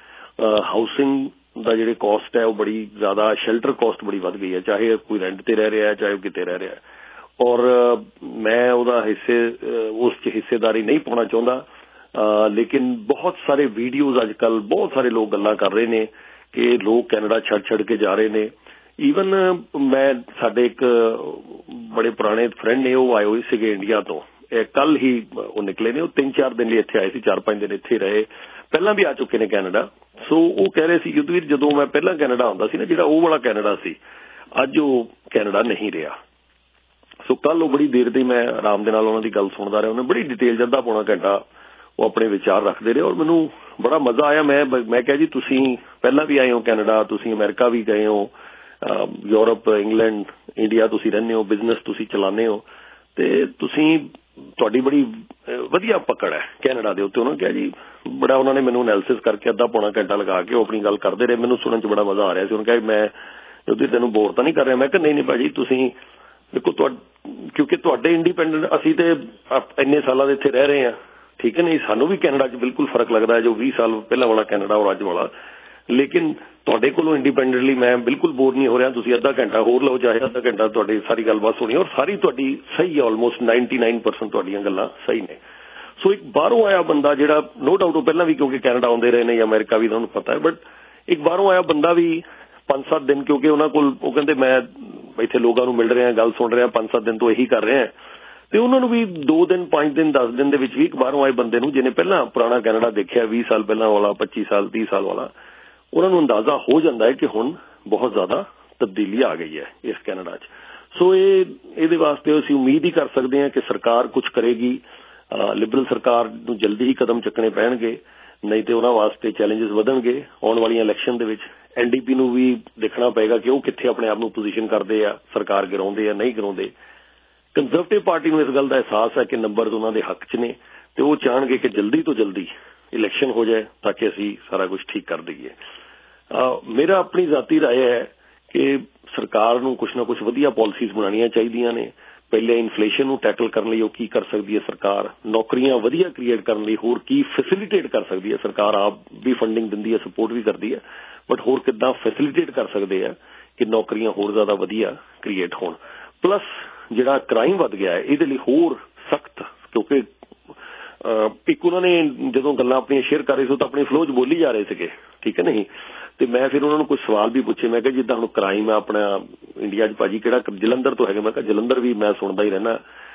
ਹਾਊਸਿੰਗ ਦਾ ਜਿਹੜੇ ਕਾਸਟ ਹੈ ਉਹ ਬੜੀ ਜ਼ਿਆਦਾ, ਸ਼ੈਲਟਰ ਕਾਸਟ ਬੜੀ ਵੱਧ ਗਈ ਹੈ, ਚਾਹੇ ਕੋਈ ਰੈਂਟ ਤੇ ਰਹਿ ਰਿਹਾ ਹੈ ਚਾਹੇ ਕਿਤੇ ਰਹਿ ਰਿਹਾ ਹੈ। ਔਰ ਮੈਂ ਉਹਦਾ ਹਿੱਸੇ ਉਸ 'ਚ ਹਿੱਸੇਦਾਰੀ ਨਹੀਂ ਪਾਉਣਾ ਚਾਹੁੰਦਾ, ਲੇਕਿਨ ਬਹੁਤ ਸਾਰੇ ਵੀਡੀਓਜ਼ ਅੱਜ ਕੱਲ੍ਹ ਬਹੁਤ ਸਾਰੇ ਲੋਕ ਗੱਲਾਂ ਕਰ ਰਹੇ ਨੇ ਕਿ ਲੋਕ ਕੈਨੇਡਾ ਛੱਡ ਛੱਡ ਕੇ ਜਾ ਰਹੇ ਨੇ। ਈਵਨ ਮੈਂ ਸਾਡੇ ਇੱਕ ਬੜੇ ਪੁਰਾਣੇ ਫਰੈਂਡ ਨੇ, ਉਹ ਆਏ ਹੋਏ ਸੀਗੇ ਇੰਡੀਆ ਤੋਂ, ਕੱਲ ਹੀ ਉਹ ਨਿਕਲੇ ਨੇ, ਉਹ ਤਿੰਨ ਚਾਰ ਦਿਨ ਲਈ ਇੱਥੇ ਆਏ ਸੀ, ਚਾਰ ਪੰਜ ਦਿਨ ਇੱਥੇ ਰਹੇ, ਪਹਿਲਾਂ ਵੀ ਆ ਚੁੱਕੇ ਨੇ ਕੈਨੇਡਾ। ਸੋ ਉਹ ਕਹਿ ਰਹੇ ਸੀ ਯੁੱਧਵੀਰ ਜਦੋਂ ਮੈਂ ਪਹਿਲਾਂ ਕੈਨੇਡਾ ਆਉਂਦਾ ਸੀ ਨਾ, ਜਿਹੜਾ ਉਹ ਵਾਲਾ ਕੈਨੇਡਾ ਸੀ, ਅੱਜ ਉਹ ਕੈਨੇਡਾ ਨਹੀਂ ਰਿਹਾ। ਸੋ ਕੱਲ ਉਹ ਬੜੀ ਦੇਰ ਦੀ ਮੈਂ ਆਰਾਮ ਦੇ ਨਾਲ ਉਹਨਾਂ ਦੀ ਗੱਲ ਸੁਣਦਾ ਰਿਹਾ, ਉਹਨੇ ਬੜੀ ਡਿਟੇਲ ਅੱਧਾ ਪੌਣਾ ਘੰਟਾ ਉਹ ਆਪਣੇ ਵਿਚਾਰ ਰੱਖਦੇ ਰਹੇ ਔਰ ਮੈਨੂੰ ਬੜਾ ਮਜ਼ਾ ਆਇਆ। ਮੈਂ ਮੈਂ ਕਿਹਾ ਜੀ ਤੁਸੀਂ ਪਹਿਲਾਂ ਵੀ ਆਏ ਹੋ ਕੈਨੇਡਾ, ਤੁਸੀਂ ਅਮਰੀਕਾ ਵੀ ਗਏ ਹੋ, ਯੂਰਪ, ਇੰਗਲੈਂਡ, ਇੰਡੀਆ ਤੁਸੀਂ ਰਹਿੰਦੇ ਹੋ, ਬਿਜ਼ਨਸ ਤੁਸੀਂ ਚਲਾਉਂਦੇ ਹੋ, ਤੇ ਤੁਸੀਂ ਤੁਹਾਡੀ ਬੜੀ ਵਧੀਆ ਪਕੜ ਹੈ ਕੈਨੇਡਾ ਦੇ ਉੱਤੇ। ਉਹਨਾਂ ਕਿਹਾ ਜੀ ਬੜਾ, ਉਹਨਾਂ ਨੇ ਮੈਨੂੰ ਐਨਾਲਿਸਿਸ ਕਰਕੇ ਅੱਧਾ ਪੌਣਾ ਘੰਟਾ ਲਗਾ ਕੇ ਉਹ ਆਪਣੀ ਗੱਲ ਕਰਦੇ ਰਹੇ, ਮੈਨੂੰ ਸੁਣਨ 'ਚ ਬੜਾ ਮਜ਼ਾ ਆ ਰਿਹਾ ਸੀ। ਉਹਨਾਂ ਕਿਹਾ ਮੈਂ ਉਹਦੀ ਤੈਨੂੰ ਬੋਰ ਤਾਂ ਨਹੀਂ ਕਰ ਰਿਹਾ? ਮੈਂ ਕਿਹਾ ਨਹੀਂ ਨਹੀਂ ਭਾਜੀ, ਤੁਸੀਂ ਦੇਖੋ ਤੁਹਾ ਕਿਉਂਕਿ ਤੁਹਾਡੇ ਇੰਡੀਪੈਂਡੈਂਟ, ਅਸੀਂ ਤੇ ਇੰਨੇ ਸਾਲਾਂ ਦੇ ਇੱਥੇ ਰਹਿ ਰਹੇ ਹਾਂ, ਠੀਕ ਹੈ ਨਹੀਂ, ਸਾਨੂੰ ਵੀ ਕੈਨੇਡਾ 'ਚ ਬਿਲਕੁਲ ਫਰਕ ਲੱਗਦਾ ਹੈ ਜੋ ਵੀਹ ਸਾਲ ਪਹਿਲਾਂ ਵਾਲਾ ਕੈਨੇਡਾ ਔਰ ਅੱਜ ਵਾਲਾ, ਲੇਕਿਨ ਤੁਹਾਡੇ ਕੋਲੋਂ ਇੰਡੀਪੈਂਡੈਂਟਲੀ ਮੈਂ ਬਿਲਕੁਲ ਬੋਰ ਨਹੀਂ ਹੋ ਰਿਹਾ। ਤੁਸੀਂ ਅੱਧਾ ਘੰਟਾ ਹੋਰ ਲਓ, ਚਾਹੇ ਅੱਧਾ ਘੰਟਾ ਤੁਹਾਡੀ ਸਾਰੀ ਗੱਲਬਾਤ ਸੁਣੀ ਔਰ ਸਾਰੀ ਤੁਹਾਡੀ ਸਹੀ ਹੈ, ਆਲਮੋਸਟ ਨਾਈਨਟੀ ਨਾਈਨ ਪਰਸੈਂਟ ਤੁਹਾਡੀਆਂ ਗੱਲਾਂ ਸਹੀ ਨੇ। ਸੋ ਇੱਕ ਬਾਹਰੋਂ ਆਇਆ ਬੰਦਾ ਜਿਹੜਾ ਨੋ ਡਾਊਟ ਉਹ ਪਹਿਲਾਂ ਵੀ ਕਿਉਂਕਿ ਕੈਨੇਡਾ ਆਉਂਦੇ ਰਹੇ ਨੇ ਜਾਂ ਅਮਰੀਕਾ ਵੀ ਤੁਹਾਨੂੰ ਪਤਾ ਹੈ, ਬਟ ਇੱਕ ਬਾਹਰੋਂ ਆਇਆ ਬੰਦਾ ਵੀ ਪੰਜ ਸੱਤ ਦਿਨ, ਕਿਉਂਕਿ ਉਹਨਾਂ ਕੋਲ ਉਹ ਕਹਿੰਦੇ ਮੈਂ ਇੱਥੇ ਲੋਕਾਂ ਨੂੰ ਮਿਲ ਰਿਹਾ, ਗੱਲ ਸੁਣ ਰਿਹਾ, ਪੰਜ ਸੱਤ ਦਿਨ ਤੋਂ ਇਹੀ ਕਰ ਰਿਹਾ, ਤੇ ਉਹਨਾਂ ਨੂੰ ਵੀ ਦੋ ਦਿਨ ਪੰਜ ਦਿਨ ਦਸ ਦਿਨ ਦੇ ਵਿੱਚ ਵੀ ਇੱਕ ਬਾਹਰੋਂ ਆਏ ਬੰਦੇ ਨੂੰ ਜਿਹਨੇ ਪਹਿਲਾਂ ਪੁਰਾਣਾ ਕੈਨੇਡਾ ਦੇਖਿਆ, ਵੀਹ ਸਾਲ ਪਹਿਲਾਂ ਵਾਲਾ, ਪੱਚੀ ਸਾਲ ਤੀਹ ਸਾਲ ਵਾਲਾ, ਉਹਨਾਂ ਨੂੰ ਅੰਦਾਜ਼ਾ ਹੋ ਜਾਂਦਾ ਹੈ ਕਿ ਹੁਣ ਬਹੁਤ ਜ਼ਿਆਦਾ ਤਬਦੀਲੀ ਆ ਗਈ ਹੈ ਇਸ ਕੈਨੇਡਾ 'ਚ। ਸੋ ਇਹ ਇਹਦੇ ਵਾਸਤੇ ਅਸੀਂ ਉਮੀਦ ਹੀ ਕਰ ਸਕਦੇ ਹਾਂ ਕਿ ਸਰਕਾਰ ਕੁਝ ਕਰੇਗੀ, ਲਿਬਰਲ ਸਰਕਾਰ ਨੂੰ ਜਲਦੀ ਹੀ ਕਦਮ ਚੱਕਣੇ ਪੈਣਗੇ, ਨਹੀਂ ਤੇ ਉਹਨਾਂ ਵਾਸਤੇ ਚੈਲੰਜਸ ਵਧਣਗੇ ਆਉਣ ਵਾਲੀਆਂ ਇਲੈਕਸ਼ਨ ਦੇ ਵਿੱਚ। ਐਨ ਡੀ ਪੀ ਨੂੰ ਵੀ ਦੇਖਣਾ ਪਏਗਾ ਕਿ ਉਹ ਕਿੱਥੇ ਆਪਣੇ ਆਪ ਨੂੰ ਪੋਜੀਸ਼ਨ ਕਰਦੇ ਆ, ਸਰਕਾਰ ਗਿਰਾਉਂਦੇ ਆ ਨਹੀਂ ਗਿਰਾਉਂਦੇ। ਕੰਜ਼ਰਵੇਟਿਵ ਪਾਰਟੀ ਨੂੰ ਇਸ ਗੱਲ ਦਾ ਅਹਿਸਾਸ ਹੈ ਕਿ ਨੰਬਰ ਉਹਨਾਂ ਦੇ ਹੱਕ 'ਚ ਨੇ ਤੇ ਉਹ ਚਾਹਣਗੇ ਕਿ ਜਲਦੀ ਤੋਂ ਜਲਦੀ ਇਲੈਕਸ਼ਨ ਹੋ ਜਾਏ ਤਾਂ ਕਿ ਅਸੀਂ ਸਾਰਾ ਕੁਝ ਠੀਕ ਕਰ ਦਈਏ। ਮੇਰਾ ਆਪਣੀ ਜ਼ਾਤੀ ਰਾਏ ਹੈ ਕਿ ਸਰਕਾਰ ਨੂੰ ਕੁਛ ਨਾ ਕੁਛ ਵਧੀਆ ਪਾਲਿਸੀਜ਼ ਬਣਾਉਣੀਆਂ ਚਾਹੀਦੀਆਂ ਨੇ। ਪਹਿਲੇ ਇਨਫਲੇਸ਼ਨ ਨੂੰ ਟੈਕਲ ਕਰਨ ਲਈ ਉਹ ਕੀ ਕਰ ਸਕਦੀ ਹੈ ਸਰਕਾਰ, ਨੌਕਰੀਆਂ ਵਧੀਆ ਕ੍ਰੀਏਟ ਕਰਨ ਲਈ ਹੋਰ ਕੀ ਫੈਸਿਲਿਟੇਟ ਕਰ ਸਕਦੀ ਹੈ ਸਰਕਾਰ, ਆਪ ਵੀ ਫੰਡਿੰਗ ਦਿੰਦੀ ਹੈ, ਸਪੋਰਟ ਵੀ ਕਰਦੀ ਹੈ, ਬਟ ਹੋਰ ਕਿੱਦਾਂ ਫੈਸਿਲਿਟੇਟ ਕਰ ਸਕਦੇ ਆ ਕਿ ਨੌਕਰੀਆਂ ਹੋਰ ਜ਼ਿਆਦਾ ਵਧੀਆ ਕ੍ਰੀਏਟ ਹੋਣ। ਪਲੱਸ ਜਿਹੜਾ ਕ੍ਰਾਈਮ ਵੱਧ ਗਿਆ ਹੈ ਇਹਦੇ ਲਈ ਹੋਰ ਸਖਤ, ਕਿਉਂਕਿ ਇੱਕ ਉਹਨਾਂ ਨੇ ਜਦੋਂ ਗੱਲਾਂ ਆਪਣੀਆਂ ਸ਼ੇਅਰ ਕਰ ਰਹੇ ਸੀ ਤਾਂ ਆਪਣੀ ਫਲੋ 'ਚ ਬੋਲੀ ਜਾ ਰਹੇ ਸੀਗੇ, ਠੀਕ ਹੈ ਨਹੀਂ, ਤੇ ਮੈਂ ਫਿਰ ਉਹਨਾਂ ਨੂੰ ਕੁਝ ਸਵਾਲ ਵੀ ਪੁੱਛੇ। ਮੈਂ ਕਿਹਾ ਜਿੱਦਾਂ ਹੁਣ ਕ੍ਰਾਈਮ ਹੈ ਆਪਣਾ ਇੰਡੀਆ 'ਚ ਭਾਜੀ ਕਿਹੜਾ, ਜਲੰਧਰ ਤੋਂ ਹੈਗੇ, ਮੈਂ ਕਿਹਾ ਜਲੰਧਰ ਵੀ ਮੈਂ ਸੁਣਦਾ ਹੀ ਰਹਿਣਾ,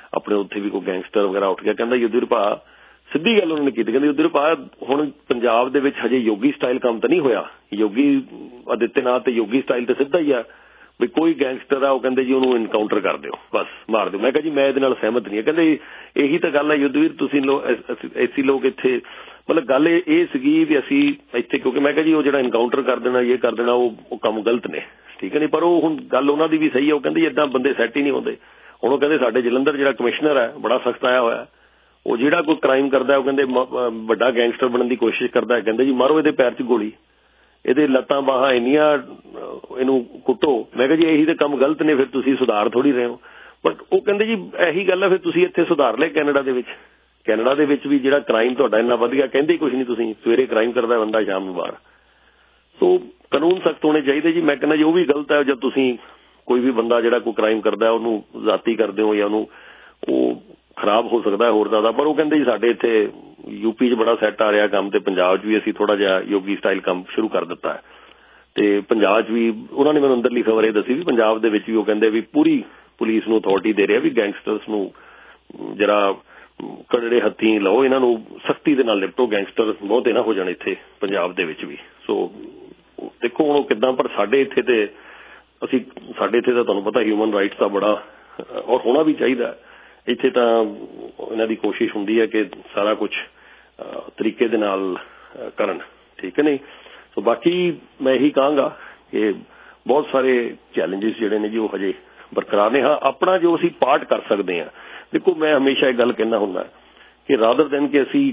ਆਪਣੇ ਉੱਥੇ ਵੀ ਕੋਈ ਗੈਂਗਸਟਰ ਵਗੈਰਾ ਉੱਠ ਗਿਆ। ਕਹਿੰਦਾ ਯੁੱਧਵੀਰ ਭਾ ਸਿੱਧੀ ਗੱਲ ਉਹਨਾਂ ਨੇ ਕੀਤੀ, ਕਹਿੰਦੇ ਯੁੱਧਵੀਰ ਭਾ ਹੁਣ ਪੰਜਾਬ ਦੇ ਵਿੱਚ ਹਜੇ ਯੋਗੀ ਸਟਾਈਲ ਕੰਮ ਤਾਂ ਨਹੀਂ ਹੋਇਆ, ਯੋਗੀ ਆਦਿੱਤਿਆਨਾਥ ਤੇ ਯੋਗੀ ਸਟਾਈਲ ਤੇ ਸਿੱਧਾ ਹੀ ਆ ਵੀ ਕੋਈ ਗੈਂਗਸਟਰ ਆ ਉਹ ਕਹਿੰਦੇ ਜੀ ਉਹਨੂੰ ਇਨਕਾਊਂਟਰ ਕਰ ਦਿਓ, ਬਸ ਮਾਰ ਦਿਓ। ਮੈਂ ਕਿਹਾ ਜੀ ਮੈਂ ਇਹਦੇ ਨਾਲ ਸਹਿਮਤ ਨਹੀਂ। ਕਹਿੰਦੇ ਇਹੀ ਤਾਂ ਗੱਲ ਹੈ ਯੁੱਧਵੀਰ, ਤੁਸੀਂ ਲੋਕ ਐਸੀ ਲੋਕ ਇੱਥੇ ਮਤਲਬ ਗੱਲ ਇਹ ਸੀਗੀ ਵੀ ਅਸੀਂ ਇੱਥੇ ਕਿਉਂਕਿ ਮੈਂ ਕਿਹਾ ਜੀ ਉਹ ਜਿਹੜਾ ਇਨਕਾਊਂਟਰ ਕਰ ਦੇਣਾ ਇਹ ਕਰ ਦੇਣਾ ਉਹ ਕੰਮ ਗਲਤ ਨੇ, ਠੀਕ ਹੈ ਨਹੀਂ, ਪਰ ਉਹ ਹੁਣ ਗੱਲ ਉਹਨਾਂ ਦੀ ਵੀ ਸਹੀ ਹੈ। ਉਹ ਕਹਿੰਦੇ ਏਦਾਂ ਬੰਦੇ ਸੈੱਟ ਹੀ ਨਹੀਂ ਹੁੰਦੇ। ਹੁਣ ਉਹ ਕਹਿੰਦੇ ਸਾਡੇ ਜਲੰਧਰ ਜਿਹੜਾ ਕਮਿਸ਼ਨਰ ਹੈ ਬੜਾ ਸਖਤ ਆਇਆ ਹੋਇਆ, ਉਹ ਜਿਹੜਾ ਕੋਈ ਕ੍ਰਾਈਮ ਕਰਦਾ ਉਹ ਕਹਿੰਦੇ ਵੱਡਾ ਗੈਂਗਸਟਰ ਬਣਨ ਦੀ ਕੋਸ਼ਿਸ਼ ਕਰਦਾ ਹੈ, ਕਹਿੰਦੇ ਜੀ ਮਾਰੋ ਇਹਦੇ ਪੈਰ 'ਚ ਗੋਲੀ, ਇਹਦੇ ਲੱਤਾਂ ਬਾਹਾਂ ਇੰਨੀਆਂ ਇਹਨੂੰ ਕੁੱਟੋ। ਮੈਂ ਕਿਹਾ ਜੀ ਇਹੀ ਤਾਂ ਕੰਮ ਗਲਤ ਨੇ, ਫਿਰ ਤੁਸੀਂ ਸੁਧਾਰ ਥੋੜੀ ਰਹੇ ਹੋ। ਬਟ ਉਹ ਕਹਿੰਦੇ ਜੀ ਇਹੀ ਗੱਲ ਹੈ ਫਿਰ ਤੁਸੀਂ ਇੱਥੇ ਸੁਧਾਰ ਲਿਆ ਕੈਨੇਡਾ ਦੇ ਵਿੱਚ, ਕੈਨੇਡਾ ਦੇ ਵਿੱਚ ਵੀ ਜਿਹੜਾ ਕ੍ਰਾਈਮ ਤੁਹਾਡਾ ਇੰਨਾ ਵਧ ਗਿਆ, ਕਹਿੰਦੇ ਕੁਛ ਨਹੀਂ, ਤੁਸੀਂ ਸਵੇਰੇ ਕ੍ਰਾਈਮ ਕਰਦਾ ਬੰਦਾ ਸ਼ਾਮ ਨੂੰ ਬਾਹਰ। ਸੋ ਕਾਨੂੰਨ ਸਖਤ ਹੋਣੇ ਚਾਹੀਦੇ ਜੀ। ਮੈਂ ਕਹਿੰਦਾ ਜੀ ਉਹ ਵੀ ਗਲਤ ਹੈ ਜਦ ਤੁਸੀਂ ਕੋਈ ਵੀ ਬੰਦਾ ਜਿਹੜਾ ਕੋਈ ਕ੍ਰਾਈਮ ਕਰਦਾ ਉਹਨੂੰ ਜ਼ਾਤੀ ਕਰਦੇ ਹੋ ਜਾਂ ਉਹਨੂੰ ਉਹ ਖਰਾਬ ਹੋ ਸਕਦਾ ਹੋਰ ਜ਼ਿਆਦਾ। ਪਰ ਉਹ ਕਹਿੰਦੇ ਜੀ ਸਾਡੇ ਇੱਥੇ ਯੂਪੀ 'ਚ ਬੜਾ ਸੈੱਟ ਆ ਰਿਹਾ ਕੰਮ ਤੇ ਪੰਜਾਬ 'ਚ ਵੀ ਅਸੀਂ ਥੋੜਾ ਜਿਹਾ ਯੋਗੀ ਸਟਾਈਲ ਕੰਮ ਸ਼ੁਰੂ ਕਰ ਦਿੱਤਾ ਹੈ ਤੇ ਪੰਜਾਬ 'ਚ ਵੀ ਉਹਨਾਂ ਨੇ ਮੈਨੂੰ ਅੰਦਰਲੀ ਖਬਰ ਇਹ ਦੱਸੀ ਵੀ ਪੰਜਾਬ ਦੇ ਵਿੱਚ ਵੀ ਉਹ ਕਹਿੰਦੇ ਵੀ ਪੂਰੀ ਪੁਲਿਸ ਨੂੰ ਅਥਾਰਟੀ ਦੇ ਰਿਹਾ ਵੀ ਗੈਂਗਸਟਰਸ ਨੂੰ ਜਿਹੜਾ ਕੜੜੇ ਹੱਥੀਂ ਲਓ, ਇਹਨਾਂ ਨੂੰ ਸਖਤੀ ਦੇ ਨਾਲ ਨਿਪਟੋ, ਗੈਂਗਸਟਰ ਬਹੁਤ ਇਹਨਾਂ ਹੋ ਜਾਣ ਇੱਥੇ ਪੰਜਾਬ ਦੇ ਵਿੱਚ ਵੀ। ਸੋ ਦੇਖੋ ਹੁਣ ਉਹ ਕਿੱਦਾਂ, ਪਰ ਸਾਡੇ ਇੱਥੇ ਤੇ ਅਸੀਂ ਸਾਡੇ ਇੱਥੇ ਤਾਂ ਤੁਹਾਨੂੰ ਪਤਾ ਹਿਊਮਨ ਰਾਈਟਸ ਦਾ ਬੜਾ ਔਰ ਹੋਣਾ ਵੀ ਚਾਹੀਦਾ। ਇੱਥੇ ਤਾਂ ਇਹਨਾਂ ਦੀ ਕੋਸ਼ਿਸ਼ ਹੁੰਦੀ ਹੈ ਕਿ ਸਾਰਾ ਕੁਝ ਤਰੀਕੇ ਦੇ ਨਾਲ ਕਰਨ, ਠੀਕ ਹੈ ਨਹੀਂ। ਸੋ ਬਾਕੀ ਮੈਂ ਇਹੀ ਕਹਾਂਗਾ ਕਿ ਬਹੁਤ ਸਾਰੇ ਚੈਲੰਜਿਸ ਜਿਹੜੇ ਨੇ ਜੀ ਉਹ ਹਜੇ ਬਰਕਰਾਰ ਨੇ। ਹਾਂ ਆਪਣਾ ਜੋ ਅਸੀਂ ਪਾਰਟ ਕਰ ਸਕਦੇ ਹਾਂ, ਦੇਖੋ ਮੈਂ ਹਮੇਸ਼ਾ ਇਹ ਗੱਲ ਕਹਿੰਦਾ ਹੁੰਦਾ ਕਿ ਰਾਦਰ ਦੈਨ ਕਿ ਅਸੀਂ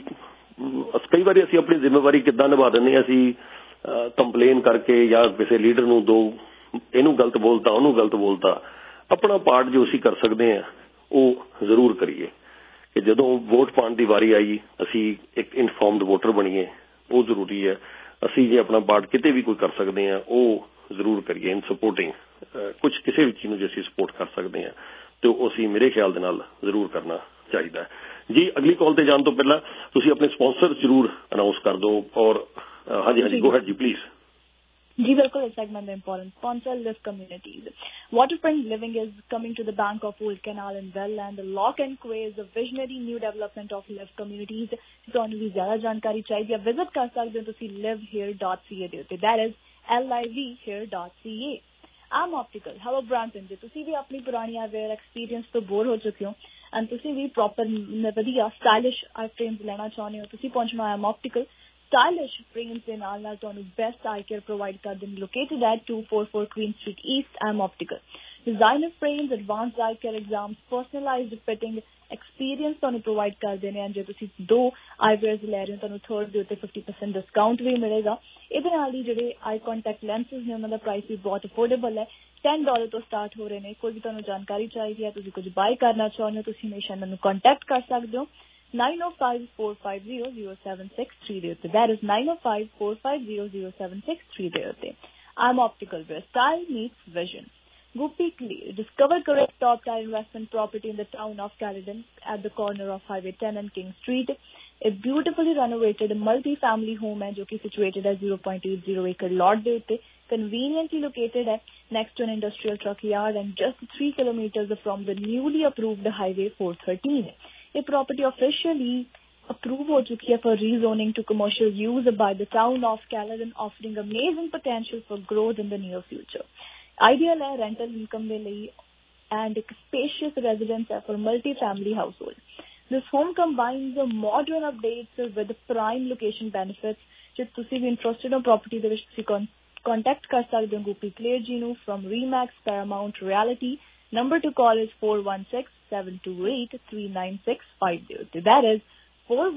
ਕਈ ਵਾਰੀ ਅਸੀਂ ਆਪਣੀ ਜ਼ਿੰਮੇਵਾਰੀ ਕਿੱਦਾਂ ਨਿਭਾ ਦਿੰਦੇ ਹਾਂ, ਅਸੀਂ ਕੰਪਲੇਨ ਕਰਕੇ ਜਾਂ ਕਿਸੇ ਲੀਡਰ ਨੂੰ ਦੋ ਇਹਨੂੰ ਗਲਤ ਬੋਲਤਾ ਉਹਨੂੰ ਗਲਤ ਬੋਲਤਾ। ਆਪਣਾ ਪਾਰਟ ਜੋ ਅਸੀਂ ਕਰ ਸਕਦੇ ਹਾਂ ਉਹ ਜ਼ਰੂਰ ਕਰੀਏ ਕਿ ਜਦੋਂ ਵੋਟ ਪਾਉਣ ਦੀ ਵਾਰੀ ਆਈ ਅਸੀਂ ਇੱਕ ਇਨਫੋਰਮਡ ਵੋਟਰ ਬਣੀਏ, ਉਹ ਜ਼ਰੂਰੀ ਹੈ। ਅਸੀਂ ਜੇ ਆਪਣਾ ਪਾਰਟ ਕਿਤੇ ਵੀ ਕੋਈ ਕਰ ਸਕਦੇ ਹਾਂ ਉਹ ਜ਼ਰੂਰ ਕਰੀਏ ਇਨ ਸਪੋਰਟਿੰਗ ਕੁਝ ਕਿਸੇ ਵੀ ਚੀਜ਼ ਨੂੰ ਜੇ ਅਸੀਂ ਸਪੋਰਟ ਕਰ ਸਕਦੇ ਹਾਂ ਤੇ ਉਹ ਅਸੀਂ ਮੇਰੇ ਖਿਆਲ ਦੇ ਨਾਲ ਜ਼ਰੂਰ ਕਰਨਾ ਚਾਹੀਦਾ ਹੈ ਜੀ। ਅਗਲੀ ਕਾਲ ਤੇ ਜਾਣ ਤੋਂ ਪਹਿਲਾਂ ਤੁਸੀਂ ਆਪਣੇ ਸਪਾਂਸਰ ਜ਼ਰੂਰ ਅਨਾਉਂਸ ਕਰ ਦਿਓ। ਔਰ ਹਾਂਜੀ ਹਾਂਜੀ ਗੋ ਹੈਡ ਜੀ ਪਲੀਜ਼। जी बिल्कुल, इस सेगमेंट में important sponsor Liv Communities. Waterfront living is coming to the bank of old canal in Welland. Lock and Quay is a visionary new development of Liv Communities. ਤੁਹਾਨੂੰ ਵੀ ਜ਼ਿਆਦਾ ਜਾਣਕਾਰੀ ਚਾਹੀਦੀ ਹੈ ਵਿਜ਼ਿਟ ਕਰ ਸਕਦੇ ਹੋ ਤੁਸੀਂ live here dot c a ਦੇ ਉੱਤੇ, that is L I V here dot c a। ਆਮ ਆਪਟੀਕਲ ਹੈਲੋ ਬ੍ਰਾਂਟਨ, ਜੇ ਤੁਸੀਂ ਵੀ ਆਪਣੀ ਪੁਰਾਣੀ ਅਵੇਅਰ ਐਕਸਪੀਰੀਅੰਸ ਤੋਂ ਬੋਰ ਹੋ ਚੁੱਕੇ ਹੋ ਐਂਡ ਤੁਸੀਂ ਵੀ ਪ੍ਰੋਪਰ ਵਧੀਆ ਸਟਾਈਲਿਸ਼ ਆਈ ਫਰੇਮਸ ਲੈਣਾ ਚਾਹੁੰਦੇ ਹੋ, ਤੁਸੀਂ ਪਹੁੰਚਣਾ ਆਮ ਆਪਟੀਕਲ। Stylish frames ਦੇ ਨਾਲ ਨਾਲ ਤੁਹਾਨੂੰ best eye care provide ਕਰਦੇ ਨੇ। Located at two forty-four Queen Street East, I am Optical. Designer frames, advanced eye care exams, personalized fitting experience ਤੁਹਾਨੂੰ provide ਕਰਦੇ ਨੇ। ਜੇ ਤੁਸੀਂ ਦੋ eyewears ਲੈ ਰਹੇ ਹੋ ਤੁਹਾਨੂੰ third ਦੇ ਉੱਤੇ fifty percent discount ਵੀ ਮਿਲੇਗਾ। ਇਹਦੇ ਨਾਲ ਹੀ ਜਿਹੜੇ eye contact lenses ਨੇ ਉਹਨਾਂ ਦਾ price ਵੀ ਬਹੁਤ affordable ਹੈ, ten dollars ਤੋਂ start ਹੋ ਰਹੇ ਨੇ। ਕੋਈ ਵੀ ਤੁਹਾਨੂੰ ਜਾਣਕਾਰੀ ਚਾਹੀਦੀ ਹੈ, ਤੁਸੀਂ ਕੁਝ buy ਕਰਨਾ ਚਾਹੁੰਦੇ ਹੋ, ਤੁਸੀਂ ਹਮੇਸ਼ਾ ਇਹਨਾਂ ਨੂੰ contact ਕਰ ਸਕਦੇ ਹੋ nine oh five, four five zero, zero seven six three ਦੇ ਉੱਤੇ। That is nine oh five, four five zero, zero seven six three ਦੇ ਉੱਤੇ। I'm Optical, where style meets vision. Guppy Clear. Discover correct top-tier investment property in the town of Caledon at the corner of Highway ten and King Street. A beautifully renovated multi-family home है जो कि situated है zero point eight zero acre lot ਦੇ ਉੱਤੇ, conveniently located है next to an industrial truck yard and just three kilometers from the newly approved Highway four thirteen. ये property officially approve हो चुकी है for rezoning to commercial use by the town of Caledon, offering amazing potential for growth in the near future. Ideal है rental income ਦੇ ਲਈ and a spacious residence है for multi-family household. This home combines the modern updates with the prime location benefits. ਜੇ ਤੁਸੀਂ ਵੀ interested ਹੋ property ਦੇ ਵਿੱਚ ਤੁਸੀਂ contact ਕਰ ਸਕਦੇ ਹੋ ਗੁੱਪੀ ਕਲੀਅਰ ਜੀ ਨੂੰ from Remax Paramount Realty. Number to call is four one six, seven two eight, three nine six five zero. That is four